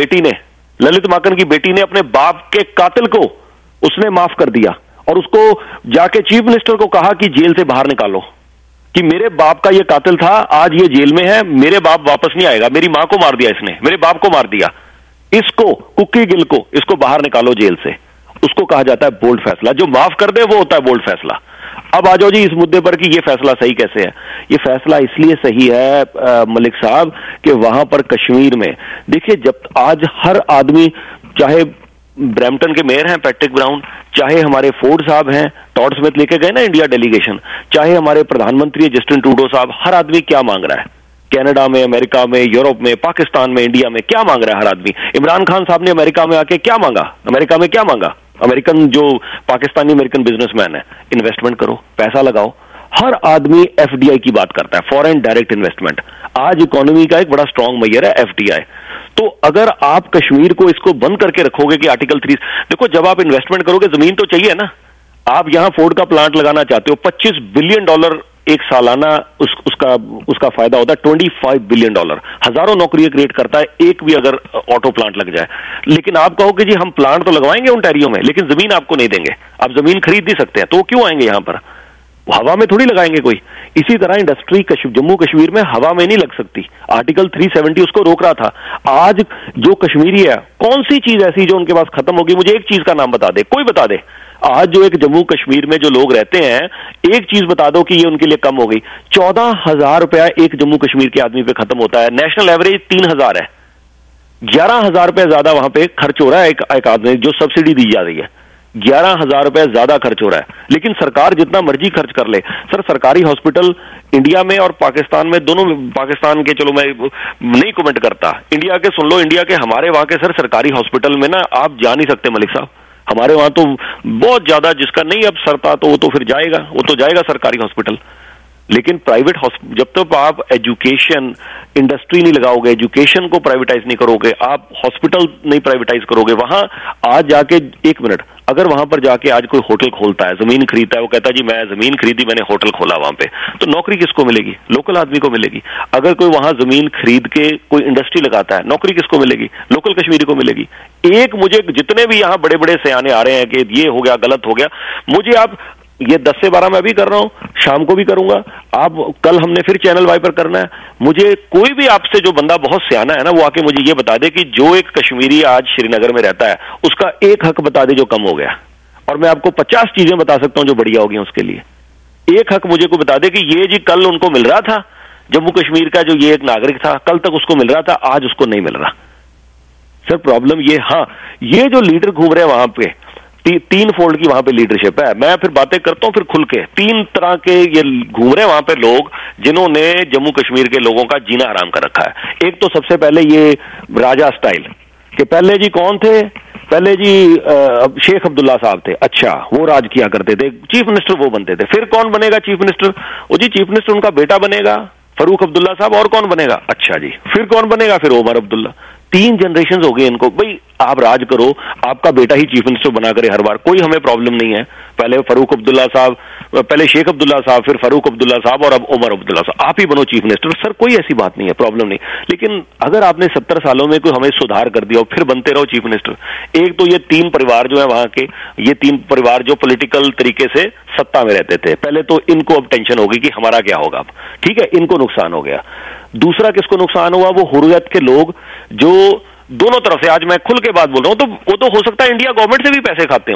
बेटी ने अपने बाप के कातिल को उसने माफ कर दिया और उसको जाके चीफ मिनिस्टर को कहा कि जेल से बाहर निकालो, कि मेरे बाप का ये कातिल था, आज ये जेल में है, मेरे बाप वापस नहीं आएगा, मेरी मां को मार दिया इसने, मेरे बाप को मार दिया, इसको कुकी गिल को, इसको बाहर निकालो जेल से। उसको कहा जाता है बोल्ड फैसला। जो माफ कर दे वो होता है बोल्ड फैसला। अब आ जाओ जी इस मुद्दे पर कि ये फैसला सही कैसे है। ये फैसला इसलिए सही है मलिक साहब कि वहां पर कश्मीर में देखिए, जब आज हर आदमी, चाहे ब्रैम्पटन के मेयर हैं पैट्रिक ब्राउन, चाहे हमारे फोर्ड साहब हैं, टॉड स्मिथ लेके गए ना इंडिया डेलीगेशन, चाहे हमारे प्रधानमंत्री जस्टिन ट्रूडो साहब, हर आदमी क्या मांग रहा है? कनाडा में, अमेरिका में, यूरोप में, पाकिस्तान में, इंडिया में क्या मांग रहा है हर आदमी? इमरान खान साहब ने अमेरिका में आके क्या मांगा? अमेरिका में क्या मांगा? अमेरिकन जो पाकिस्तानी अमेरिकन बिजनेसमैन है, इन्वेस्टमेंट करो, पैसा लगाओ। हर आदमी एफडीआई की बात करता है, फॉरेन डायरेक्ट इन्वेस्टमेंट। आज इकोनॉमी का एक बड़ा स्ट्रांग मैयर है एफडीआई। तो अगर आप कश्मीर को इसको बंद करके रखोगे कि आर्टिकल 3, देखो जब आप इन्वेस्टमेंट करोगे जमीन तो चाहिए ना। आप यहां फोर्ड का प्लांट लगाना चाहते हो, $25 बिलियन एक सालाना उसका फायदा होता है, $25 बिलियन, हजारों नौकरियां क्रिएट करता है एक भी अगर ऑटो प्लांट लग जाए। लेकिन आप कहोगे जी हम प्लांट तो लगवाएंगे ओंटारियो में, लेकिन जमीन आपको नहीं देंगे, आप जमीन खरीद नहीं सकते हैं, तो वो क्यों आएंगे यहां पर? हवा में थोड़ी लगाएंगे कोई। इसी तरह इंडस्ट्री जम्मू कश्मीर में हवा में नहीं लग सकती, आर्टिकल 370 उसको रोक रहा था। आज जो कश्मीरी है, कौन सी चीज ऐसी जो उनके पास खत्म होगी? मुझे एक चीज का नाम बता दे, कोई बता दे। आज जो एक जम्मू कश्मीर में जो लोग रहते हैं, एक चीज बता दो कि ये उनके लिए कम हो गई। 14,000 रुपया एक जम्मू कश्मीर के आदमी पे खत्म होता है, नेशनल एवरेज 3,000 है। 11,000 रुपया ज्यादा वहां पे खर्च हो रहा है एक आदमी, जो सब्सिडी दी जा रही है, 11,000 रुपया ज्यादा खर्च हो रहा है। लेकिन सरकार जितना मर्जी खर्च कर ले, सर सरकारी हॉस्पिटल इंडिया में और पाकिस्तान में, दोनों पाकिस्तान के चलो मैं नहीं कमेंट करता, इंडिया के सुन लो, इंडिया के हमारे वहां के सर सरकारी हॉस्पिटल में ना आप जा नहीं सकते मलिक साहब। हमारे वहां तो बहुत ज्यादा, जिसका नहीं अब सरता तो वो तो फिर जाएगा, वो तो जाएगा सरकारी हॉस्पिटल। लेकिन प्राइवेट जब तक आप एजुकेशन इंडस्ट्री नहीं लगाओगे, एजुकेशन को प्राइवेटाइज नहीं करोगे, आप हॉस्पिटल नहीं प्राइवेटाइज करोगे, वहां आज जाके एक मिनट, अगर वहां पर जाके आज कोई होटल खोलता है, जमीन खरीदता है, वो कहता है जी मैं जमीन खरीदी, मैंने होटल खोला वहां पे, तो नौकरी किसको मिलेगी? लोकल आदमी को मिलेगी। अगर कोई वहां जमीन खरीद के कोई इंडस्ट्री लगाता है, नौकरी किसको मिलेगी? लोकल कश्मीरी को मिलेगी। एक मुझे जितने भी यहाँ बड़े बड़े सयाने आ रहे हैं कि ये हो गया, गलत हो गया, मुझे आप ये 10 से 12 मैं भी कर रहा हूं, शाम को भी करूंगा, आप कल हमने फिर चैनल वाई पर करना है। मुझे कोई भी आपसे जो बंदा बहुत सियाना है ना, वो आके मुझे ये बता दे कि जो एक कश्मीरी आज श्रीनगर में रहता है उसका एक हक बता दे जो कम हो गया, और मैं आपको 50 चीजें बता सकता हूं जो बढ़िया होगी उसके लिए। एक हक मुझे को बता दे कि ये जी कल उनको मिल रहा था, जम्मू कश्मीर का जो ये एक नागरिक था, कल तक उसको मिल रहा था, आज उसको नहीं मिल रहा। सर प्रॉब्लम ये, हाँ, ये जो लीडर घूम रहे हैं वहां पे, तीन फोल्ड की वहां पे लीडरशिप है। मैं फिर बातें करता हूं फिर खुल के, 3 तरह के ये घूम रहे हैं वहां पे लोग जिन्होंने जम्मू कश्मीर के लोगों का जीना हराम कर रखा है। एक तो सबसे पहले ये राजा स्टाइल कि पहले जी कौन थे, पहले जी शेख अब्दुल्ला साहब थे, अच्छा वो राज किया करते थे, चीफ मिनिस्टर वो बनते थे। फिर कौन बनेगा चीफ मिनिस्टर? वो जी चीफ मिनिस्टर उनका बेटा बनेगा फरूक अब्दुल्ला साहब, और कौन बनेगा? अच्छा जी फिर कौन बनेगा? फिर ओमर अब्दुल्ला। 3 जनरेशन हो गए इनको। भाई आप राज करो, आपका बेटा ही चीफ मिनिस्टर बना करे हर बार, कोई हमें प्रॉब्लम नहीं है। पहले फरूक अब्दुल्ला साहब, पहले शेख अब्दुल्ला साहब, फिर फरूक अब्दुल्ला साहब और अब उमर अब्दुल्ला साहब, आप ही बनो चीफ मिनिस्टर। सर कोई ऐसी बात नहीं है, प्रॉब्लम नहीं। लेकिन अगर आपने 70 सालों में कोई हमें सुधार कर दिया और फिर बनते रहो चीफ मिनिस्टर। एक तो ये 3 परिवार जो है वहां के, ये 3 परिवार जो पॉलिटिकल तरीके से सत्ता में रहते थे, पहले तो इनको अब टेंशन होगी कि हमारा क्या होगा। ठीक है, इनको नुकसान हो गया। दूसरा किसको नुकसान हुआ? वो हुर्रियत के लोग जो दोनों तरफ से, आज मैं खुल के बात बोल रहा हूं, तो वो तो हो सकता है इंडिया गवर्नमेंट से भी पैसे खाते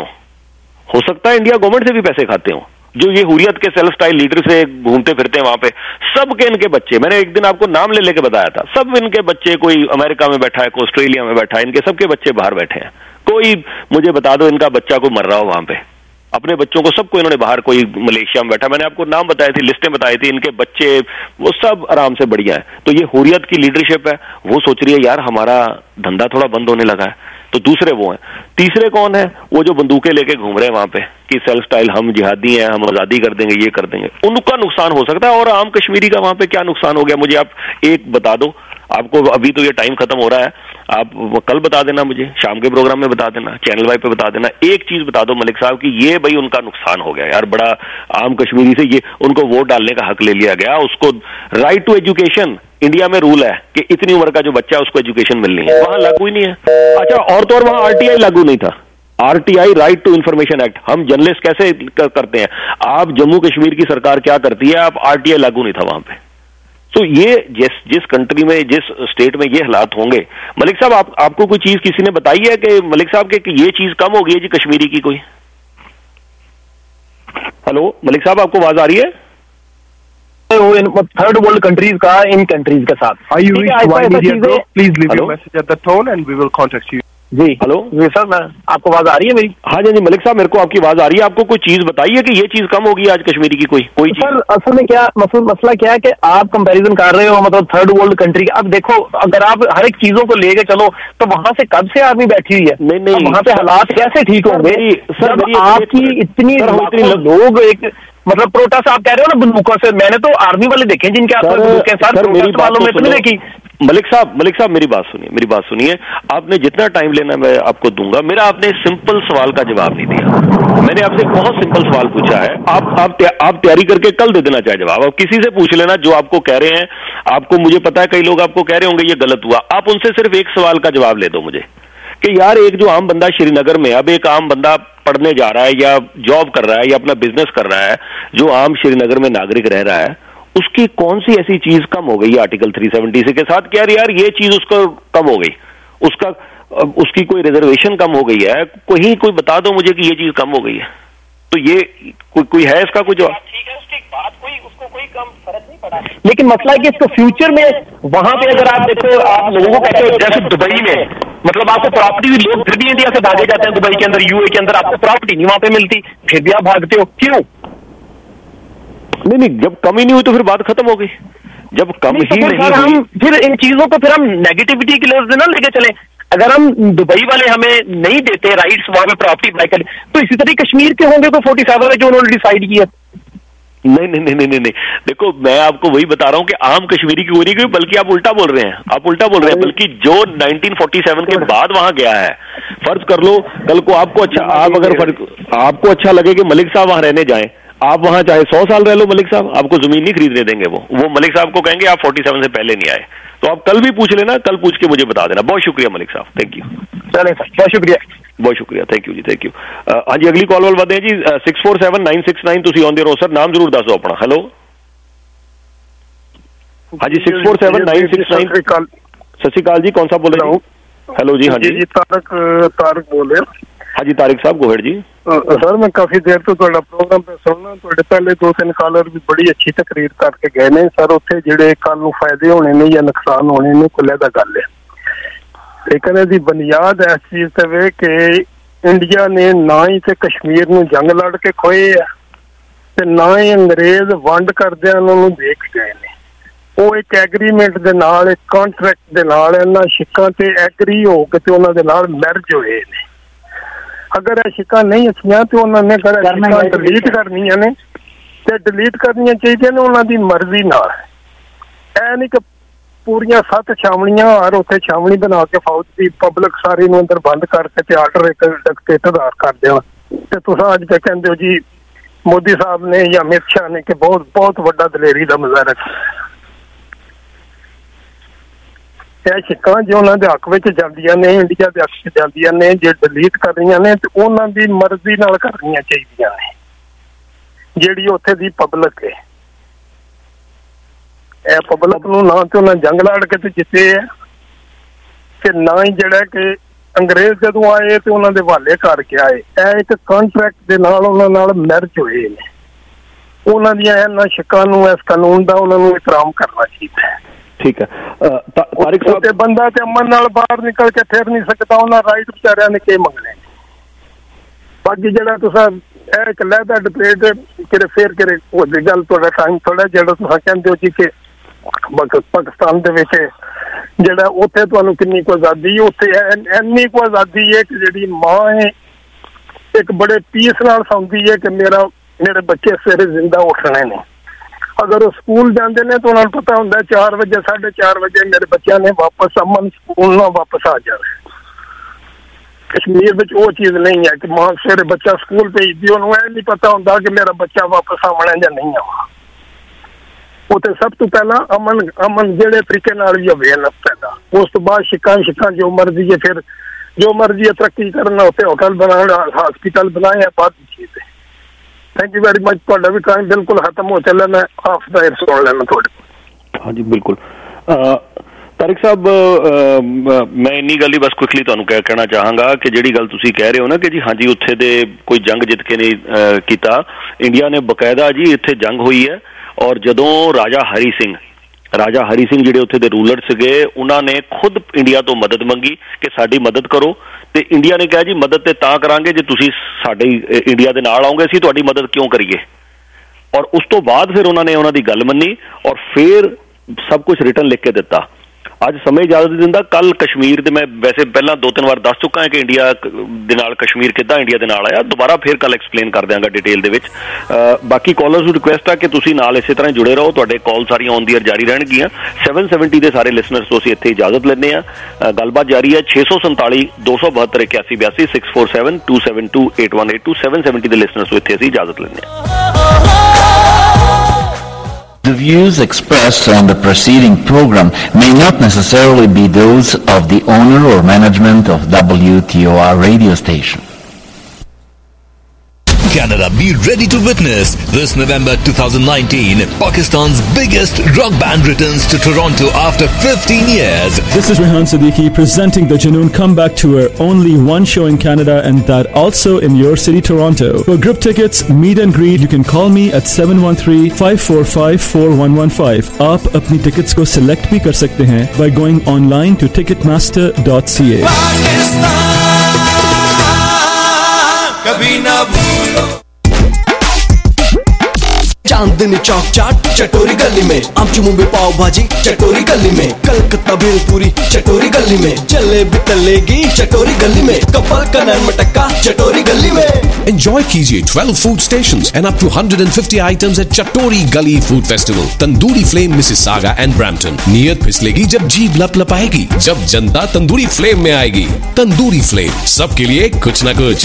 हो सकता है इंडिया गवर्नमेंट से भी पैसे खाते हो, जो ये हुर्रियत के सेल्फ स्टाइल लीडर से घूमते फिरते हैं वहां पे। सबके इनके बच्चे, मैंने एक दिन आपको नाम ले लेके बताया था, सब इनके बच्चे, कोई अमेरिका में बैठा है, कोई ऑस्ट्रेलिया में बैठा है, इनके सबके बच्चे बाहर बैठे हैं। कोई मुझे बता दो इनका बच्चा को मर रहा हो वहां पे, अपने बच्चों को सबको इन्होंने बाहर, कोई मलेशिया में बैठा, मैंने आपको नाम बताए थे, लिस्टें बताई थी, इनके बच्चे वो सब आराम से बढ़िया है। तो ये हुर्रियत की लीडरशिप है, वो सोच रही है यार हमारा धंधा थोड़ा बंद होने लगा है। तो दूसरे वो हैं। तीसरे कौन है? वो जो बंदूकें लेके घूम रहे हैं वहां पे कि सेल्फ स्टाइल हम जिहादी हैं, हम आजादी कर देंगे, ये कर देंगे। उनका नुकसान हो सकता है। और आम कश्मीरी का वहां पे क्या नुकसान हो गया, मुझे आप एक बता दो। आपको अभी तो ये टाइम खत्म हो रहा है, आप कल बता देना, मुझे शाम के प्रोग्राम में बता देना, चैनल वाई पे बता देना। एक चीज बता दो मलिक साहब कि ये भाई उनका नुकसान हो गया यार बड़ा, आम कश्मीरी से ये उनको वोट डालने का हक ले लिया गया। उसको राइट टू एजुकेशन, इंडिया में रूल है कि इतनी उम्र का जो बच्चा है उसको एजुकेशन मिलनी है, वहां लागू ही नहीं है। अच्छा, और तो और वहां आरटीआई लागू नहीं था, RTI right to information act. हम जर्नलिस्ट कैसे करते हैं, आप जम्मू कश्मीर की सरकार क्या करती है, आप आरटीआई लागू नहीं था वहां पे। तो ये जिस कंट्री में, जिस स्टेट में ये हालात होंगे, मलिक साहब आपको कोई चीज किसी ने बताई है कि मलिक साहब के कि ये चीज कम हो गई है जी कश्मीरी की कोई? हेलो मलिक साहब, आपको आवाज आ रही है? थर्ड वर्ल्ड कंट्रीज का इन कंट्रीज के साथ please leave your message at the tone and we will contact you. जी हेलो जी सर, मैं आपको आवाज आ रही है मेरी? हाँ जी मलिक साहब, मेरे को आपकी आवाज आ रही है। आपको कोई चीज बताई है कि ये चीज कम होगी आज कश्मीरी की कोई चीज? सर असल में क्या मसला क्या है कि आप कंपैरिजन कर रहे हो मतलब थर्ड वर्ल्ड कंट्री का। अब देखो, अगर आप हर एक चीजों को लेके चलो तो वहां से कब से आर्मी बैठी हुई है, नहीं वहां पे हालात कैसे ठीक होंगे जब आपकी इतनी लोग एक मतलब प्रोटेस्ट आप कह रहे हो ना बंदूकों से। मैंने तो आर्मी वाले देखे जिनके हाथ में बंदूकें, सर प्रोटेस्ट वालों में तो नहीं देखी। मलिक साहब मेरी बात सुनिए। आपने जितना टाइम लेना मैं आपको दूंगा। मेरा आपने सिंपल सवाल का जवाब नहीं दिया। मैंने आपसे बहुत सिंपल सवाल पूछा है, आप तैयारी करके कल दे देना चाहे जवाब। आप किसी से पूछ लेना जो आपको कह रहे हैं, आपको, मुझे पता है कई लोग आपको कह रहे होंगे ये गलत हुआ, आप उनसे सिर्फ एक सवाल का जवाब ले दो मुझे कि यार एक जो आम बंदा श्रीनगर में, अब एक आम बंदा पढ़ने जा रहा है या जॉब कर रहा है या अपना बिजनेस कर रहा है, जो आम श्रीनगर में नागरिक रह रहा है, उसकी कौन सी ऐसी चीज कम हो गई आर्टिकल 370 के साथ? क्या यार ये चीज उसको कम हो गई, उसकी कोई रिजर्वेशन कम हो गई है, कोई बता दो मुझे कि ये चीज कम हो गई है। तो ये कोई है इसका कोई जवाब? ठीक है, उसके बाद उसको कोई कम फर्क नहीं पड़ा। लेकिन मसला है कि इसको फ्यूचर में वहां पे अगर आप देखो, आप लोगों को कहते हो जैसे दुबई में, मतलब आपको प्रॉपर्टी भी, लोग फिर भी इंडिया से भागे जाते हैं दुबई के अंदर, यूए के अंदर आपको प्रॉपर्टी नहीं वहां पे मिलती, फिर भी आप भागते हो, क्यों? नहीं, जब कम ही नहीं हुई तो फिर बात खत्म हो गई। जब कम ही नहीं हुई, हम फिर इन चीजों को फिर हम नेगेटिविटी की लफ्ज ना लेके चले। अगर हम दुबई वाले हमें नहीं देते राइट्स वहां पे प्रॉपर्टी बाय कर, तो इसी तरह कश्मीर के होंगे कोई 47 में जो उन्होंने डिसाइड किया। नहीं, देखो मैं आपको वही बता रहा हूं कि आम कश्मीरी की हो रही, बल्कि आप उल्टा बोल रहे हैं। बल्कि जो 1947 के बाद वहां गया है, फर्ज कर लो कल को आपको आपको अच्छा लगे कि मलिक साहब वहां रहने जाएं, आप वहां चाहे 100 साल रह लो मलिक साहब, आपको जमीन नहीं खरीदने देंगे। वो मलिक साहब को कहेंगे आप 47 से पहले नहीं आए। तो आप कल भी पूछ लेना, कल पूछ के मुझे बता देना। बहुत शुक्रिया मलिक साहब, थैंक यू। चलें सर, बहुत शुक्रिया, थैंक यू जी, थैंक यू। हाँ जी, अगली कॉल वाल बताएं जी। 647969 तुसी ऑन द रो सर, नाम जरूर दस दो अपना। हेलो, हाँ जी 647969। सत श्री अकाल जी, कौन सा बोल रहे हैं? हेलो जी, हाँ जी तारक बोल रहे हैं। हाँ जी तारिक साहब, गोहेड जी। सर मैं काफी देर तो प्रोग्राम पे सुनना, पहले 2-3 कॉलर भी बड़ी अच्छी तकरीर करके गए ने सर, उत्थे जिहड़े कल नूं फायदे होने ने या नुकसान होने ने कोई लहदा गल है, लेकिन इसकी बुनियाद इस चीज ते वे कि ਇੰਡੀਆ ਨੇ ਨਾ ਹੀ ਤੇ ਕਸ਼ਮੀਰ ਨੂੰ ਜੰਗ ਲੜ ਕੇ ਖੋਏ ਆ ਤੇ ਨਾ ਹੀ ਅੰਗਰੇਜ਼ ਵੰਡ ਕਰਦਿਆਂ ਉਹਨਾਂ ਨੂੰ ਦੇਖ ਗਏ ਨੇ। ਉਹ ਇੱਕ ਐਗਰੀਮੈਂਟ ਦੇ ਨਾਲ, ਇੱਕ ਕੰਟਰੈਕਟ ਦੇ ਨਾਲ ਇਹਨਾਂ ਸਿੱਕਾਂ ਤੇ ਐਗਰੀ ਹੋ ਕੇ ਤੇ ਉਹਨਾਂ ਦੇ ਨਾਲ ਮੈਰਿਜ ਹੋਏ ਨੇ। ਅਗਰ ਇਹ ਸਿੱਕਾਂ ਨਹੀਂ ਅੱਛੀਆਂ ਤੇ ਉਹਨਾਂ ਨੇ ਸਿੱਕਾਂ ਡਿਲੀਟ ਕਰਨੀਆਂ ਨੇ ਤੇ ਡਿਲੀਟ ਕਰਨੀਆਂ ਚਾਹੀਦੀਆਂ ਨੇ ਉਹਨਾਂ ਦੀ ਮਰਜ਼ੀ ਨਾਲ। ਇਹ ਨਹੀਂ ਕਿ ਪੂਰੀਆਂ 7 ਛਾਵਣੀਆਂ ਔਰ ਉੱਥੇ ਛਾਵਣੀ ਬਣਾ ਕੇ ਫੌਜ ਦੀ ਪਬਲਿਕ ਸਾਰੀ ਨੂੰ ਅੰਦਰ ਬੰਦ ਕਰਕੇ ਤੇ ਆਰਡਰ ਇੱਕ ਡਿਕਟੇਟਰ ਕਰ ਦੇਣਾ। ਤੇ ਤੁਸੀਂ ਅੱਜ ਤੱਕ ਕਹਿੰਦੇ ਹੋ ਜੀ ਮੋਦੀ ਸਾਹਿਬ ਨੇ ਜਾਂ ਅਮਿਤ ਸ਼ਾਹ ਨੇ ਕਿ ਬਹੁਤ ਵੱਡਾ ਦਲੇਰੀ ਦਾ ਮੁਜ਼ਾਹਰਾ ਕੀਤਾ। ਇਹ ਸਿੱਕਾਂ ਜੇ ਉਹਨਾਂ ਦੇ ਹੱਕ ਵਿੱਚ ਜਾਂਦੀਆਂ ਨੇ, ਇੰਡੀਆ ਦੇ ਹੱਕ ਵਿੱਚ ਜਾਂਦੀਆਂ ਨੇ, ਜੇ ਡਿਲੀਟ ਕਰ ਰਹੀਆਂ ਨੇ ਤੇ ਉਹਨਾਂ ਦੀ ਮਰਜ਼ੀ ਨਾਲ ਕਰਨੀਆਂ ਚਾਹੀਦੀਆਂ ਨੇ, ਜਿਹੜੀ ਉੱਥੇ ਦੀ ਪਬਲਿਕ ਹੈ। ਇਹ ਪਬਲਿਕ ਨੂੰ ਨਾ ਤੇ ਉਹਨਾਂ ਜੰਗ ਲੜ ਕੇ ਤੇ ਜਿੱਤੇ ਹੈ ਤੇ ਨਾ ਹੀ ਜਿਹੜਾ ਕਿ ਅੰਗਰੇਜ਼ ਜਦੋਂ ਆਏ ਤੇ ਉਹਨਾਂ ਦੇ ਹਵਾਲੇ ਕਰਕੇ ਆਏ। ਇਹ ਇੱਕ ਕੰਟਰੈਕਟ ਦੇ ਨਾਲ ਉਹਨਾਂ ਨਾਲ ਮੈਰਿਜ ਹੋਏ ਨੇ। ਉਹਨਾਂ ਦੀਆਂ ਇਹਨਾਂ ਸਿੱਕਾਂ ਨੂੰ, ਇਸ ਕਾਨੂੰਨ ਦਾ ਉਹਨਾਂ ਨੂੰ ਇਤਰਾਮ ਕਰਨਾ ਚਾਹੀਦਾ ਹੈ। ਠੀਕ ਹੈ ਤਾਰਿਕ ਸਾਹਿਬ, ਤੇ ਬੰਦਾ ਤੇ ਅਮਨ ਨਾਲ ਬਾਹਰ ਨਿਕਲ ਕੇ ਫਿਰ ਨਹੀਂ ਸਕਦਾ। ਉਹਨਾਂ ਰਾਈਟ ਵਿਚਾਰਿਆਂ ਨੇ ਕੀ ਮੰਗਣੇ। ਬਾਕੀ ਜਿਹੜਾ ਤੁਸੀਂ ਇਹ ਇੱਕ ਲਹਿਦਾ ਡਿਬੇਟ ਕਿਤੇ ਫਿਰ ਕਿਤੇ ਉਹਦੀ ਗੱਲ ਤੁਹਾਡਾ ਟਾਈਮ ਥੋੜਾ ਜਿਹੜਾ ਤੁਸੀਂ ਕਹਿੰਦੇ ਹੋ ਜੀ ਕਿ ਪਾਕਿਸਤਾਨ ਦੇ ਵਿੱਚ ਜਿਹੜਾ ਉੱਥੇ ਤੁਹਾਨੂੰ ਕਿੰਨੀ ਕੁ ਆਜ਼ਾਦੀ, ਉੱਥੇ ਇੰਨੀ ਕੁ ਆਜ਼ਾਦੀ ਹੈ ਕਿ ਜਿਹੜੀ ਮਾਂ ਹੈ ਇੱਕ ਬੜੇ ਪੀਸ ਨਾਲ ਸੌਂਦੀ ਹੈ ਕਿ ਮੇਰੇ ਬੱਚੇ ਸਵੇਰੇ ਜ਼ਿੰਦਾ ਉੱਠਣੇ ਨੇ। ਅਗਰ ਉਹ ਸਕੂਲ ਜਾਂਦੇ ਨੇ ਤਾਂ ਉਹਨਾਂ ਨੂੰ ਪਤਾ ਹੁੰਦਾ 4 ਵਜੇ 4:30 ਵਜੇ ਮੇਰੇ ਬੱਚਿਆਂ ਨੇ ਵਾਪਸ ਅਮਨ ਸਕੂਲ ਨਾਲ ਵਾਪਸ ਆ ਜਾਵੇ। ਕਸ਼ਮੀਰ ਵਿੱਚ ਉਹ ਚੀਜ਼ ਨਹੀਂ ਹੈ ਕਿ ਮਾਂ ਸਵੇਰੇ ਬੱਚਾ ਸਕੂਲ ਭੇਜਦੀ, ਉਹਨੂੰ ਇਹ ਨਹੀਂ ਪਤਾ ਹੁੰਦਾ ਕਿ ਮੇਰਾ ਬੱਚਾ ਵਾਪਸ ਆਉਣਾ ਜਾਂ ਨਹੀਂ ਆਉਣਾ। ਉੱਥੇ ਸਭ ਤੋਂ ਪਹਿਲਾਂ ਅਮਨ ਜਿਹੜੇ ਤਰੀਕੇ ਨਾਲ ਵੀ ਹੋਵੇ ਨਾ ਪੈਦਾ, ਉਸ ਤੋਂ ਬਾਅਦ ਸਿੱਕਾਂ ਜੋ ਮਰਜ਼ੀ ਹੈ, ਫਿਰ ਜੋ ਮਰਜ਼ੀ ਹੈ ਤਰੱਕੀ ਕਰਨਾ, ਉੱਥੇ ਹੋਟਲ ਬਣਾਉਣਾ, ਹਸਪੀਟਲ ਬਣਾਏ ਬਾਅਦ ਦੀ ਚੀਜ਼ ਹੈ। Thank you very much. ਤੁਹਾਡਾ ਵੀ ਟਾਈਮ ਬਿਲਕੁਲ ਖਤਮ ਹੋ ਚੱਲਿਆ। ਮੈਂ ਆਫ ਦਾ ਏਅਰ ਸੁਣ ਲੈਣਾ ਤੁਹਾਡੇ। ਹਾਂਜੀ ਬਿਲਕੁਲ। ਤਾਰਿਕ ਸਾਹਿਬ, ਮੈਂ ਇੰਨੀ ਗੱਲ ਹੀ ਬਸ ਕੁਇਕਲੀ ਤੁਹਾਨੂੰ ਕਹਿਣਾ ਚਾਹਾਂਗਾ ਕਿ ਜਿਹੜੀ ਗੱਲ ਤੁਸੀਂ ਕਹਿ ਰਹੇ ਹੋ ਨਾ ਕਿ ਜੀ ਹਾਂਜੀ ਉੱਥੇ ਦੇ ਕੋਈ ਜੰਗ ਜਿੱਤ ਕੇ ਨਹੀਂ ਕੀਤਾ, ਇੰਡੀਆ ਨੇ ਬਕਾਇਦਾ ਜੀ ਇੱਥੇ ਜੰਗ ਹੋਈ ਹੈ। ਔਰ ਜਦੋਂ ਰਾਜਾ ਹਰੀ ਸਿੰਘ ਜਿਹੜੇ ਉੱਥੇ ਦੇ ਰੂਲਰ ਸੀਗੇ, ਉਹਨਾਂ ਨੇ ਖੁਦ ਇੰਡੀਆ ਤੋਂ ਮਦਦ ਮੰਗੀ ਕਿ ਸਾਡੀ ਮਦਦ ਕਰੋ, ਤੇ ਇੰਡੀਆ ਨੇ ਕਿਹਾ ਜੀ ਮਦਦ ਤੇ ਤਾਂ ਕਰਾਂਗੇ ਜੇ ਤੁਸੀਂ ਸਾਡੇ ਇੰਡੀਆ ਦੇ ਨਾਲ ਆਓਗੇ, ਅਸੀਂ ਤੁਹਾਡੀ ਮਦਦ ਕਿਉਂ ਕਰੀਏ। ਔਰ ਉਸ ਤੋਂ ਬਾਅਦ ਫਿਰ ਉਹਨਾਂ ਨੇ ਉਹਨਾਂ ਦੀ ਗੱਲ ਮੰਨੀ ਔਰ ਫਿਰ ਸਭ ਕੁਝ ਰਿਟਨ ਲਿਖ ਕੇ ਦਿੱਤਾ। ਅੱਜ ਸਮੇਂ ਇਜਾਜ਼ਤ ਦਿੰਦਾ, ਕੱਲ ਕਸ਼ਮੀਰ ਦੇ ਮੈਂ ਵੈਸੇ ਪਹਿਲਾਂ 2-3 ਵਾਰ ਦੱਸ ਚੁੱਕਾ ਹਾਂ ਕਿ ਇੰਡੀਆ ਦੇ ਨਾਲ ਕਸ਼ਮੀਰ ਕਿੱਦਾਂ ਇੰਡੀਆ ਦੇ ਨਾਲ ਆਇਆ, ਦੁਬਾਰਾ ਫਿਰ ਕੱਲ ਐਕਸਪਲੇਨ ਕਰ ਦਿਆਂਗਾ ਡਿਟੇਲ ਦੇ ਵਿੱਚ। ਬਾਕੀ ਕਾਲਰਸ ਨੂੰ ਰਿਕੁਐਸਟ ਆ ਕਿ ਤੁਸੀਂ ਨਾਲ ਇਸੇ ਤਰ੍ਹਾਂ ਜੁੜੇ ਰਹੋ, ਤੁਹਾਡੇ ਕਾਲ ਸਾਰੀਆਂ ਆਨ ਦੀ ਏਅਰ ਜਾਰੀ ਰਹਿਣਗੀਆਂ। 770 ਦੇ ਸਾਰੇ ਲਿਸਨਰਸ ਤੋਂ ਅਸੀਂ ਇੱਥੇ ਇਜਾਜ਼ਤ ਲੈਂਦੇ ਹਾਂ। ਗੱਲਬਾਤ ਜਾਰੀ ਹੈ। 647 272 8182 647 272 8182 770 ਦੇ ਲਿਸਨਰਸ ਤੋਂ ਇੱਥੇ ਅਸੀਂ ਇਜਾਜ਼ਤ ਲੈਂਦੇ ਹਾਂ। The views expressed on the preceding program may not necessarily be those of the owner or management of WTOR radio station. Canada, be ready to witness this November 2019 Pakistan's biggest rock band returns to Toronto after 15 years. This is Rehan Siddiqui presenting the Junoon Comeback Tour. Only one show in Canada and that also in your city, Toronto. For group tickets, meet and greet, you can call me at 713-545-4115. आप अपनी tickets को select भी कर सकते हैं by going online to ticketmaster.ca. कभी ना भूलो। चांदनी चौक चाट चटोरी गली में, आमची मुंबई पाव भाजी चटोरी गली में, कलकत्ता भेलपुरी चटोरी गली में, जलेबी तलेगी चटोरी गली में, कपल कनन मटक्का चटोरी गली में। Enjoy कीजिए 12 food stations and up to 150 items at Chatori Gully Food Festival, Tandoori Flame, Mississauga and Brampton. नीयत फिसलेगी जब जीभ लपलपाएगी, जब जनता तंदूरी फ्लेम में आएगी। तंदूरी फ्लेम, सबके लिए कुछ न कुछ।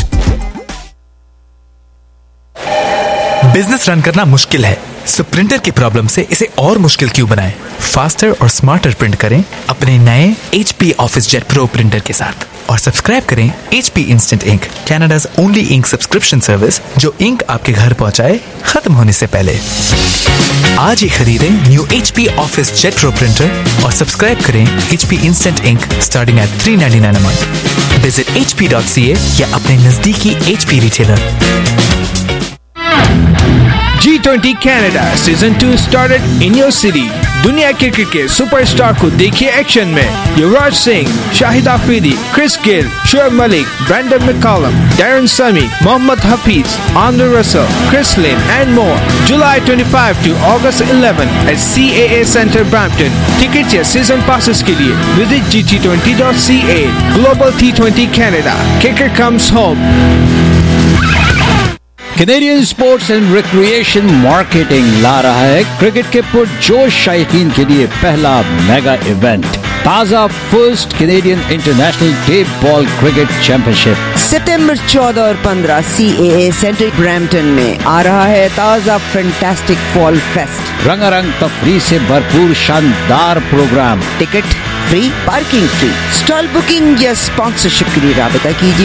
बिजनेस रन करना मुश्किल है, सो प्रिंटर की प्रॉब्लम से इसे और मुश्किल क्यों बनाएं? फास्टर और स्मार्टर प्रिंट करें अपने नए HP ऑफिसजेट प्रो प्रिंटर के साथ और सब्सक्राइब करें HP instant ink, Canada's only ink subscription service जो इंक आपके घर पहुंचाए खत्म होने से पहले। आज ही खरीदें new HP OfficeJet pro printer और सब्सक्राइब करें HP instant ink starting at $3.99 a month। Visit HP.ca या अपने नजदीकी HP retailer. G20 Canada Season 2 started in your city. दुनिया क्रिकेट के सुपरस्टार को देखिए एक्शन में। Yuvraj Singh, Shahid Afridi, Chris Gayle, Shoaib Malik, Brendon McCullum, Darren Sammy, Mohammad Hafeez, Andre Russell, Chris Lynn and more. July 25 to August 11 at CAA Center, Brampton. Tickets या season passes के लिए visit gt20.ca. Global T20 Canada. Kicker comes home. Canadian sports and recreation marketing ला रहा है cricket के पुरजोश शायकीन के लिए पहला मेगा इवेंट, ताजा first Canadian international tape ball cricket championship. सितंबर 14 और 15 CAA सेंटर ब्रैम्पटन में आ रहा है ताजा फैंटास्टिक फॉल फेस्ट। रंगारंग तफरीह से भरपूर शानदार program. Ticket free, parking free. Stall booking या स्पॉन्सरशिप के लिए राबता कीजिए